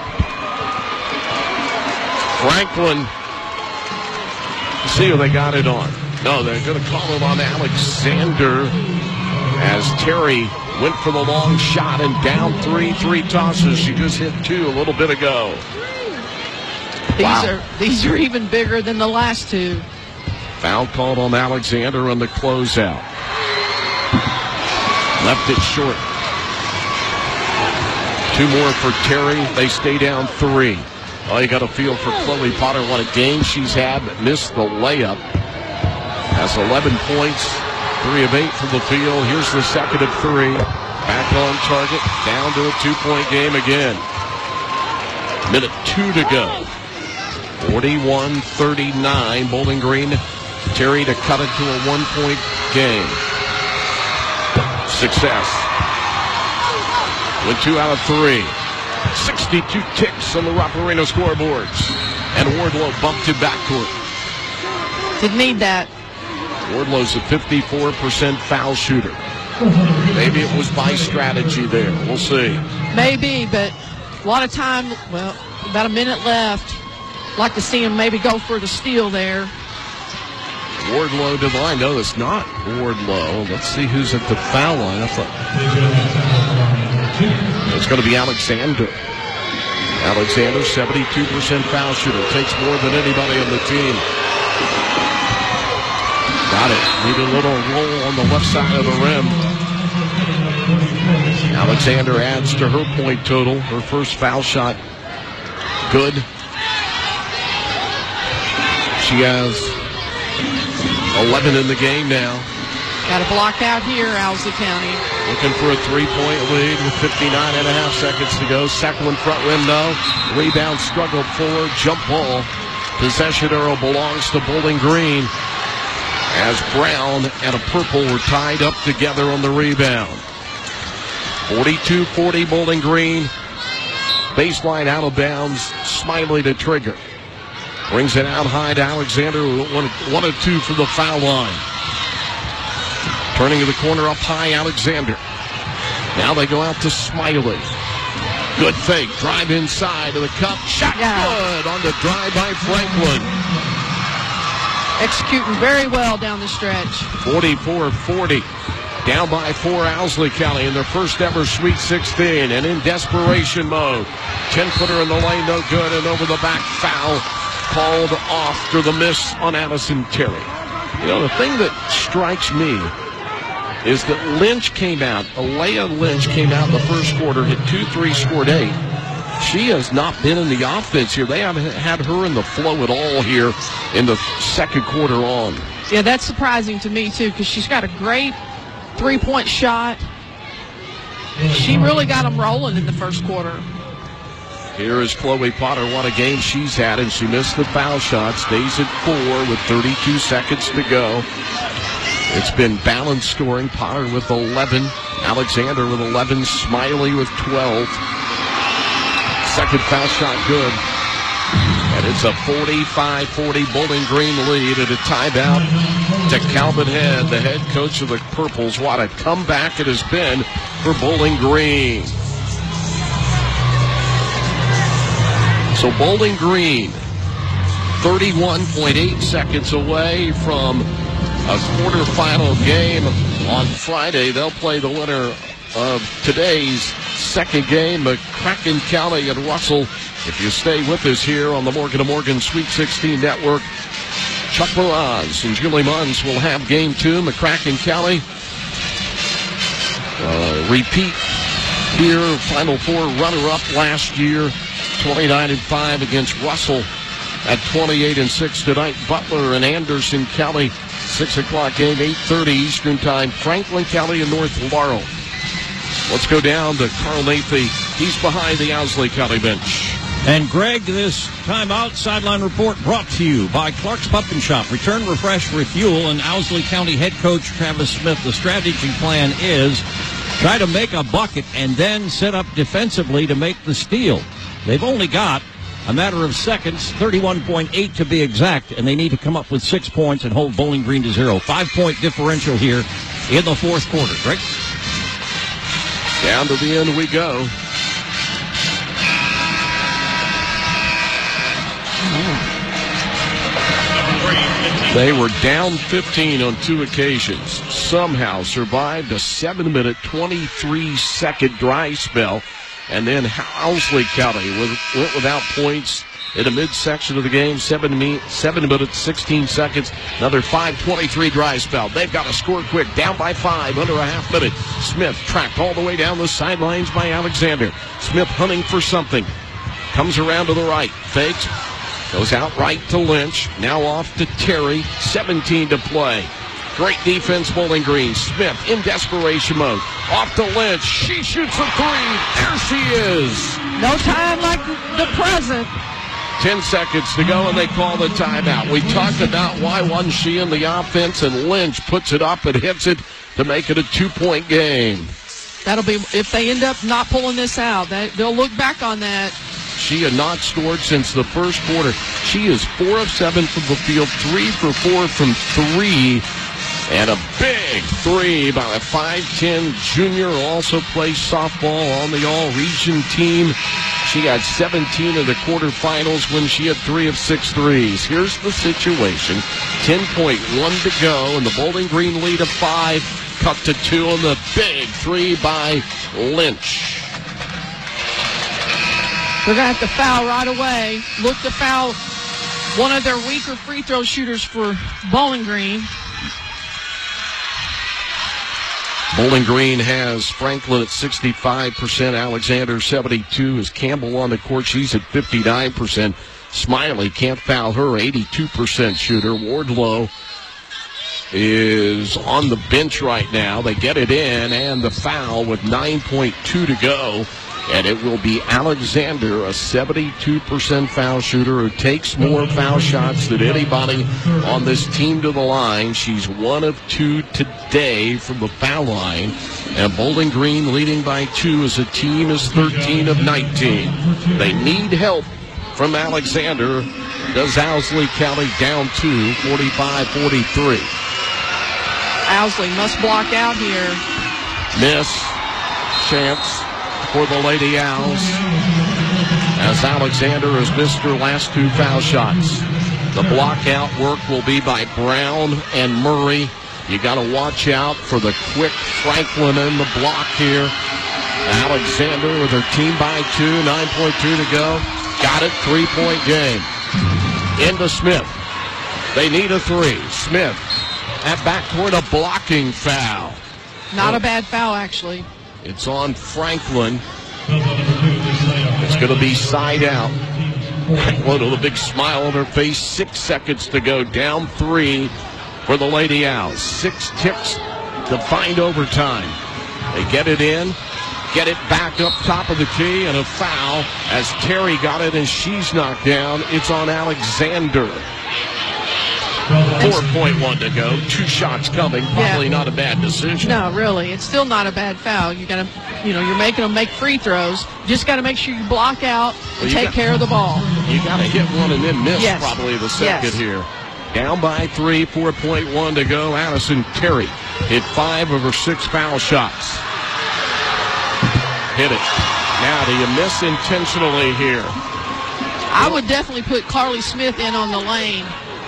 Franklin. See who they got it on. No, they're going to call it on Alexander as Terry went for the long shot and down 3 tosses. She just hit 2 a little bit ago. These are even bigger than the last 2. Foul called on Alexander on the closeout. Left it short. 2 more for Terry. They stay down 3. Oh, you got a feel for Chloe Potter. What a game she's had, but missed the layup. Has 11 points, 3 of 8 from the field. Here's the second of 3. Back on target, down to a 2-point game again. Minute 2 to go. 41-39. Bowling Green. Terry to cut it to a 1-point game. Success. With 2 out of 3. 62 ticks on the Rockarino scoreboards. And Wardlow bumped to backcourt. Didn't need that. Wardlow's a 54% foul shooter. Maybe it was by strategy there. We'll see. Maybe, but a lot of time, well, about a minute left. Like to see him maybe go for the steal there. Wardlow to the line. No, it's not Wardlow. Let's see who's at the foul line. I thought it's going to be Alexander. Alexander, 72% foul shooter. Takes more than anybody on the team. Got it. Need a little roll on the left side of the rim. Alexander adds to her point total. Her first foul shot. Good. She has 11 in the game now. Got a block out here, Owsley County. Looking for a 3-point lead with 59.5 seconds to go. Second one front rim, no. Rebound struggled forward. Jump ball. Possession arrow belongs to Bowling Green, as Brown and a purple were tied up together on the rebound. 42-40 Bowling Green. Baseline out of bounds. Smiley to trigger. Brings it out high to Alexander. 1 of 2 from the foul line. Turning to the corner up high, Alexander. Now they go out to Smiley. Good fake. Drive inside to the cup. Shot good on the drive by Franklin. Executing very well down the stretch. 44-40. Down by 4 Owsley County in their first ever Sweet 16 and in desperation mode. 10-footer in the lane, no good, and over the back foul called off for the miss on Addison Terry. You know, the thing that strikes me is that Lynch came out, Alea Lynch came out in the first quarter, hit 2 3, scored 8. She has not been in the offense here. They haven't had her in the flow at all here in the second quarter on. Yeah, that's surprising to me, too, because she's got a great 3-point shot. She really got them rolling in the first quarter. Here is Chloe Potter. What a game she's had, and she missed the foul shot. Stays at 4 with 32 seconds to go. It's been balanced scoring. Potter with 11. Alexander with 11. Smiley with 12. Second foul shot good. And it's a 45-40 Bowling Green lead at a timeout to Calvin Head, the head coach of the Purples. What a comeback it has been for Bowling Green. So Bowling Green, 31.8 seconds away from a quarterfinal game on Friday. They'll play the winner of today's second game, McCracken County and Russell. If you stay with us here on the Morgan & Morgan Sweet 16 Network, Chuck Moraz and Julie Munns will have game 2. McCracken County repeat here, Final Four runner-up last year, 29-5 against Russell at 28-6 tonight. Butler and Anderson County, 6 o'clock game, 8:30 Eastern Time. Franklin County and North Laurel. Let's go down to Carl Nathy. He's behind the Owsley County bench. And Greg, this timeout sideline report brought to you by Clark's Pump and Shop. Return, refresh, refuel, and Owsley County head coach Travis Smith. The strategy plan is try to make a bucket and then set up defensively to make the steal. They've only got a matter of seconds, 31.8 to be exact, and they need to come up with 6 points and hold Bowling Green to 0. 5-point differential here in the fourth quarter. Greg? Down to the end we go. They were down 15 on 2 occasions. Somehow survived a 7-minute, 23-second dry spell. And then Owsley County went without points in the midsection of the game. 7 minutes, 16 seconds. Another 5:23 dry spell. They've got to score quick. Down by 5, under a half minute. Smith tracked all the way down the sidelines by Alexander. Smith hunting for something. Comes around to the right. Fakes. Goes out right to Lynch. Now off to Terry. 17 to play. Great defense, Bowling Green. Smith in desperation mode. Off to Lynch. She shoots a 3. There she is. No time like the present. 10 seconds to go, and they call the timeout. We talked about why wasn't she in the offense, and Lynch puts it up and hits it to make it a 2-point game. That'll be, if they end up not pulling this out, they'll look back on that. She had not scored since the first quarter. She is 4 of 7 from the field, 3 for 4 from 3. And a big 3 by a 5'10 junior who also plays softball on the all-region team. She had 17 in the quarterfinals when she had 3 of 6 threes. Here's the situation. 10.1 to go, and the Bowling Green lead of 5 cut to 2 on the big 3 by Lynch. They're going to have to foul right away. Look to foul one of their weaker free throw shooters for Bowling Green. Bowling Green has Franklin at 65%, Alexander 72. Is Campbell on the court? She's at 59%. Smiley can't foul her, 82% shooter. Wardlow is on the bench right now. They get it in, and the foul with 9.2 to go. And it will be Alexander, a 72% foul shooter who takes more foul shots than anybody on this team to the line. She's 1 of 2 today from the foul line. And Bowling Green leading by 2 as a team is 13 of 19. They need help from Alexander. Does Owsley County down 2, 45-43. Owsley must block out here. Miss. Chance for the Lady Owls, as Alexander has missed her last 2 foul shots. The blockout work will be by Brown and Murray. You got to watch out for the quick Franklin in the block here. Alexander with her team by 2, 9.2 to go. Got it, 3-point game. Into Smith. They need a 3. Smith at backcourt, a blocking foul. Not a bad foul, actually. It's on Franklin. It's going to be side out. Franklin with a big smile on her face. 6 seconds to go. Down 3 for the Lady Owls. 6 ticks to find overtime. They get it in. get it back up top of the key, and a foul as Terry got it and she's knocked down. It's on Alexander. 4.1 to go. 2 shots coming. Probably not a bad decision. No, really. It's still not a bad foul. You got to, you're making them make free throws. Just got to make sure you block out and take care of the ball. You got to hit one and then miss probably the second here. Down by 3, 4.1 to go. Addison Terry hit 5 of her 6 foul shots. Hit it. Now, do you miss intentionally here? I would definitely put Carly Smith in on the lane.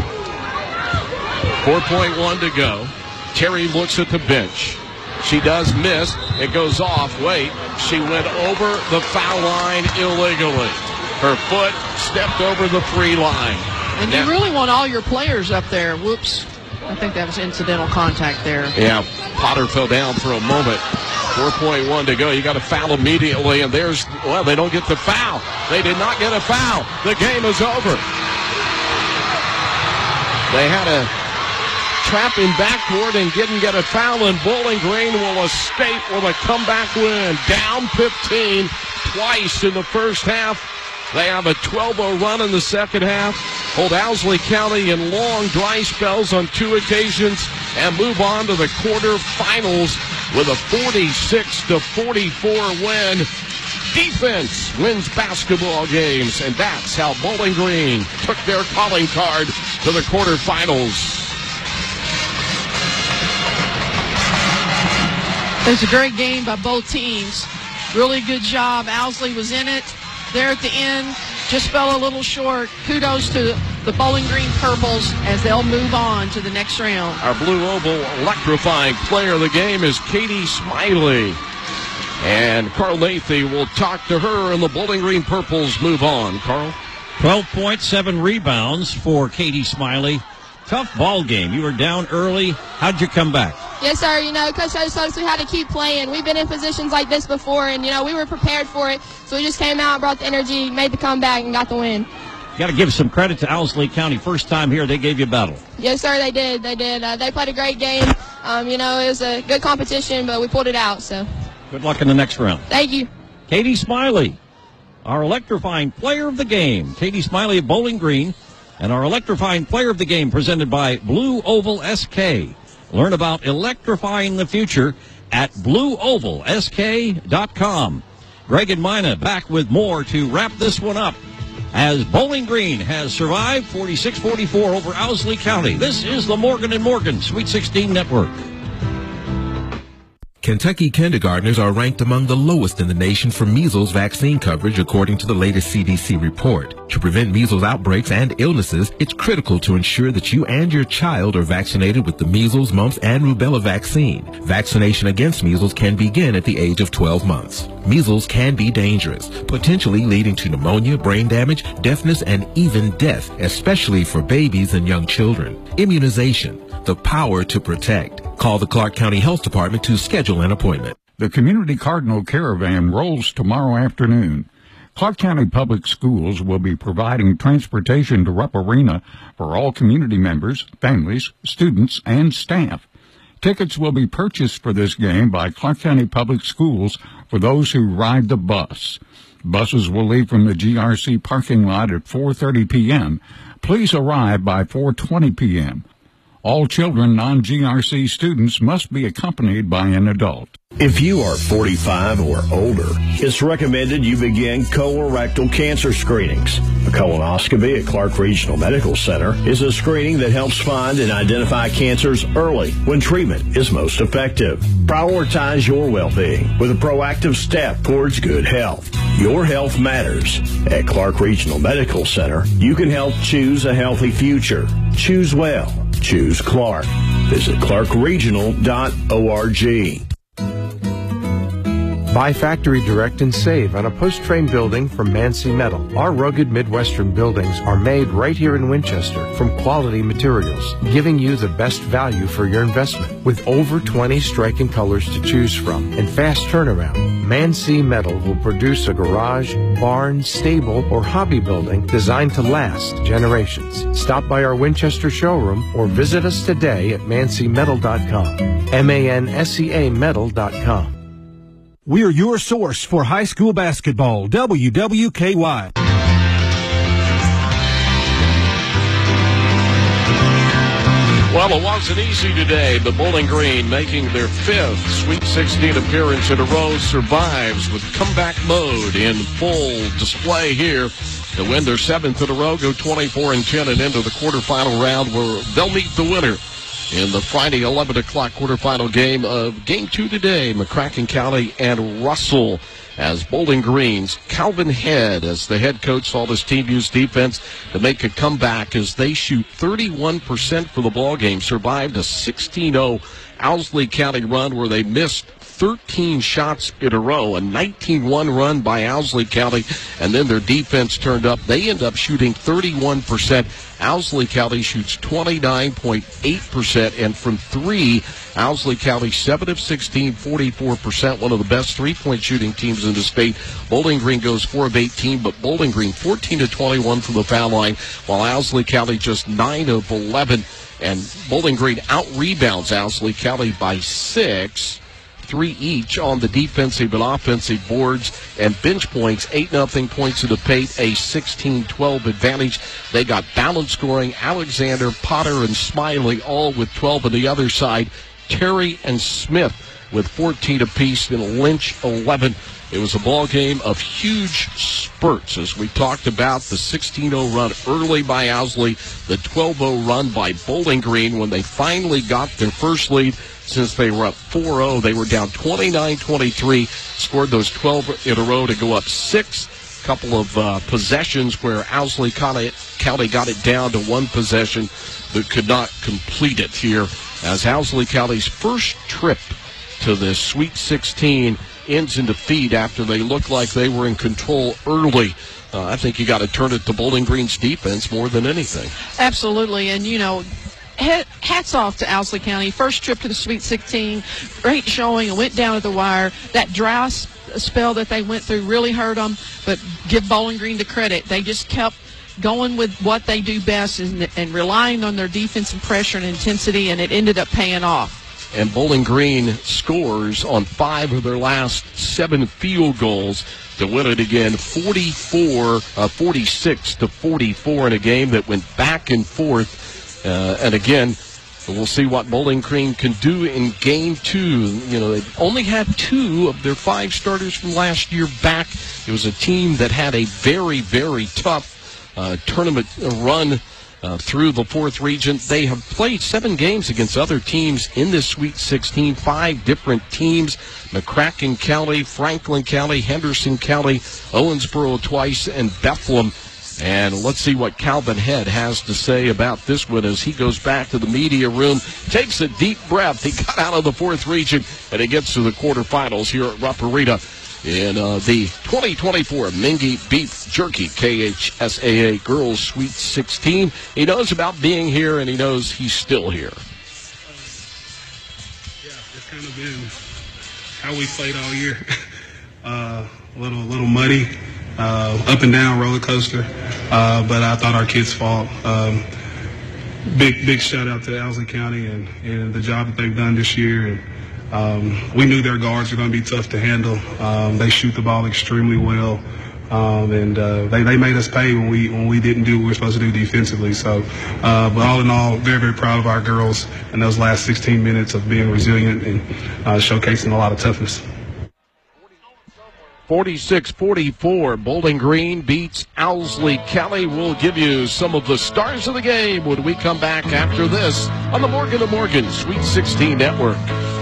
4.1 to go. Terry looks at the bench. She does miss. It goes off. Wait, she went over the foul line illegally. Her foot stepped over the free line. And you really want all your players up there. Whoops. I think that was incidental contact there. Yeah, Potter fell down for a moment. 4.1 to go. You got to foul immediately, and they don't get the foul. They did not get a foul. The game is over. They had a trap in backcourt and didn't get a foul, and Bowling Green will escape with a comeback win. Down 15 twice in the first half. They have a 12-0 run in the second half, hold Owsley County in long dry spells on 2 occasions, and move on to the quarterfinals with a 46-44 win. Defense wins basketball games, and that's how Bowling Green took their calling card to the quarterfinals. It was a great game by both teams. Really good job. Owsley was in it there at the end. Just fell a little short. Kudos to the Bowling Green Purples as they'll move on to the next round. Our Blue Oval electrifying player of the game is Katie Smiley. And Carl Nathy will talk to her, and the Bowling Green Purples move on. Carl? 12.7 rebounds for Katie Smiley. Tough ball game. You were down early. How'd you come back? Yes, sir. Coach told us we had to keep playing. We've been in positions like this before, and, we were prepared for it. So we just came out, brought the energy, made the comeback, and got the win. You got to give some credit to Owsley County. First time here, they gave you a battle. Yes, sir, they did. They did. They played a great game. It was a good competition, but we pulled it out. So good luck in the next round. Thank you. Katie Smiley, our electrifying player of the game. Katie Smiley of Bowling Green, and our electrifying player of the game presented by Blue Oval SK. Learn about electrifying the future at blueovalsk.com. Greg and Mina back with more to wrap this one up as Bowling Green has survived 46-44 over Owsley County. This is the Morgan & Morgan Sweet 16 Network. Kentucky kindergartners are ranked among the lowest in the nation for measles vaccine coverage, according to the latest CDC report. To prevent measles outbreaks and illnesses, it's critical to ensure that you and your child are vaccinated with the measles, mumps, and rubella vaccine. Vaccination against measles can begin at the age of 12 months. Measles can be dangerous, potentially leading to pneumonia, brain damage, deafness, and even death, especially for babies and young children. Immunization, the power to protect. Call the Clark County Health Department to schedule an appointment. The Community Cardinal Caravan rolls tomorrow afternoon. Clark County Public Schools will be providing transportation to Rupp Arena for all community members, families, students, and staff. Tickets will be purchased for this game by Clark County Public Schools for those who ride the bus. Buses will leave from the GRC parking lot at 4:30 p.m. Please arrive by 4:20 p.m. All children, non-GRC students must be accompanied by an adult. If you are 45 or older, it's recommended you begin colorectal cancer screenings. A colonoscopy at Clark Regional Medical Center is a screening that helps find and identify cancers early when treatment is most effective. Prioritize your well-being with a proactive step towards good health. Your health matters. At Clark Regional Medical Center, you can help choose a healthy future. Choose well. Choose Clark. Visit clarkregional.org. Buy factory direct and save on a post-frame building from Mancy Metal. Our rugged Midwestern buildings are made right here in Winchester from quality materials, giving you the best value for your investment. With over 20 striking colors to choose from and fast turnaround, Mancy Metal will produce a garage, barn, stable, or hobby building designed to last generations. Stop by our Winchester showroom or visit us today at mancymetal.com. MANSEA metal.com. We're your source for high school basketball, WWKY. Well, it wasn't easy today, but Bowling Green, making their 5th Sweet 16 appearance in a row, survives with comeback mode in full display here to win their 7th in a row, go 24-10 and into the quarterfinal round where they'll meet the winner in the Friday 11 o'clock quarterfinal game of Game 2 today, McCracken County and Russell. As Bowling Green's Calvin Head, as the head coach, saw this team use defense to make a comeback as they shoot 31% for the ball game, survived a 16-0 Owsley County run where they missed 13 shots in a row, a 19-1 run by Owsley County, and then their defense turned up. They end up shooting 31%. Owsley County shoots 29.8%, and from three, Owsley County 7 of 16, 44%, one of the best three-point shooting teams in the state. Bowling Green goes 4 of 18, but Bowling Green 14 of 21 from the foul line, while Owsley County just 9 of 11, and Bowling Green out-rebounds Owsley County by 6. 3 each on the defensive and offensive boards, and bench points, 8-0 points to the paint, a 16-12 advantage. They got balance scoring. Alexander, Potter, and Smiley all with 12 on the other side. Terry and Smith with 14 apiece, and Lynch 11. It was a ball game of huge spurts, as we talked about. The 16-0 run early by Owsley, the 12-0 run by Bowling Green when they finally got their first lead since they were up 4-0. They were down 29-23, scored those 12 in a row to go up 6. Couple of possessions where Owsley County got it down to one possession but could not complete it here, as Owsley County's first trip to the Sweet 16 ends in defeat after they looked like they were in control early. I think you got to turn it to Bowling Green's defense more than anything. Absolutely, and hats off to Owsley County. First trip to the Sweet 16, great showing, and went down to the wire. That dry spell that they went through really hurt them, but give Bowling Green the credit. They just kept going with what they do best and relying on their defensive pressure and intensity, and it ended up paying off. And Bowling Green scores on 5 of their last 7 field goals to win it again, 46-44 in a game that went back and forth. And again, we'll see what Bowling Green can do in Game 2. They've only had 2 of their 5 starters from last year back. It was a team that had a very, very tough tournament run through the 4th region. They have played 7 games against other teams in this Sweet 16, 5 different teams: McCracken County, Franklin County, Henderson County, Owensboro twice, and Bethlehem. And let's see what Calvin Head has to say about this one as he goes back to the media room, takes a deep breath. He got out of the 4th region, and he gets to the quarterfinals here at Rupp Arena in the 2024 Mingy Beef Jerky KHSAA Girls Sweet 16. He knows about being here, and he knows he's still here. Yeah, it's kind of been how we played all year. A little muddy, up and down roller coaster, but I thought our kids fought. Big shout out to Owsley County and the job that they've done this year. And we knew their guards were going to be tough to handle. They shoot the ball extremely well, and they made us pay when we didn't do what we were supposed to do defensively. So, but all in all, very, very proud of our girls in those last 16 minutes of being resilient and showcasing a lot of toughness. 46-44, Bowling Green beats Owsley County. We'll give you some of the stars of the game when we come back after this on the Morgan & Morgan Sweet 16 Network.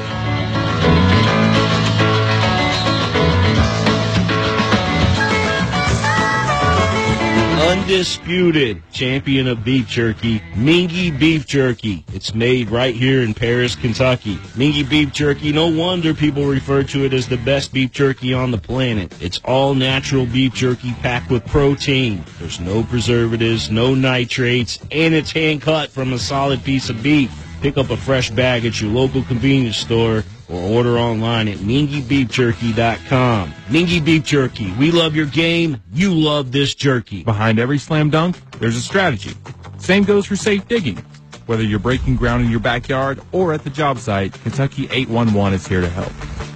Undisputed champion of beef jerky, Mingy Beef Jerky. It's made right here in Paris, Kentucky. Mingy Beef Jerky, no wonder people refer to it as the best beef jerky on the planet. It's all natural beef jerky packed with protein. There's no preservatives, no nitrates, and it's hand cut from a solid piece of beef. Pick up a fresh bag at your local convenience store or order online at MingyBeefJerky.com. Mingy Beef Jerky. We love your game. You love this jerky. Behind every slam dunk, there's a strategy. Same goes for safe digging. Whether you're breaking ground in your backyard or at the job site, Kentucky 811 is here to help.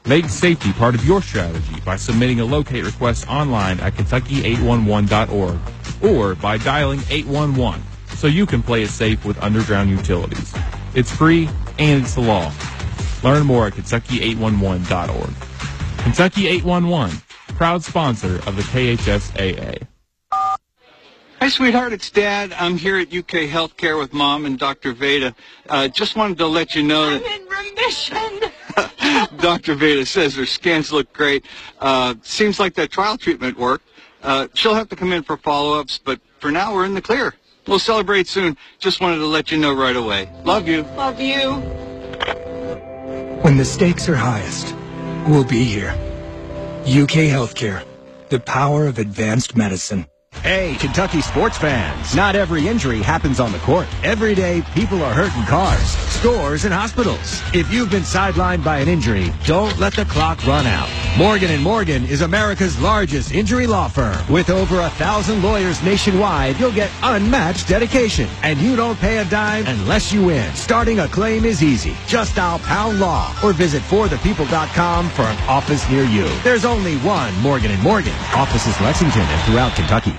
Make safety part of your strategy by submitting a locate request online at Kentucky811.org or by dialing 811 so you can play it safe with underground utilities. It's free and it's the law. Learn more at Kentucky811.org. Kentucky 811, proud sponsor of the KHSAA. Hi, sweetheart. It's Dad. I'm here at UK Healthcare with Mom and Dr. Veda. Just wanted to let you know that I'm in remission. Dr. Veda says her scans look great. Seems like that trial treatment worked. She'll have to come in for follow-ups, but for now we're in the clear. We'll celebrate soon. Just wanted to let you know right away. Love you. Love you. When the stakes are highest, we'll be here. UK Healthcare, the power of advanced medicine. Hey, Kentucky sports fans. Not every injury happens on the court. Every day, people are hurt in cars, stores, and hospitals. If you've been sidelined by an injury, don't let the clock run out. Morgan & Morgan is America's largest injury law firm. With over 1,000 lawyers nationwide, you'll get unmatched dedication. And you don't pay a dime unless you win. Starting a claim is easy. Just dial Pound Law or visit forthepeople.com for an office near you. There's only one Morgan & Morgan. Offices Lexington and throughout Kentucky.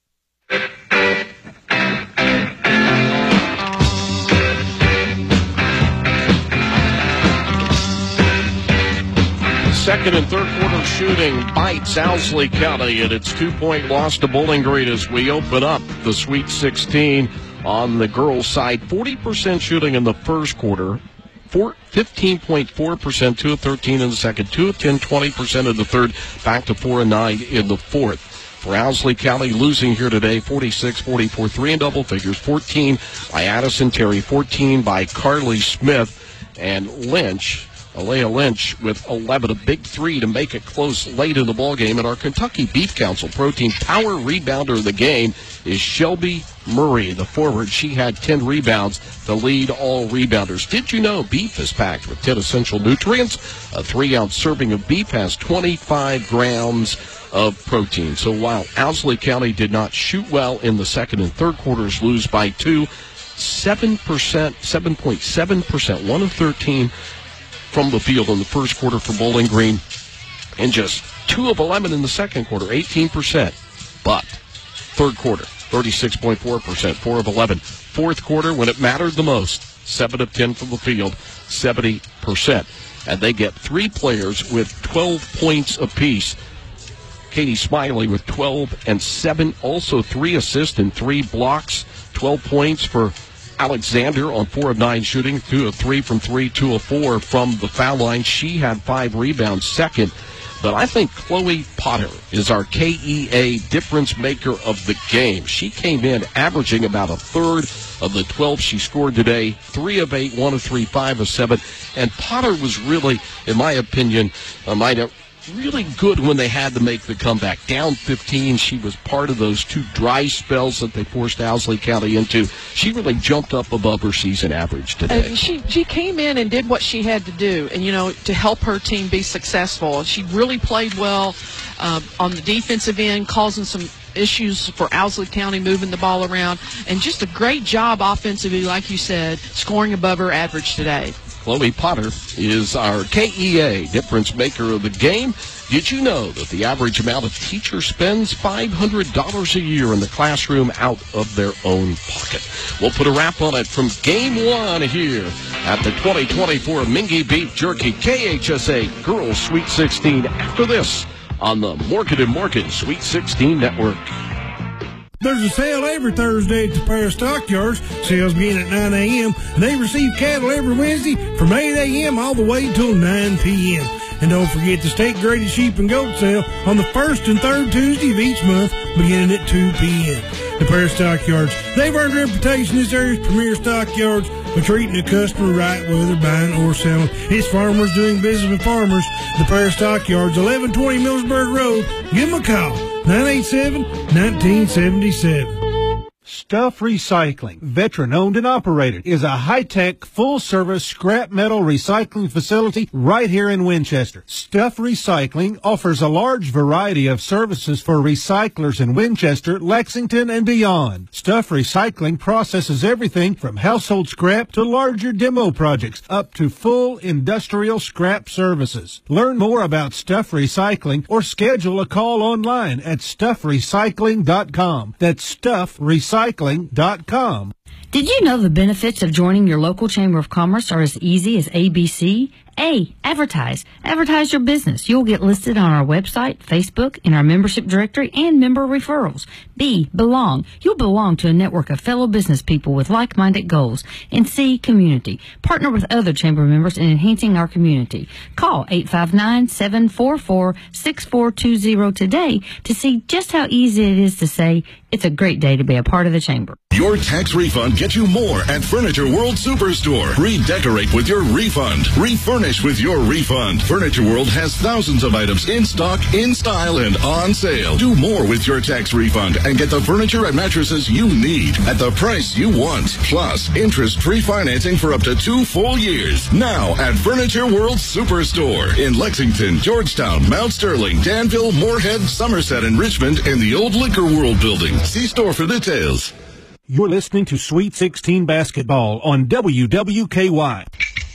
Second and third quarter shooting bites Owsley County at its 2-point loss to Bowling Green as we open up the Sweet 16 on the girls' side. 40% shooting in the first quarter, 15.4%, 2 of 13 in the second, 2 of 10, 20% in the third, back to 4 of 9 in the fourth. For Owsley County, losing here today, 46-44, 3 in double figures, 14 by Addison Terry, 14 by Carly Smith, and Lynch. Alea Lynch with 11, a big 3 to make it close late in the ballgame. And our Kentucky Beef Council Pro Team power rebounder of the game is Shelby Murray, the forward. She had 10 rebounds to lead all rebounders. Did you know beef is packed with 10 essential nutrients? A 3-ounce serving of beef has 25 grams of protein. So while Owsley County did not shoot well in the second and third quarters, lose by 7%, 1 of 13 from the field in the first quarter for Bowling Green, and just 2 of 11 in the second quarter, 18%. But third quarter, 36.4%, 4 of 11. Fourth quarter, when it mattered the most, 7 of 10 from the field, 70%. And they get 3 players with 12 points apiece. Katie Smiley with 12 and 7, also 3 assists and 3 blocks, 12 points for Alexander on 4 of 9 shooting, 2 of 3 from 3, 2 of 4 from the foul line. She had 5 rebounds second. But I think Chloe Potter is our KEA difference maker of the game. She came in averaging about a third of the 12 she scored today, 3 of 8, 1 of 3, 5 of 7. And Potter was really, in my opinion, really good when they had to make the comeback. Down 15, she was part of those 2 dry spells that they forced Owsley County into. She really jumped up above her season average today. She came in and did what she had to do, and to help her team be successful. She really played well on the defensive end, causing some issues for Owsley County, moving the ball around, and just a great job offensively, like you said, scoring above her average today. Chloe Potter is our KEA difference maker of the game. Did you know that the average amount a teacher spends $500 a year in the classroom out of their own pocket? We'll put a wrap on it from Game 1 here at the 2024 Mingy Beef Jerky KHSA Girls Sweet 16 after this on the Morgan & Morgan Sweet 16 Network. There's a sale every Thursday at the Paris Stockyards. Sales begin at 9 a.m. They receive cattle every Wednesday from 8 a.m. all the way till 9 p.m. And don't forget the state-graded sheep and goat sale on the first and third Tuesday of each month beginning at 2 p.m. The Paris Stockyards, they've earned a reputation as area's premier stockyards for treating the customer right whether buying or selling. It's farmers doing business with farmers. The Paris Stockyards, 1120 Millsburg Road. Give them a call, 987-1977. Stuff Recycling, veteran-owned and operated, is a high-tech, full-service scrap metal recycling facility right here in Winchester. Stuff Recycling offers a large variety of services for recyclers in Winchester, Lexington, and beyond. Stuff Recycling processes everything from household scrap to larger demo projects up to full industrial scrap services. Learn more about Stuff Recycling or schedule a call online at stuffrecycling.com. That's stuffrecycling.com. Did you know the benefits of joining your local Chamber of Commerce are as easy as ABC? A, advertise. Advertise your business. You'll get listed on our website, Facebook, in our membership directory, and member referrals. B, belong. You'll belong to a network of fellow business people with like-minded goals. And C, community. Partner with other Chamber members in enhancing our community. Call 859-744-6420 today to see just how easy it is to say, it's a great day to be a part of the Chamber. Your tax refund gets you more at Furniture World Superstore. Redecorate with your refund. Refurnish with your refund. Furniture World has thousands of items in stock, in style, and on sale. Do more with your tax refund and get the furniture and mattresses you need at the price you want. Plus, interest-free financing for up to 2 full years. Now at Furniture World Superstore in Lexington, Georgetown, Mount Sterling, Danville, Moorhead, Somerset, and Richmond, and the old Liquor World building. See store for details. You're listening to Sweet 16 Basketball on WWKY.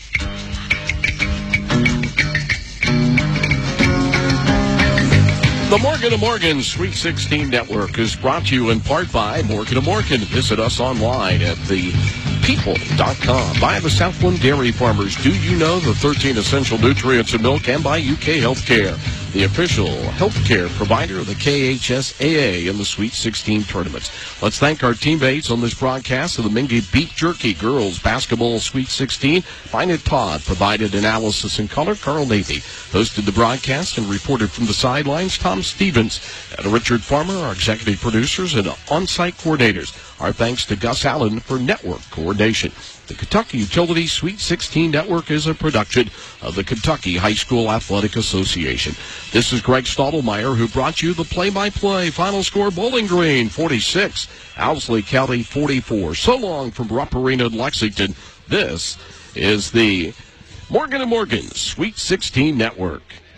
The Morgan & Morgan Sweet 16 Network is brought to you in part by Morgan & Morgan. Visit us online at thepeople.com. By the Southland Dairy Farmers. Do you know the 13 essential nutrients in milk? And by UK Healthcare, the official healthcare provider of the KHSAA in the Sweet 16 tournaments. Let's thank our teammates on this broadcast of the Mingy Beef Jerky Girls Basketball Sweet 16. Finest Todd provided analysis in color. Carl Nathy hosted the broadcast and reported from the sidelines. Tom Stevens and Richard Farmer, our executive producers and on-site coordinators. Our thanks to Gus Allen for network coordination. The Kentucky Utility Sweet 16 Network is a production of the Kentucky High School Athletic Association. This is Greg Stadelmeyer, who brought you the play-by-play. Final score, Bowling Green 46, Owsley County 44. So long from Rupp Arena in Lexington. This is the Morgan & Morgan Sweet 16 Network.